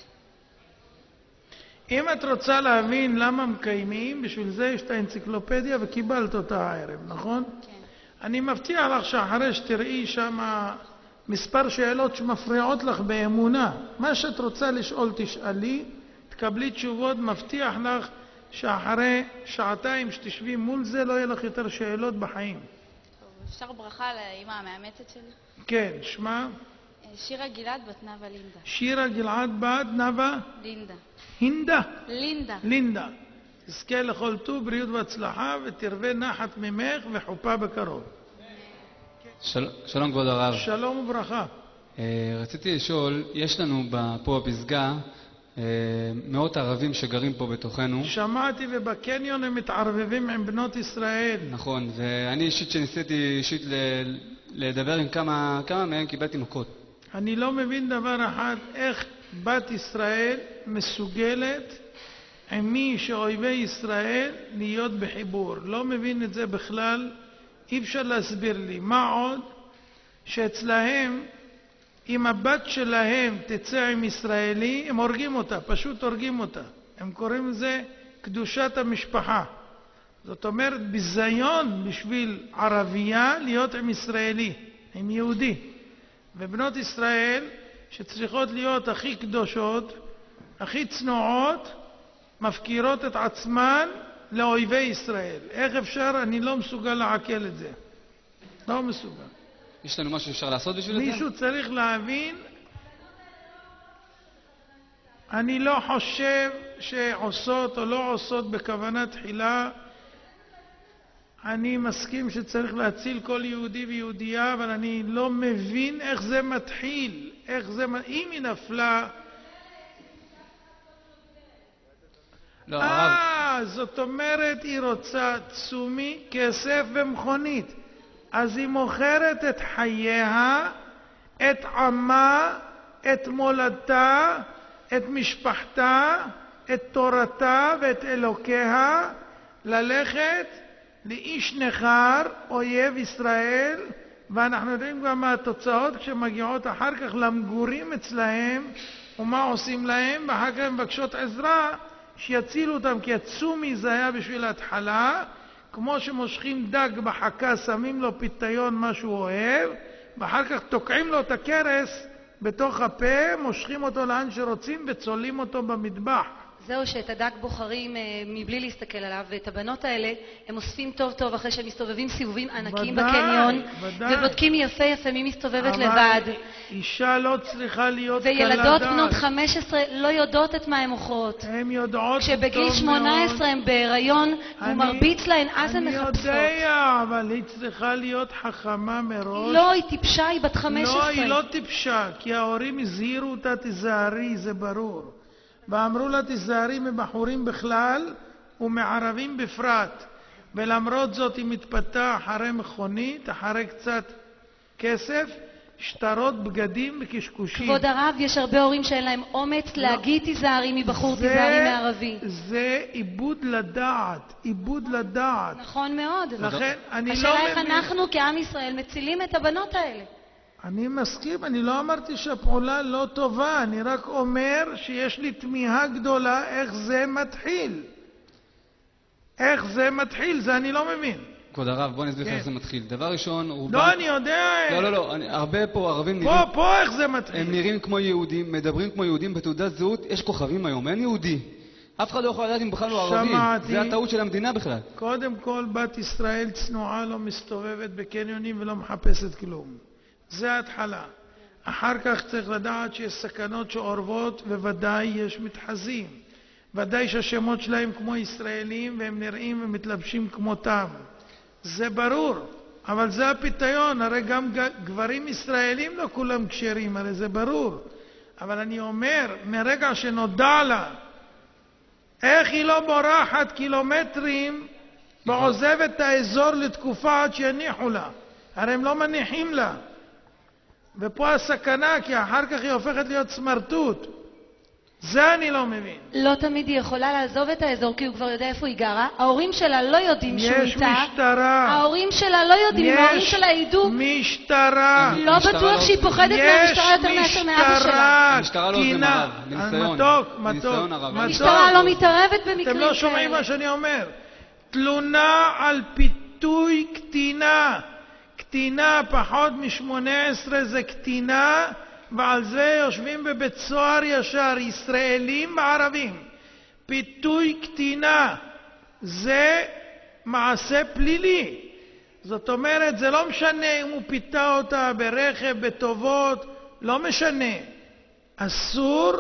S1: אם את רוצה להבין למה מקיימים, בשביל זה יש את האנציקלופדיה וקיבלת אותה הערב, נכון? כן. אני מבטיח לך שאחרי שתראי שם מספר שאלות שמפריעות לך באמונה. מה שאת רוצה לשאול תשאלי, תקבלי תשובות, מבטיח לך שאחרי שעתיים שתשבי מול זה לא יהיה לך יותר שאלות בחיים.
S3: טוב, אפשר ברכה לאמא המאמצת שלי?
S1: כן, שמה?
S3: שירה גלעד בת נווה לינדה.
S1: שירה גלעד בת נווה?
S3: לינדה.
S1: הינדה?
S3: לינדה.
S1: לינדה. תזכה לכל טוב, בריאות והצלחה, ותרווה נחת ממך וחופה בקרוב.
S17: של... שלום כבוד הרב.
S1: שלום וברכה.
S17: רציתי לשאול, יש לנו פה בפסגה מאות ערבים שגרים פה בתוכנו.
S1: שמעתי, ובקניון הם מתערבבים עם בנות ישראל.
S17: נכון, ואני אישית שניסיתי אישית לדבר עם כמה, כמה מהם, קיבלתי מכות.
S1: אני לא מבין דבר אחד, איך בת ישראל מסוגלת עם מי שאויבי ישראל להיות בחיבור. לא מבין את זה בכלל, אי אפשר להסביר לי. מה עוד? שאצלהם, אם הבת שלהם תצא עם ישראלי, הם הורגים אותה, פשוט הורגים אותה. הם קוראים לזה קדושת המשפחה. זאת אומרת, ביזיון בשביל ערבייה להיות עם ישראלי, עם יהודי. ובנות ישראל, שצריכות להיות הכי קדושות, הכי צנועות, מפקירות את עצמן לאויבי ישראל. איך אפשר? אני לא מסוגל לעכל את זה. לא מסוגל.
S17: יש לנו משהו שאפשר לעשות בשביל זה?
S1: מישהו צריך להבין, אני לא חושב שעושות או לא עושות בכוונה תחילה. אני מסכים שצריך להציל כל יהודי ויהודייה, אבל אני לא מבין איך זה מתחיל, איך זה, אם היא נפלה...
S17: לא,
S1: אה, זאת אומרת, היא רוצה תשומי, כסף ומכונית. אז היא מוכרת את חייה, את עמה, את מולדתה, את משפחתה, את תורתה ואת אלוקיה, ללכת לאיש נחר, אויב ישראל, ואנחנו יודעים גם מה התוצאות כשמגיעות אחר כך למגורים אצלהם, ומה עושים להם, ואחר כך הם מבקשות עזרה שיצילו אותם, כי הצומי זה היה בשביל ההתחלה, כמו שמושכים דג בחכה, שמים לו פיתיון מה שהוא אוהב, ואחר כך תוקעים לו את הקרס בתוך הפה, מושכים אותו לאן שרוצים וצולים אותו במטבח.
S18: זהו, שאת הדג בוחרים מבלי להסתכל עליו, ואת הבנות האלה הם אוספים טוב טוב אחרי שהם מסתובבים סיבובים ענקים
S1: ודאי,
S18: בקניון,
S1: ודאי.
S18: ובודקים יפה יפה מי מסתובבת
S1: אבל
S18: לבד.
S1: אישה לא צריכה להיות קלה
S18: וילדות
S1: דעת.
S18: בנות חמש עשרה לא יודעות את מה הן מוכרות.
S1: הן יודעות
S18: כשבגיל
S1: טוב
S18: שמונה עשרה הן בהיריון, והוא
S1: אני-
S18: מרביץ להן, אז הן מחפשות.
S1: אני יודע, אבל היא צריכה להיות חכמה מראש.
S18: לא, היא טיפשה, היא בת חמש עשרה.
S1: לא, היא לא טיפשה, כי ההורים הזהירו אותה, תיזהרי, זה ברור. ואמרו לה, תיזהרי מבחורים בכלל ומערבים בפרט. ולמרות זאת היא מתפתה אחרי מכונית, אחרי קצת כסף, שטרות, בגדים וקשקושים.
S18: כבוד הרב, יש הרבה הורים שאין להם אומץ להגיד תיזהרי מבחור,
S1: זה-
S18: תיזהרי מערבי.
S1: זה איבוד לדעת, איבוד לדעת.
S18: נכון מאוד.
S1: לכן אני לא
S18: השאלה איך
S1: מבין.
S18: אנחנו כעם ישראל מצילים את הבנות האלה.
S1: אני מסכים, אני לא אמרתי שהפעולה לא טובה, אני רק אומר שיש לי תמיהה גדולה איך זה מתחיל. איך זה מתחיל, זה אני לא מבין.
S17: כבוד הרב, בוא נסביר לך
S1: כן.
S17: איך זה מתחיל. דבר ראשון, רובם...
S1: לא, אני יודע.
S17: לא, לא, לא, אני- הרבה פה ערבים
S1: פה,
S17: נראים...
S1: פה איך זה מתחיל.
S17: הם נראים כמו יהודים, מדברים כמו יהודים, בתעודת זהות יש כוכבים היום, אין יהודי. אף אחד לא יכול לדעת אם בכלל הוא ערבי.
S1: שמעתי.
S17: זה הטעות של המדינה בכלל.
S1: קודם כל, בת ישראל צנועה לא מסתובבת בקניונים ולא מחפשת כלום. זה ההתחלה. אחר כך צריך לדעת שיש סכנות שאורבות, וודאי יש מתחזים. ודאי שהשמות שלהם כמו ישראלים, והם נראים ומתלבשים כמותם. זה ברור. אבל זה הפיתיון, הרי גם גברים ישראלים לא כולם כשרים, הרי זה ברור. אבל אני אומר, מרגע שנודע לה, איך היא לא בורחת קילומטרים ועוזבת את האזור לתקופה עד שיניחו לה? הרי הם לא מניחים לה. ופה הסכנה, כי אחר כך היא הופכת להיות סמרטוט. זה אני לא מבין.
S18: לא תמיד היא יכולה לעזוב את האזור כי הוא כבר יודע איפה היא גרה. ההורים שלה לא יודעים שהוא איתה.
S1: יש משטרה.
S18: ההורים שלה לא יודעים. אם ההורים שלה ידעו...
S1: משטרה.
S18: לא בטוח שהיא פוחדת מהמשטרה יותר מאשר מאבא שלה.
S17: המשטרה לא עוזרים הרב, מניסיון.
S1: מתוק, מתוק.
S17: מניסיון הרב.
S18: המשטרה לא מתערבת במקרים כאלה.
S1: אתם לא שומעים מה שאני אומר. תלונה על פיתוי קטינה. קטינה פחות מ-שמונה עשרה זה קטינה, ועל זה יושבים בבית סוהר ישר, ישראלים וערבים. פיתוי קטינה זה מעשה פלילי. זאת אומרת, זה לא משנה אם הוא פיתה אותה ברכב, בטובות, לא משנה. אסור,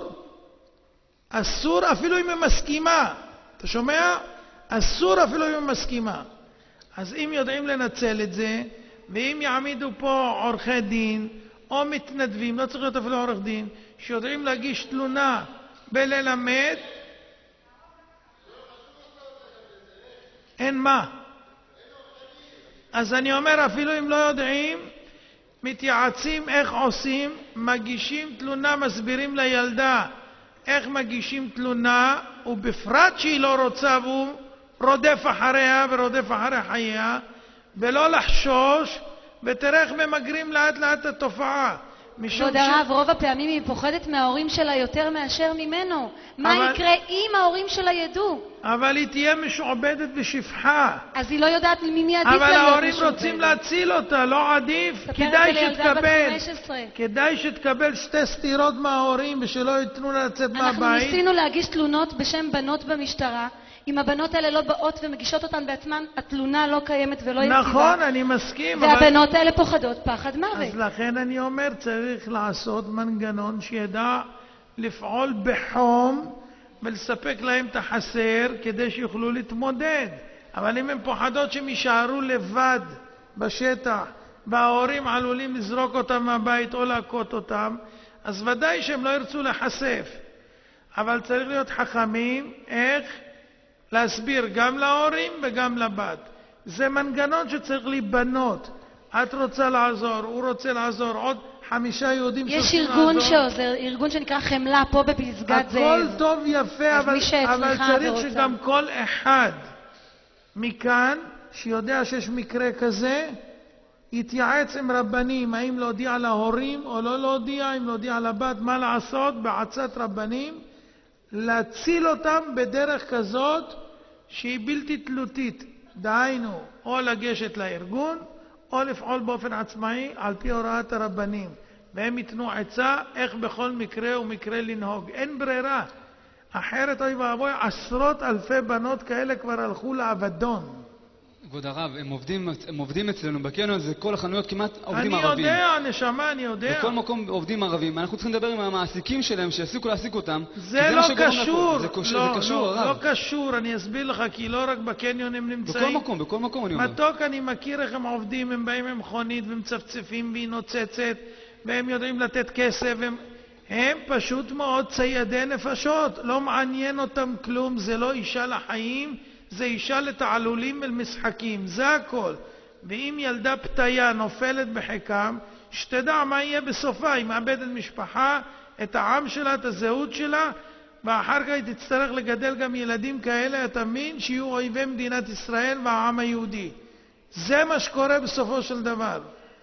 S1: אסור אפילו אם היא מסכימה. אתה שומע? אסור אפילו אם היא מסכימה. אז אם יודעים לנצל את זה, ואם יעמידו פה עורכי דין, או מתנדבים, לא צריך להיות אפילו עורך דין, שיודעים להגיש תלונה בללמד, אין מה. אז אני אומר, אפילו אם לא יודעים, מתייעצים איך עושים, מגישים תלונה, מסבירים לילדה איך מגישים תלונה, ובפרט שהיא לא רוצה והוא רודף אחריה ורודף אחרי חייה, ולא לחשוש, ותראה איך ממגרים לאט לאט את התופעה.
S18: כבוד הרב, רוב הפעמים היא פוחדת מההורים שלה יותר מאשר ממנו. מה
S1: אבל-
S18: יקרה אם ההורים שלה ידעו?
S1: אבל היא תהיה משועבדת בשפחה.
S18: אז היא לא יודעת ממי עדיף לה
S1: אבל
S18: להיות
S1: ההורים
S18: משועבדת.
S1: רוצים להציל אותה, לא עדיף.
S18: ספר את
S1: כדאי
S18: זה לילדה בת
S1: שתקבל,
S18: חמש עשרה.
S1: כדאי שתקבל שתי סתירות מההורים ושלא ייתנו לה לצאת
S18: אנחנו
S1: מהבית.
S18: ניסינו להגיש תלונות בשם בנות במשטרה, אם הבנות האלה לא באות ומגישות אותן בעצמן, התלונה לא קיימת ולא יציבה.
S1: נכון, אני מסכים.
S18: והבנות
S1: אבל...
S18: האלה פוחדות פחד מוות.
S1: אז לכן אני אומר, צריך לעשות מנגנון שידע לפעול בחום ולספק להם את החסר כדי שיוכלו להתמודד. אבל אם הן פוחדות שהם יישארו לבד בשטח וההורים עלולים לזרוק אותם מהבית או להכות אותם, אז ודאי שהם לא ירצו להיחשף. אבל צריך להיות חכמים איך להסביר גם להורים וגם לבת. זה מנגנון שצריך להיבנות. את רוצה לעזור, הוא רוצה לעזור, עוד חמישה יהודים
S18: יש ארגון שעוזר, ארגון שנקרא חמלה פה בפסגת זאב.
S1: הכל טוב יפה, אבל, אבל צריך שגם כל אחד מכאן שיודע שיש מקרה כזה יתייעץ עם רבנים, האם להודיע להורים או לא להודיע, אם להודיע לבת, מה לעשות בעצת רבנים, להציל אותם בדרך כזאת שהיא בלתי תלותית. דהיינו, או לגשת לארגון, או לפעול באופן עצמאי על פי הוראת הרבנים. והם ייתנו עצה איך בכל מקרה ומקרה לנהוג. אין ברירה. אחרת, אוי ואבוי, עשרות אלפי בנות כאלה כבר הלכו לאבדון.
S17: כבוד הרב, הם עובדים, הם עובדים אצלנו בקניון, זה כל החנויות כמעט עובדים
S1: אני
S17: ערבים.
S1: אני יודע, נשמה, אני יודע.
S17: בכל מקום עובדים ערבים. אנחנו צריכים לדבר עם המעסיקים שלהם, שיפסיקו להעסיק אותם.
S1: זה לא קשור.
S17: זה, קוש...
S1: לא,
S17: זה קשור,
S1: לא,
S17: הרב.
S1: לא קשור, אני אסביר לך, כי לא רק בקניון הם נמצאים.
S17: בכל מקום, בכל מקום אני אומר.
S1: מתוק, אני מכיר איך הם עובדים, הם באים עם מכונית ומצפצפים והיא נוצצת, והם יודעים לתת כסף, הם... הם פשוט מאוד ציידי נפשות, לא מעניין אותם כלום, זה לא אישה לחיים, זה אישה לתעלולים ולמשחקים, זה הכל. ואם ילדה פתיה נופלת בחיקם, שתדע מה יהיה בסופה, היא מאבדת משפחה, את העם שלה, את הזהות שלה, ואחר כך היא תצטרך לגדל גם ילדים כאלה, אתה מבין, שיהיו אויבי מדינת ישראל והעם היהודי. זה מה שקורה בסופו של דבר.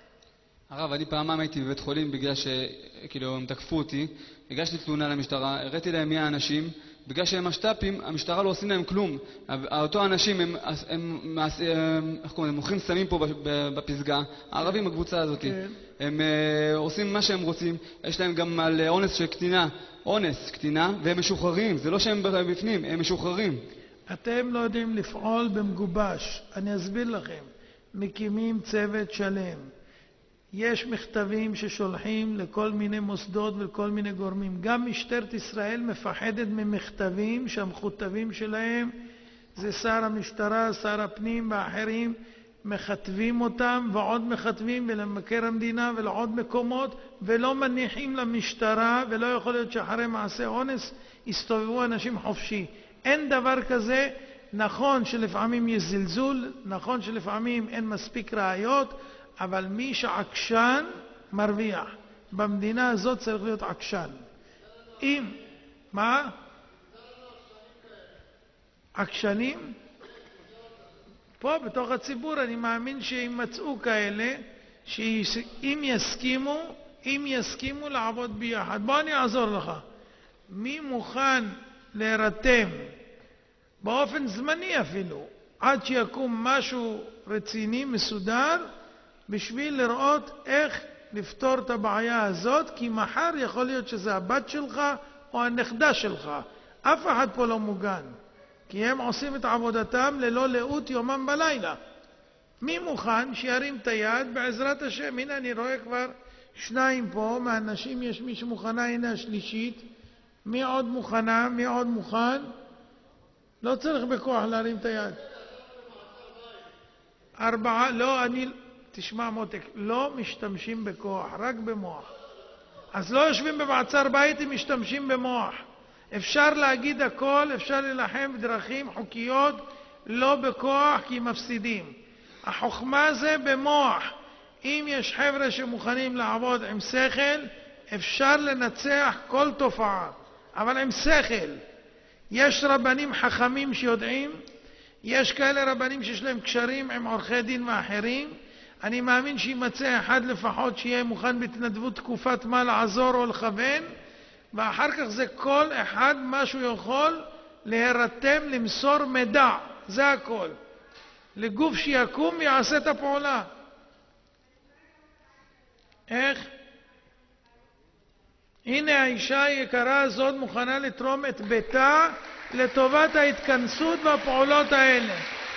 S17: הרב, אני פעמיים הייתי בבית חולים בגלל שכאילו הם תקפו אותי, הגשתי תלונה למשטרה, הראיתי להם מי האנשים, בגלל שהם משת"פים, המשטרה לא עושים להם כלום. אותו האנשים הם, הם, הם, איך קוראים, הם מוכרים סמים פה בפסגה, הערבים הקבוצה הזאת. כן. הם uh, עושים מה שהם רוצים, יש להם גם על אונס של קטינה, אונס קטינה, והם משוחררים, זה לא שהם בפנים, הם משוחררים.
S1: אתם לא יודעים לפעול במגובש, אני אסביר לכם. מקימים צוות שלם. יש מכתבים ששולחים לכל מיני מוסדות ולכל מיני גורמים. גם משטרת ישראל מפחדת ממכתבים שהמכותבים שלהם זה שר המשטרה, שר הפנים ואחרים מכתבים אותם ועוד מכתבים ולמבקר המדינה ולעוד מקומות ולא מניחים למשטרה, ולא יכול להיות שאחרי מעשה אונס יסתובבו אנשים חופשי. אין דבר כזה. נכון שלפעמים יש זלזול, נכון שלפעמים אין מספיק ראיות, אבל מי שעקשן מרוויח. במדינה הזאת צריך להיות עקשן. אם, מה? עקשנים? פה בתוך הציבור אני מאמין שימצאו כאלה שאם יסכימו, אם יסכימו לעבוד ביחד. בוא אני אעזור לך. מי מוכן להירתם באופן זמני אפילו, עד שיקום משהו רציני, מסודר, בשביל לראות איך לפתור את הבעיה הזאת, כי מחר יכול להיות שזה הבת שלך או הנכדה שלך. אף אחד פה לא מוגן, כי הם עושים את עבודתם ללא לאות יומם בלילה. מי מוכן שירים את היד בעזרת השם? הנה אני רואה כבר שניים פה, מהאנשים יש מי שמוכנה, הנה השלישית. מי עוד מוכנה? מי עוד מוכן? לא צריך בכוח להרים את היד. ארבעה, לא, אני... תשמע מותק, לא משתמשים בכוח, רק במוח. אז לא יושבים במעצר בית, הם משתמשים במוח. אפשר להגיד הכל, אפשר ללחם בדרכים חוקיות, לא בכוח, כי מפסידים. החוכמה זה במוח. אם יש חבר'ה שמוכנים לעבוד עם שכל, אפשר לנצח כל תופעה, אבל עם שכל. יש רבנים חכמים שיודעים, יש כאלה רבנים שיש להם קשרים עם עורכי דין ואחרים. אני מאמין שימצא אחד לפחות שיהיה מוכן בהתנדבות תקופת מה לעזור או לכוון, ואחר כך זה כל אחד מה שהוא יכול להירתם למסור מידע, זה הכל. לגוף שיקום ויעשה את הפעולה. איך? הנה האישה היקרה הזאת מוכנה לתרום את ביתה לטובת ההתכנסות והפעולות האלה.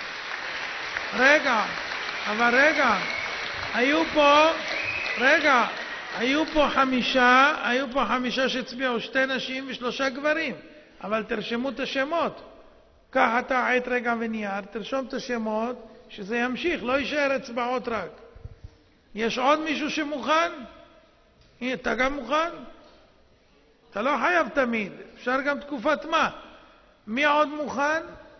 S1: רגע, אבל רגע, היו פה, רגע, היו פה חמישה, היו פה חמישה שהצביעו, שתי נשים ושלושה גברים, אבל תרשמו את השמות. קח אתה עט רגע ונייר, תרשום את השמות, שזה ימשיך, לא יישאר אצבעות רק. יש עוד מישהו שמוכן? הנה, אתה גם מוכן? אתה לא חייב תמיד, אפשר גם תקופת מה. מי עוד מוכן?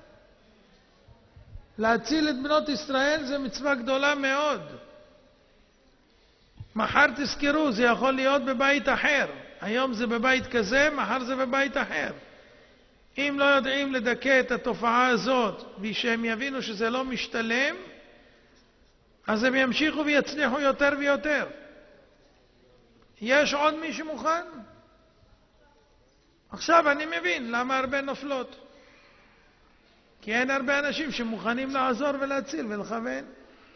S1: להציל את בנות ישראל זה מצווה גדולה מאוד. מחר תזכרו, זה יכול להיות בבית אחר. היום זה בבית כזה, מחר זה בבית אחר. אם לא יודעים לדכא את התופעה הזאת, ושהם יבינו שזה לא משתלם, אז הם ימשיכו ויצליחו יותר ויותר. יש עוד מישהו מוכן? עכשיו אני מבין למה הרבה נופלות. כי אין הרבה אנשים שמוכנים לעזור ולהציל ולכוון.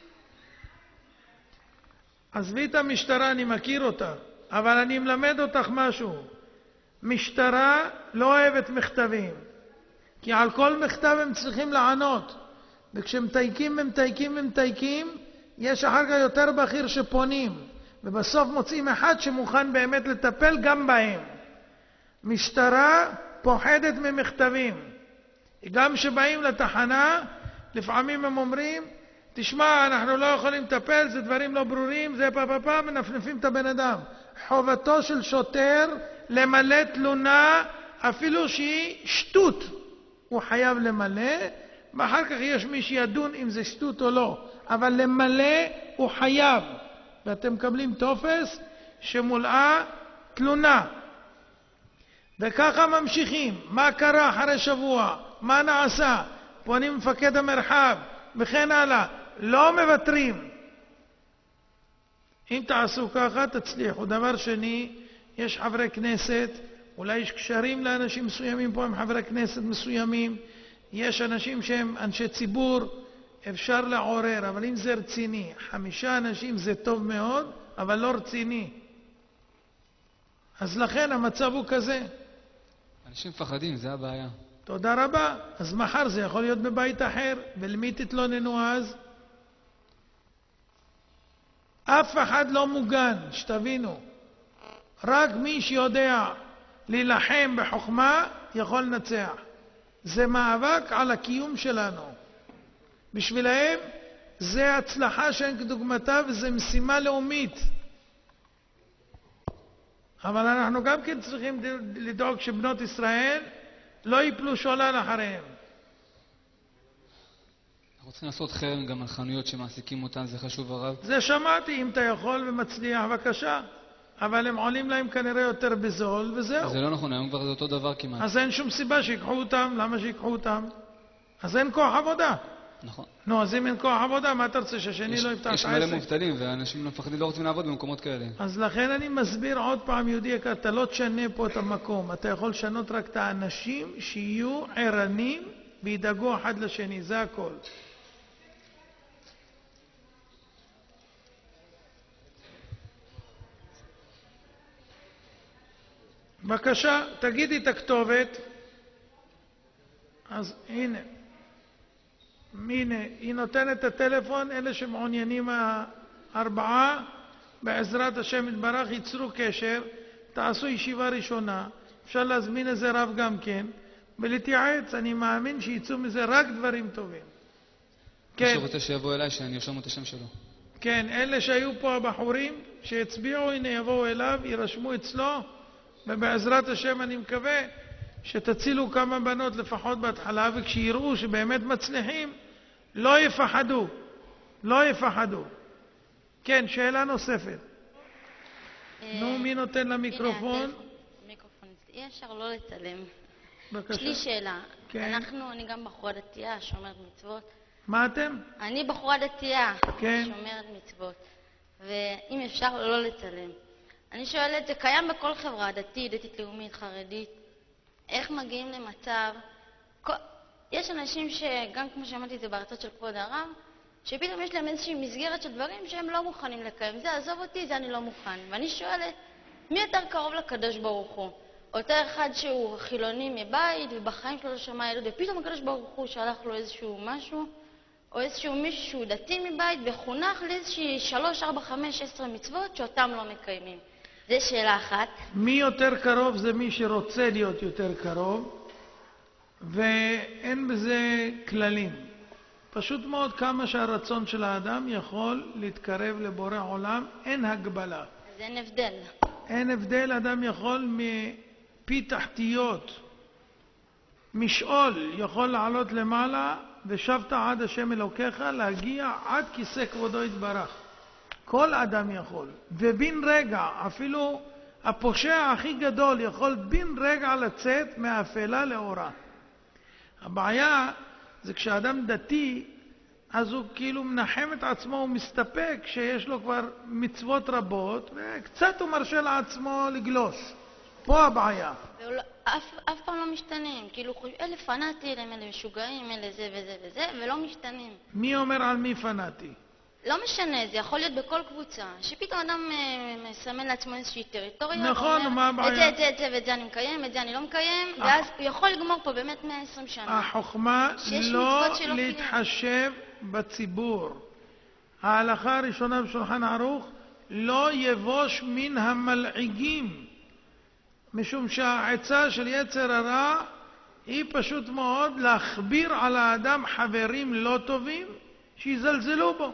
S1: עזבי את המשטרה, אני מכיר אותה, אבל אני מלמד אותך משהו. משטרה לא אוהבת מכתבים, כי על כל מכתב הם צריכים לענות, וכשמתייקים ומתייקים ומתייקים, יש אחר כך יותר בכיר שפונים, ובסוף מוצאים אחד שמוכן באמת לטפל גם בהם. משטרה פוחדת ממכתבים. גם שבאים לתחנה, לפעמים הם אומרים, תשמע, אנחנו לא יכולים לטפל, זה דברים לא ברורים, זה פה פה פה, מנפנפים את הבן אדם. חובתו של שוטר למלא תלונה, אפילו שהיא שטות, הוא חייב למלא, ואחר כך יש מי שידון אם זה שטות או לא, אבל למלא הוא חייב. ואתם מקבלים טופס שמולאה תלונה. וככה ממשיכים. מה קרה אחרי שבוע? מה נעשה? פונים מפקד המרחב, וכן הלאה. לא מוותרים. אם תעשו ככה, תצליחו. דבר שני, יש חברי כנסת, אולי יש קשרים לאנשים מסוימים פה עם חברי כנסת מסוימים, יש אנשים שהם אנשי ציבור, אפשר לעורר, אבל אם זה רציני, חמישה אנשים זה טוב מאוד, אבל לא רציני. אז לכן המצב הוא כזה.
S17: אנשים מפחדים, זה הבעיה.
S1: תודה רבה. אז מחר זה יכול להיות בבית אחר, ולמי תתלוננו אז? אף אחד לא מוגן, שתבינו. רק מי שיודע להילחם בחוכמה יכול לנצח. זה מאבק על הקיום שלנו. בשבילהם זה הצלחה שאין כדוגמתה וזה משימה לאומית. אבל אנחנו גם כן צריכים לדאוג שבנות ישראל לא ייפלו שולל אחריהם.
S17: אנחנו צריכים לעשות חרם גם על חנויות שמעסיקים אותן, זה חשוב הרב.
S1: זה שמעתי, אם אתה יכול ומצליח, בבקשה. אבל הם עולים להם כנראה יותר בזול, וזהו.
S17: זה לא נכון, היום כבר זה אותו דבר כמעט.
S1: אז אין שום סיבה שיקחו אותם, למה שיקחו אותם? אז אין כוח עבודה.
S17: נכון.
S1: נו, אז אם אין כוח עבודה, מה אתה רוצה, שהשני לא יפתח את העסק?
S17: יש מלא מובטלים, ואנשים לא מפחדים, לא רוצים לעבוד במקומות כאלה.
S1: אז לכן אני מסביר עוד פעם, יהודי יקר, אתה לא תשנה פה את המקום, אתה יכול לשנות רק את האנשים שיהיו ערנים וידאגו אחד לשני, זה הכל. בבקשה, תגידי את הכתובת. אז הנה. הנה, היא נותנת את הטלפון, אלה שמעוניינים הארבעה, בעזרת השם יתברך, ייצרו קשר, תעשו ישיבה ראשונה, אפשר להזמין איזה רב גם כן, ולהתייעץ, אני מאמין שיצאו מזה רק דברים טובים.
S17: כן. מי שרוצה שיבוא אליי, שאני ארשום את השם שלו.
S1: כן, אלה שהיו פה הבחורים, שהצביעו, הנה יבואו אליו, יירשמו אצלו, ובעזרת השם אני מקווה שתצילו כמה בנות לפחות בהתחלה, וכשיראו שבאמת מצליחים, לא יפחדו, לא יפחדו. כן, שאלה נוספת. נו, מי נותן למיקרופון?
S19: מיקרופון, אי אפשר לא לצלם.
S1: בבקשה.
S19: יש לי שאלה.
S1: כן.
S19: אנחנו, אני גם בחורה דתייה, שומרת מצוות.
S1: מה אתם?
S19: אני בחורה דתייה,
S1: כן.
S19: שומרת מצוות. ואם אפשר לא לצלם. אני שואלת, זה קיים בכל חברה, דתית, דתית לאומית, חרדית. איך מגיעים למצב, יש אנשים שגם כמו שאמרתי את זה בארצות של כבוד הרב, שפתאום יש להם איזושהי מסגרת של דברים שהם לא מוכנים לקיים. זה עזוב אותי, זה אני לא מוכן. ואני שואלת, מי יותר קרוב לקדוש ברוך הוא? אותו אחד שהוא חילוני מבית, ובחיים שלו לא שמע ילד, ופתאום הקדוש ברוך הוא שלח לו איזשהו משהו, או איזשהו מישהו שהוא דתי מבית, וחונך לאיזושהי שלוש, ארבע, חמש, עשרה מצוות שאותם לא מקיימים. זו שאלה אחת.
S1: מי יותר קרוב זה מי שרוצה להיות יותר קרוב, ואין בזה כללים. פשוט מאוד כמה שהרצון של האדם יכול להתקרב לבורא עולם, אין הגבלה.
S19: אז אין הבדל.
S1: אין הבדל, אדם יכול מפי תחתיות, משאול יכול לעלות למעלה, ושבת עד השם אלוקיך, להגיע עד כיסא כבודו יתברך. כל אדם יכול, ובין רגע, אפילו הפושע הכי גדול יכול בין רגע לצאת מאפלה לאורה. הבעיה זה כשאדם דתי, אז הוא כאילו מנחם את עצמו, הוא מסתפק שיש לו כבר מצוות רבות, וקצת הוא מרשה לעצמו לגלוש. פה הבעיה.
S19: ולא, אף, אף פעם לא משתנים, כאילו אלה פנאטים, אלה משוגעים, אלה זה וזה וזה, ולא משתנים.
S1: מי אומר על מי פנאטי?
S19: לא משנה, זה יכול להיות בכל קבוצה, שפתאום אדם אה, מסמן לעצמו איזושהי טריטוריה,
S1: נכון, ומה הבעיה?
S19: את זה, את זה, את זה, ואת זה אני מקיים, את זה אני לא מקיים,
S1: אה.
S19: ואז הוא יכול לגמור פה באמת מאה ועשרים שנה.
S1: החוכמה לא להתחשב בציבור. ההלכה הראשונה בשולחן ערוך, לא יבוש מן המלעיגים, משום שהעצה של יצר הרע היא פשוט מאוד להכביר על האדם חברים לא טובים שיזלזלו בו.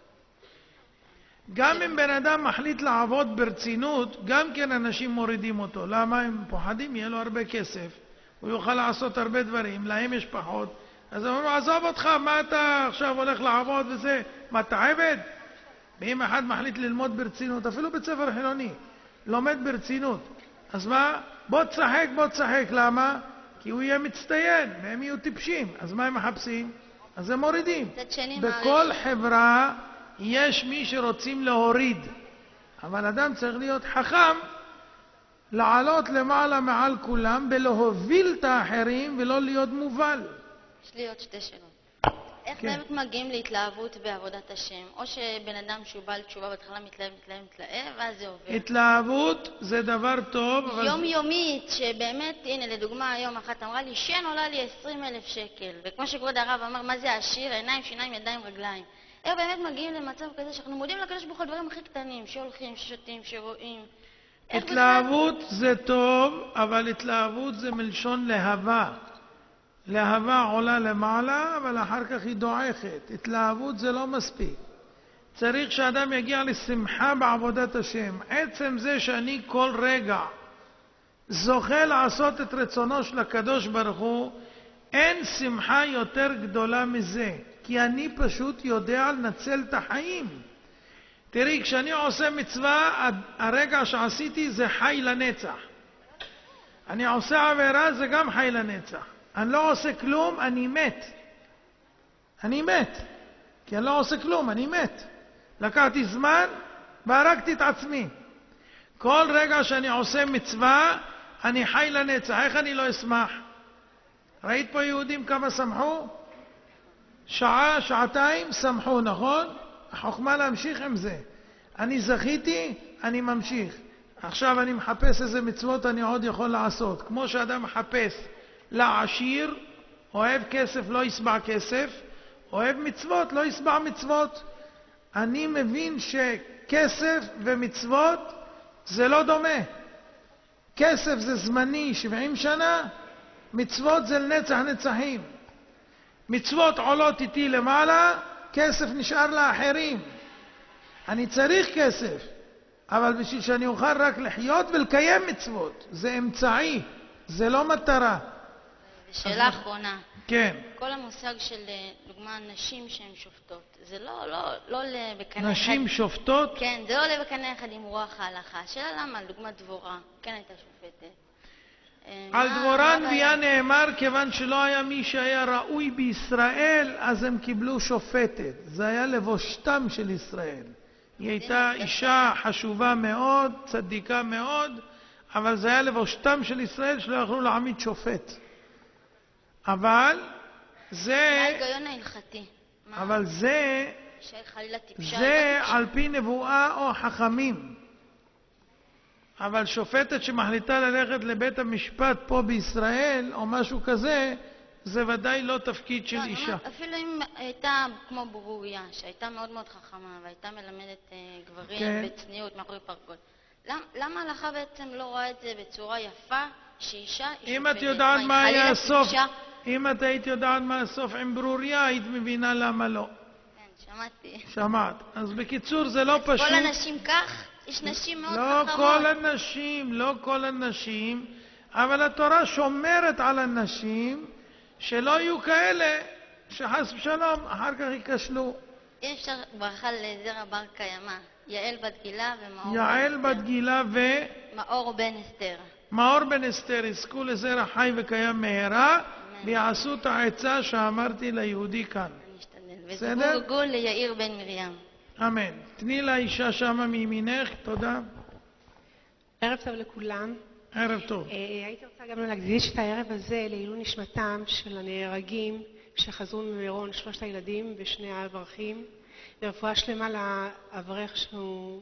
S1: גם אם בן אדם מחליט לעבוד ברצינות, גם כן אנשים מורידים אותו. למה? הם פוחדים, יהיה לו הרבה כסף, הוא יוכל לעשות הרבה דברים, להם יש פחות. אז אמרו, עזוב אותך, מה אתה עכשיו הולך לעבוד וזה? מה, אתה עבד? ואם אחד מחליט ללמוד ברצינות, אפילו בית ספר חילוני, לומד ברצינות, אז מה? בוא תשחק, בוא תשחק. למה? כי הוא יהיה מצטיין, והם יהיו טיפשים. אז מה הם מחפשים? אז הם מורידים. בכל חברה יש מי שרוצים להוריד, אבל אדם צריך להיות חכם, לעלות למעלה מעל כולם, בלהוביל את האחרים ולא להיות מובל.
S19: יש לי עוד שתי שאלות. איך
S1: כן.
S19: באמת מגיעים להתלהבות בעבודת השם? או שבן אדם שהוא בעל תשובה בהתחלה מתלהב, מתלהב, מתלהב, ואז זה עובר.
S1: התלהבות זה דבר טוב, אבל...
S19: יומיומית, שבאמת, הנה לדוגמה היום אחת אמרה לי, שן עולה לי עשרים אלף שקל, וכמו שכבוד הרב אמר, מה זה עשיר? עיניים, שיניים, ידיים, רגליים. איך באמת מגיעים למצב כזה שאנחנו מודים לקדוש ברוך הוא על דברים הכי קטנים, שהולכים, ששותים, שרואים?
S1: התלהבות זה טוב, אבל התלהבות זה מלשון להבה. להבה עולה למעלה, אבל אחר כך היא דועכת. התלהבות זה לא מספיק. צריך שאדם יגיע לשמחה בעבודת השם. עצם זה שאני כל רגע זוכה לעשות את רצונו של הקדוש ברוך הוא, אין שמחה יותר גדולה מזה. כי אני פשוט יודע לנצל את החיים. תראי, כשאני עושה מצווה, הרגע שעשיתי זה חי לנצח. אני עושה עבירה, זה גם חי לנצח. אני לא עושה כלום, אני מת. אני מת. כי אני לא עושה כלום, אני מת. לקחתי זמן והרגתי את עצמי. כל רגע שאני עושה מצווה, אני חי לנצח. איך אני לא אשמח? ראית פה יהודים כמה שמחו? שעה, שעתיים, שמחו, נכון? החוכמה להמשיך עם זה. אני זכיתי, אני ממשיך. עכשיו אני מחפש איזה מצוות אני עוד יכול לעשות. כמו שאדם מחפש לעשיר, אוהב כסף, לא ישבע כסף, אוהב מצוות, לא ישבע מצוות. אני מבין שכסף ומצוות זה לא דומה. כסף זה זמני, שבעים שנה, מצוות זה לנצח נצחים. מצוות עולות איתי למעלה, כסף נשאר לאחרים. אני צריך כסף, אבל בשביל שאני אוכל רק לחיות ולקיים מצוות. זה אמצעי, זה לא מטרה.
S19: שאלה אחרונה.
S1: כן.
S19: כל המושג של, דוגמה, נשים שהן שופטות, זה לא, לא, לא עולה בקנה אחד.
S1: נשים שופטות?
S19: כן, זה לא עולה בקנה אחד עם רוח ההלכה. השאלה למה, דוגמה דבורה, כן הייתה שופטת.
S1: על דבורה הנביאה נאמר, כיוון שלא היה מי שהיה ראוי בישראל, אז הם קיבלו שופטת. זה היה לבושתם של ישראל. היא הייתה אישה חשובה מאוד, צדיקה מאוד, אבל זה היה לבושתם של ישראל שלא יכלו להעמיד שופט. אבל זה...
S19: מה ההיגיון ההלכתי?
S1: אבל זה...
S19: שחלילה טיפשה...
S1: זה על פי נבואה או חכמים. אבל שופטת שמחליטה ללכת לבית המשפט פה בישראל, או משהו כזה, זה ודאי לא תפקיד של
S19: לא,
S1: אישה.
S19: אומרת, אפילו אם הייתה כמו ברוריה, שהייתה מאוד מאוד חכמה, והייתה מלמדת אה, גברים
S1: כן.
S19: בצניעות מאחורי פרגוד, למ, למה ההלכה בעצם לא רואה את זה בצורה יפה, שאישה היא
S1: אם את
S19: שופטת?
S1: יודעת
S19: היא
S1: מה
S19: חלילה
S1: היה הסוף,
S19: אישה?
S1: אם את היית יודעת מה הסוף עם ברוריה, היית מבינה למה לא.
S19: כן, שמעתי.
S1: שמעת. אז בקיצור, זה לא פשוט.
S19: כל הנשים כך? יש נשים מאוד
S1: לא
S19: חכמות.
S1: כל הנשים, לא כל הנשים, אבל התורה שומרת על הנשים שלא יהיו כאלה שחס ושלום אחר כך ייכשלו.
S19: אם אפשר ברכה לזרע בר קיימא, יעל בת גילה ומאור
S1: יעל בת גילה ו...
S19: מאור בן אסתר.
S1: מאור בן אסתר יזכו לזרע חי וקיים מהרה, ויעשו את העצה שאמרתי ליהודי כאן. בסדר?
S19: וזבור גול ליאיר בן מרים.
S1: אמן. תני לאישה שמה מימינך, תודה.
S20: ערב טוב לכולם.
S1: ערב טוב.
S20: הייתי רוצה גם להקדיש את הערב הזה לעילוי נשמתם של הנהרגים שחזרו ממירון, שלושת הילדים ושני האברכים, ורפואה שלמה לאברך שהוא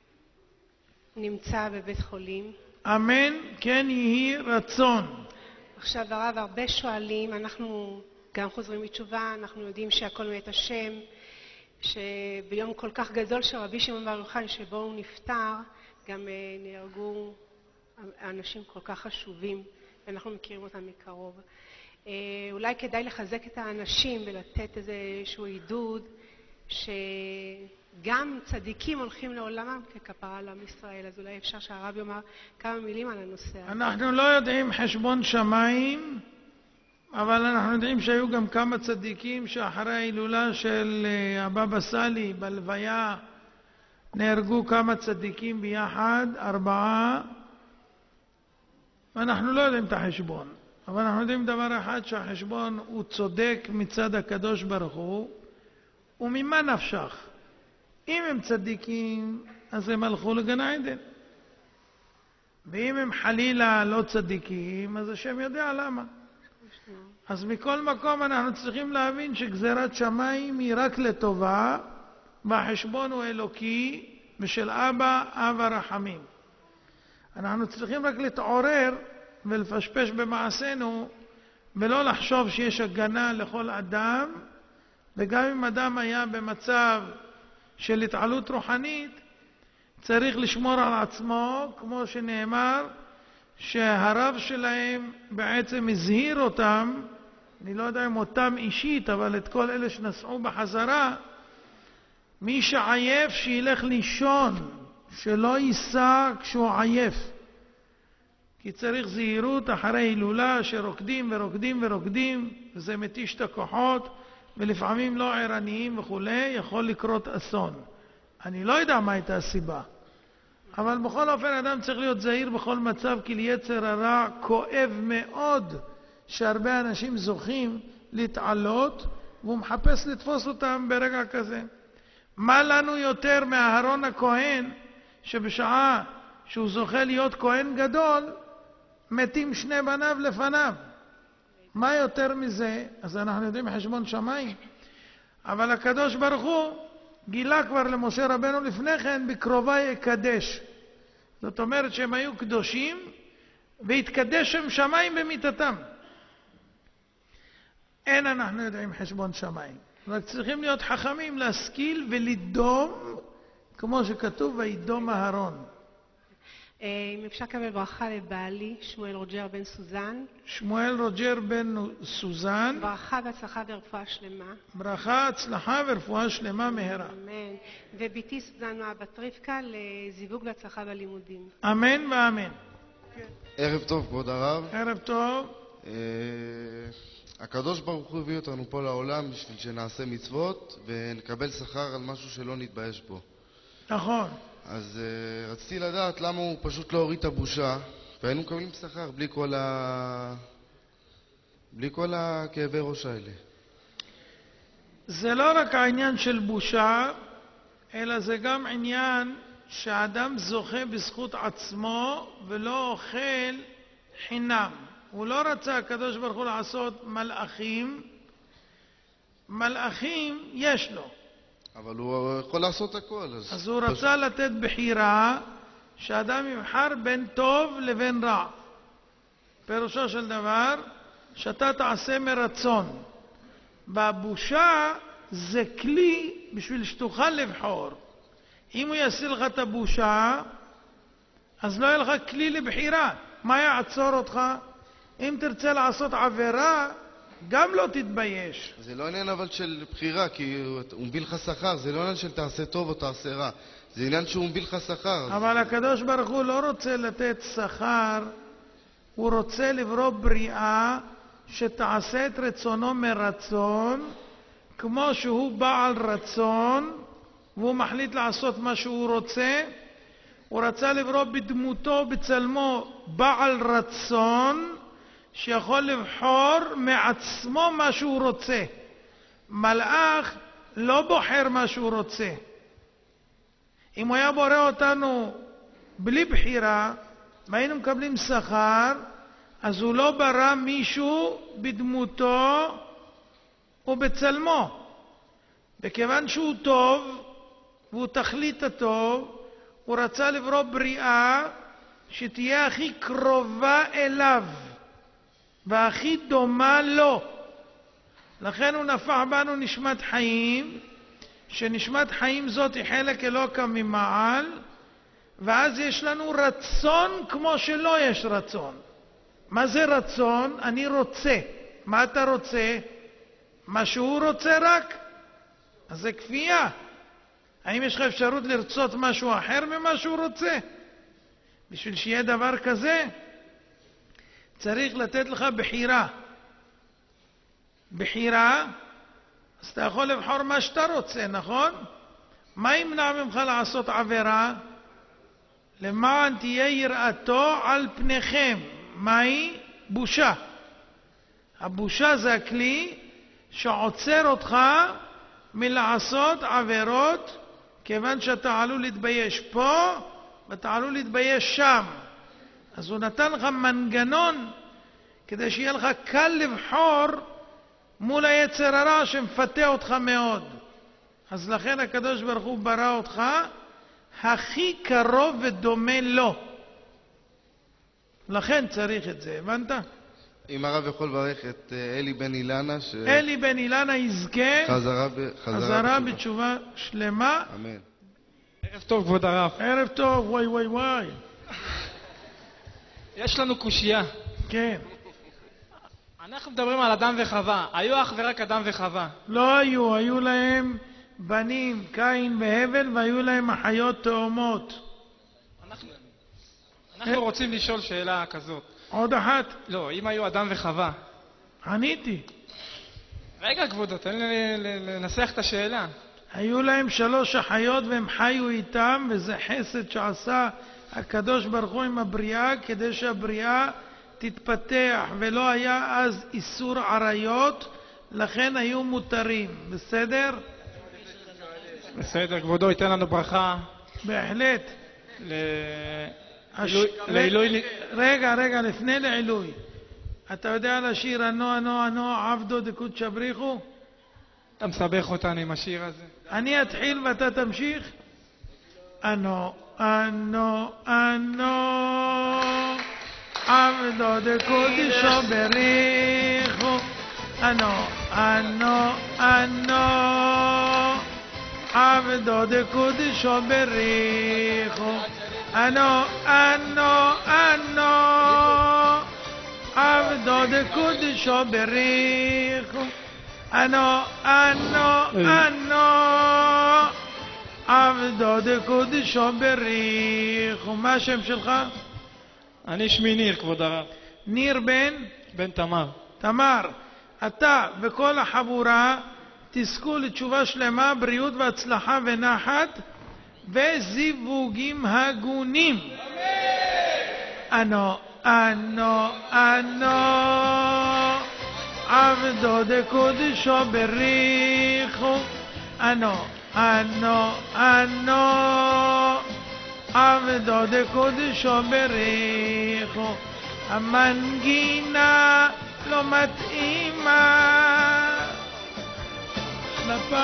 S20: נמצא בבית חולים.
S1: אמן, כן יהי רצון.
S20: עכשיו הרב, הרבה שואלים, אנחנו גם חוזרים בתשובה, אנחנו יודעים שהכל מאת השם, שביום כל כך גדול של רבי שמעון בר יוחאי שבו הוא נפטר, גם נהרגו אנשים כל כך חשובים, ואנחנו מכירים אותם מקרוב. אולי כדאי לחזק את האנשים ולתת איזשהו עידוד, שגם צדיקים הולכים לעולמם ככפרה לעם ישראל, אז אולי אפשר שהרב יאמר כמה מילים על הנושא הזה.
S1: אנחנו לא יודעים חשבון שמיים, אבל אנחנו יודעים שהיו גם כמה צדיקים שאחרי ההילולה של הבבא סאלי בלוויה נהרגו כמה צדיקים ביחד, ארבעה, ואנחנו לא יודעים את החשבון. אבל אנחנו יודעים דבר אחד, שהחשבון הוא צודק מצד הקדוש ברוך הוא, וממה נפשך? אם הם צדיקים, אז הם הלכו לגן עדן. ואם הם חלילה לא צדיקים, אז השם יודע למה. אז מכל מקום אנחנו צריכים להבין שגזירת שמיים היא רק לטובה, והחשבון הוא אלוקי, ושל אבא, אבא רחמים. אנחנו צריכים רק להתעורר ולפשפש במעשינו, ולא לחשוב שיש הגנה לכל אדם, וגם אם אדם היה במצב של התעלות רוחנית, צריך לשמור על עצמו, כמו שנאמר, שהרב שלהם בעצם הזהיר אותם, אני לא יודע אם אותם אישית, אבל את כל אלה שנסעו בחזרה, מי שעייף שילך לישון, שלא ייסע כשהוא עייף. כי צריך זהירות אחרי הילולה שרוקדים ורוקדים ורוקדים, וזה מתיש את הכוחות, ולפעמים לא ערניים וכו', יכול לקרות אסון. אני לא יודע מה הייתה הסיבה. אבל בכל אופן אדם צריך להיות זהיר בכל מצב, כי ליצר הרע כואב מאוד שהרבה אנשים זוכים להתעלות, והוא מחפש לתפוס אותם ברגע כזה. מה לנו יותר מאהרון הכהן, שבשעה שהוא זוכה להיות כהן גדול, מתים שני בניו לפניו. מה יותר מזה? אז אנחנו יודעים חשבון שמיים. אבל הקדוש ברוך הוא גילה כבר למשה רבנו לפני כן, בקרובי יקדש. זאת אומרת שהם היו קדושים, והתקדש שם שמיים במיתתם. אין אנחנו יודעים חשבון שמיים. רק צריכים להיות חכמים, להשכיל ולדום, כמו שכתוב, וידום אהרון.
S20: אם אפשר לקבל ברכה לבעלי, שמואל רוג'ר בן סוזן.
S1: שמואל רוג'ר בן סוזן.
S20: ברכה והצלחה ורפואה שלמה.
S1: ברכה, הצלחה ורפואה שלמה מהרה.
S20: אמן. וביתי סוזן מהבת רבקה לזיווג והצלחה בלימודים.
S1: אמן ואמן.
S2: ערב טוב, כבוד הרב.
S1: ערב טוב.
S2: הקדוש ברוך הוא הביא אותנו פה לעולם בשביל שנעשה מצוות ונקבל שכר על משהו שלא נתבייש בו.
S1: נכון.
S2: אז uh, רציתי לדעת למה הוא פשוט לא הוריד את הבושה, והיינו מקבלים שכר בלי כל ה... בלי כל הכאבי ראש האלה.
S1: זה לא רק העניין של בושה, אלא זה גם עניין שהאדם זוכה בזכות עצמו ולא אוכל חינם. הוא לא רצה הקדוש ברוך הוא לעשות מלאכים. מלאכים יש לו.
S2: אבל הוא יכול לעשות הכל. אז,
S1: אז הוא רצה לתת בחירה שאדם יבחר בין טוב לבין רע. פירושו של דבר שאתה תעשה מרצון. והבושה זה כלי בשביל שתוכל לבחור. אם הוא יעשה לך את הבושה, אז לא יהיה לך כלי לבחירה. מה יעצור אותך? אם תרצה לעשות עבירה, גם לא תתבייש.
S2: זה לא עניין אבל של בחירה, כי הוא מביא לך שכר, זה לא עניין של תעשה טוב או תעשה רע. זה עניין שהוא מביא לך שכר.
S1: אבל הקדוש ברוך הוא לא רוצה לתת שכר, הוא רוצה לברוא בריאה שתעשה את רצונו מרצון, כמו שהוא בעל רצון, והוא מחליט לעשות מה שהוא רוצה. הוא רצה לברוא בדמותו, בצלמו, בעל רצון, שיכול לבחור מעצמו מה שהוא רוצה. מלאך לא בוחר מה שהוא רוצה. אם הוא היה בורא אותנו בלי בחירה, והיינו מקבלים שכר, אז הוא לא ברא מישהו בדמותו ובצלמו. וכיוון שהוא טוב, והוא תכלית הטוב, הוא רצה לברוא בריאה שתהיה הכי קרובה אליו, והכי דומה לו. לכן הוא נפח בנו נשמת חיים, שנשמת חיים זאת היא חלק אלוקה ממעל, ואז יש לנו רצון כמו שלא יש רצון. מה זה רצון? אני רוצה. מה אתה רוצה? מה שהוא רוצה רק? אז זה כפייה. האם יש לך אפשרות לרצות משהו אחר ממה שהוא רוצה? בשביל שיהיה דבר כזה, צריך לתת לך בחירה. בחירה, אז אתה יכול לבחור מה שאתה רוצה, נכון? מה ימנע ממך לעשות עבירה? למען תהיה יראתו על פניכם. מהי? בושה. הבושה זה הכלי שעוצר אותך מלעשות עבירות, כיוון שאתה עלול להתבייש פה ואתה עלול להתבייש שם. אז הוא נתן לך מנגנון כדי שיהיה לך קל לבחור מול היצר הרע שמפתה אותך מאוד. אז לכן הקדוש ברוך הוא ברא אותך הכי קרוב ודומה לו. לכן צריך את זה, הבנת?
S2: אם הרב יכול לברך את אלי בן אילנה, ש...
S1: אלי בן אילנה יזכה
S2: חזרה, ב... חזרה,
S1: חזרה
S2: בתשובה.
S1: בתשובה שלמה.
S2: אמן.
S17: ערב טוב כבוד הרב.
S1: ערב טוב, וואי וואי וואי.
S17: יש לנו קושייה.
S1: כן.
S17: אנחנו מדברים על אדם וחווה. היו אך ורק אדם וחווה.
S1: לא היו, היו להם בנים, קין והבל, והיו להם אחיות תאומות.
S17: אנחנו, אנחנו רוצים לשאול שאלה כזאת.
S1: עוד אחת?
S17: לא, אם היו אדם וחווה.
S1: עניתי.
S17: רגע כבודו, תן לי לנסח את השאלה.
S1: היו להם שלוש אחיות והם חיו איתם, וזה חסד שעשה הקדוש ברוך הוא עם הבריאה, כדי שהבריאה תתפתח, ולא היה אז איסור עריות, לכן היו מותרים. בסדר?
S17: בסדר, כבודו ייתן לנו ברכה.
S1: בהחלט.
S17: לעילוי...
S1: רגע, רגע, לפני לעילוי. אתה יודע לשיר ענו ענו ענו עבדו דקות שבריחו?
S17: אתה מסבך אותנו עם השיר הזה.
S1: אני אתחיל ואתה תמשיך. ענו ענו ענו עבדו דקות שבריחו. ענו ענו ענו עבדו דקות שבריחו. ענו ענו ענו עבדו דקות שבריחו. אנו, אנו, אנו עבדו דקודשו בריחו. מה השם שלך?
S17: אני שמי ניר, כבוד הרב.
S1: ניר בן?
S17: בן תמר.
S1: תמר, אתה וכל החבורה תזכו לתשובה שלמה, בריאות והצלחה ונחת וזיווגים הגונים. אנו, אנו, אנו עבדו דקודשו בריחו. אנו, אנו, אנו עבדו דקודשו בריחו. המנגינה לא מתאימה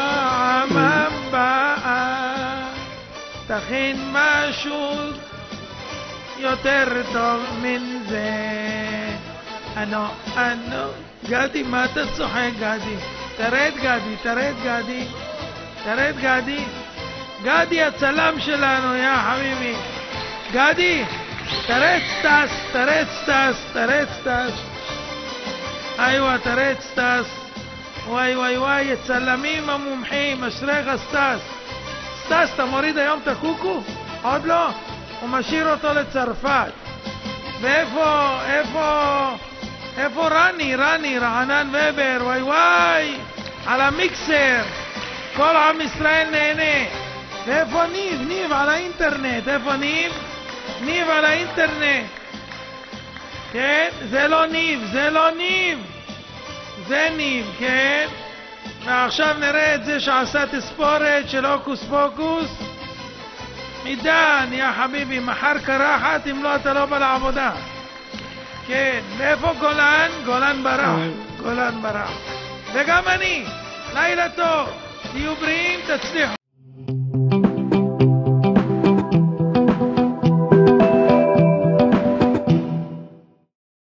S1: לפעם הבאה, תכין משהו יותר טוב מן זה. אנו, אנו. גדי, מה אתה צוחק, גדי? תרד, גדי, תרד, גדי. תרד, גדי. גדי, הצלם שלנו, יא חביבי. גדי, תרד סטס, תרד סטס, תרד סטס. איווה, תרד סטס. וואי וואי וואי, הצלמים המומחים, אשריך סטס. סטס, אתה מוריד היום את הקוקו? עוד לא? הוא משאיר אותו לצרפת. ואיפה, איפה, איפה רני, רני, רענן ובר, וואי וואי, על המיקסר. כל עם ישראל נהנה. ואיפה ניב? ניב על האינטרנט. איפה ניב? ניב על האינטרנט. כן? זה לא ניב, זה לא ניב. זה ניב, כן? ועכשיו נראה את זה שעשה תספורת של הוקוס פוקוס. עידן, יא חביבי, מחר קרחת, אם לא אתה לא בא לעבודה. כן, מאיפה גולן? גולן ברח. גולן ברח. וגם אני. לילה טוב. תהיו בריאים, תצליחו.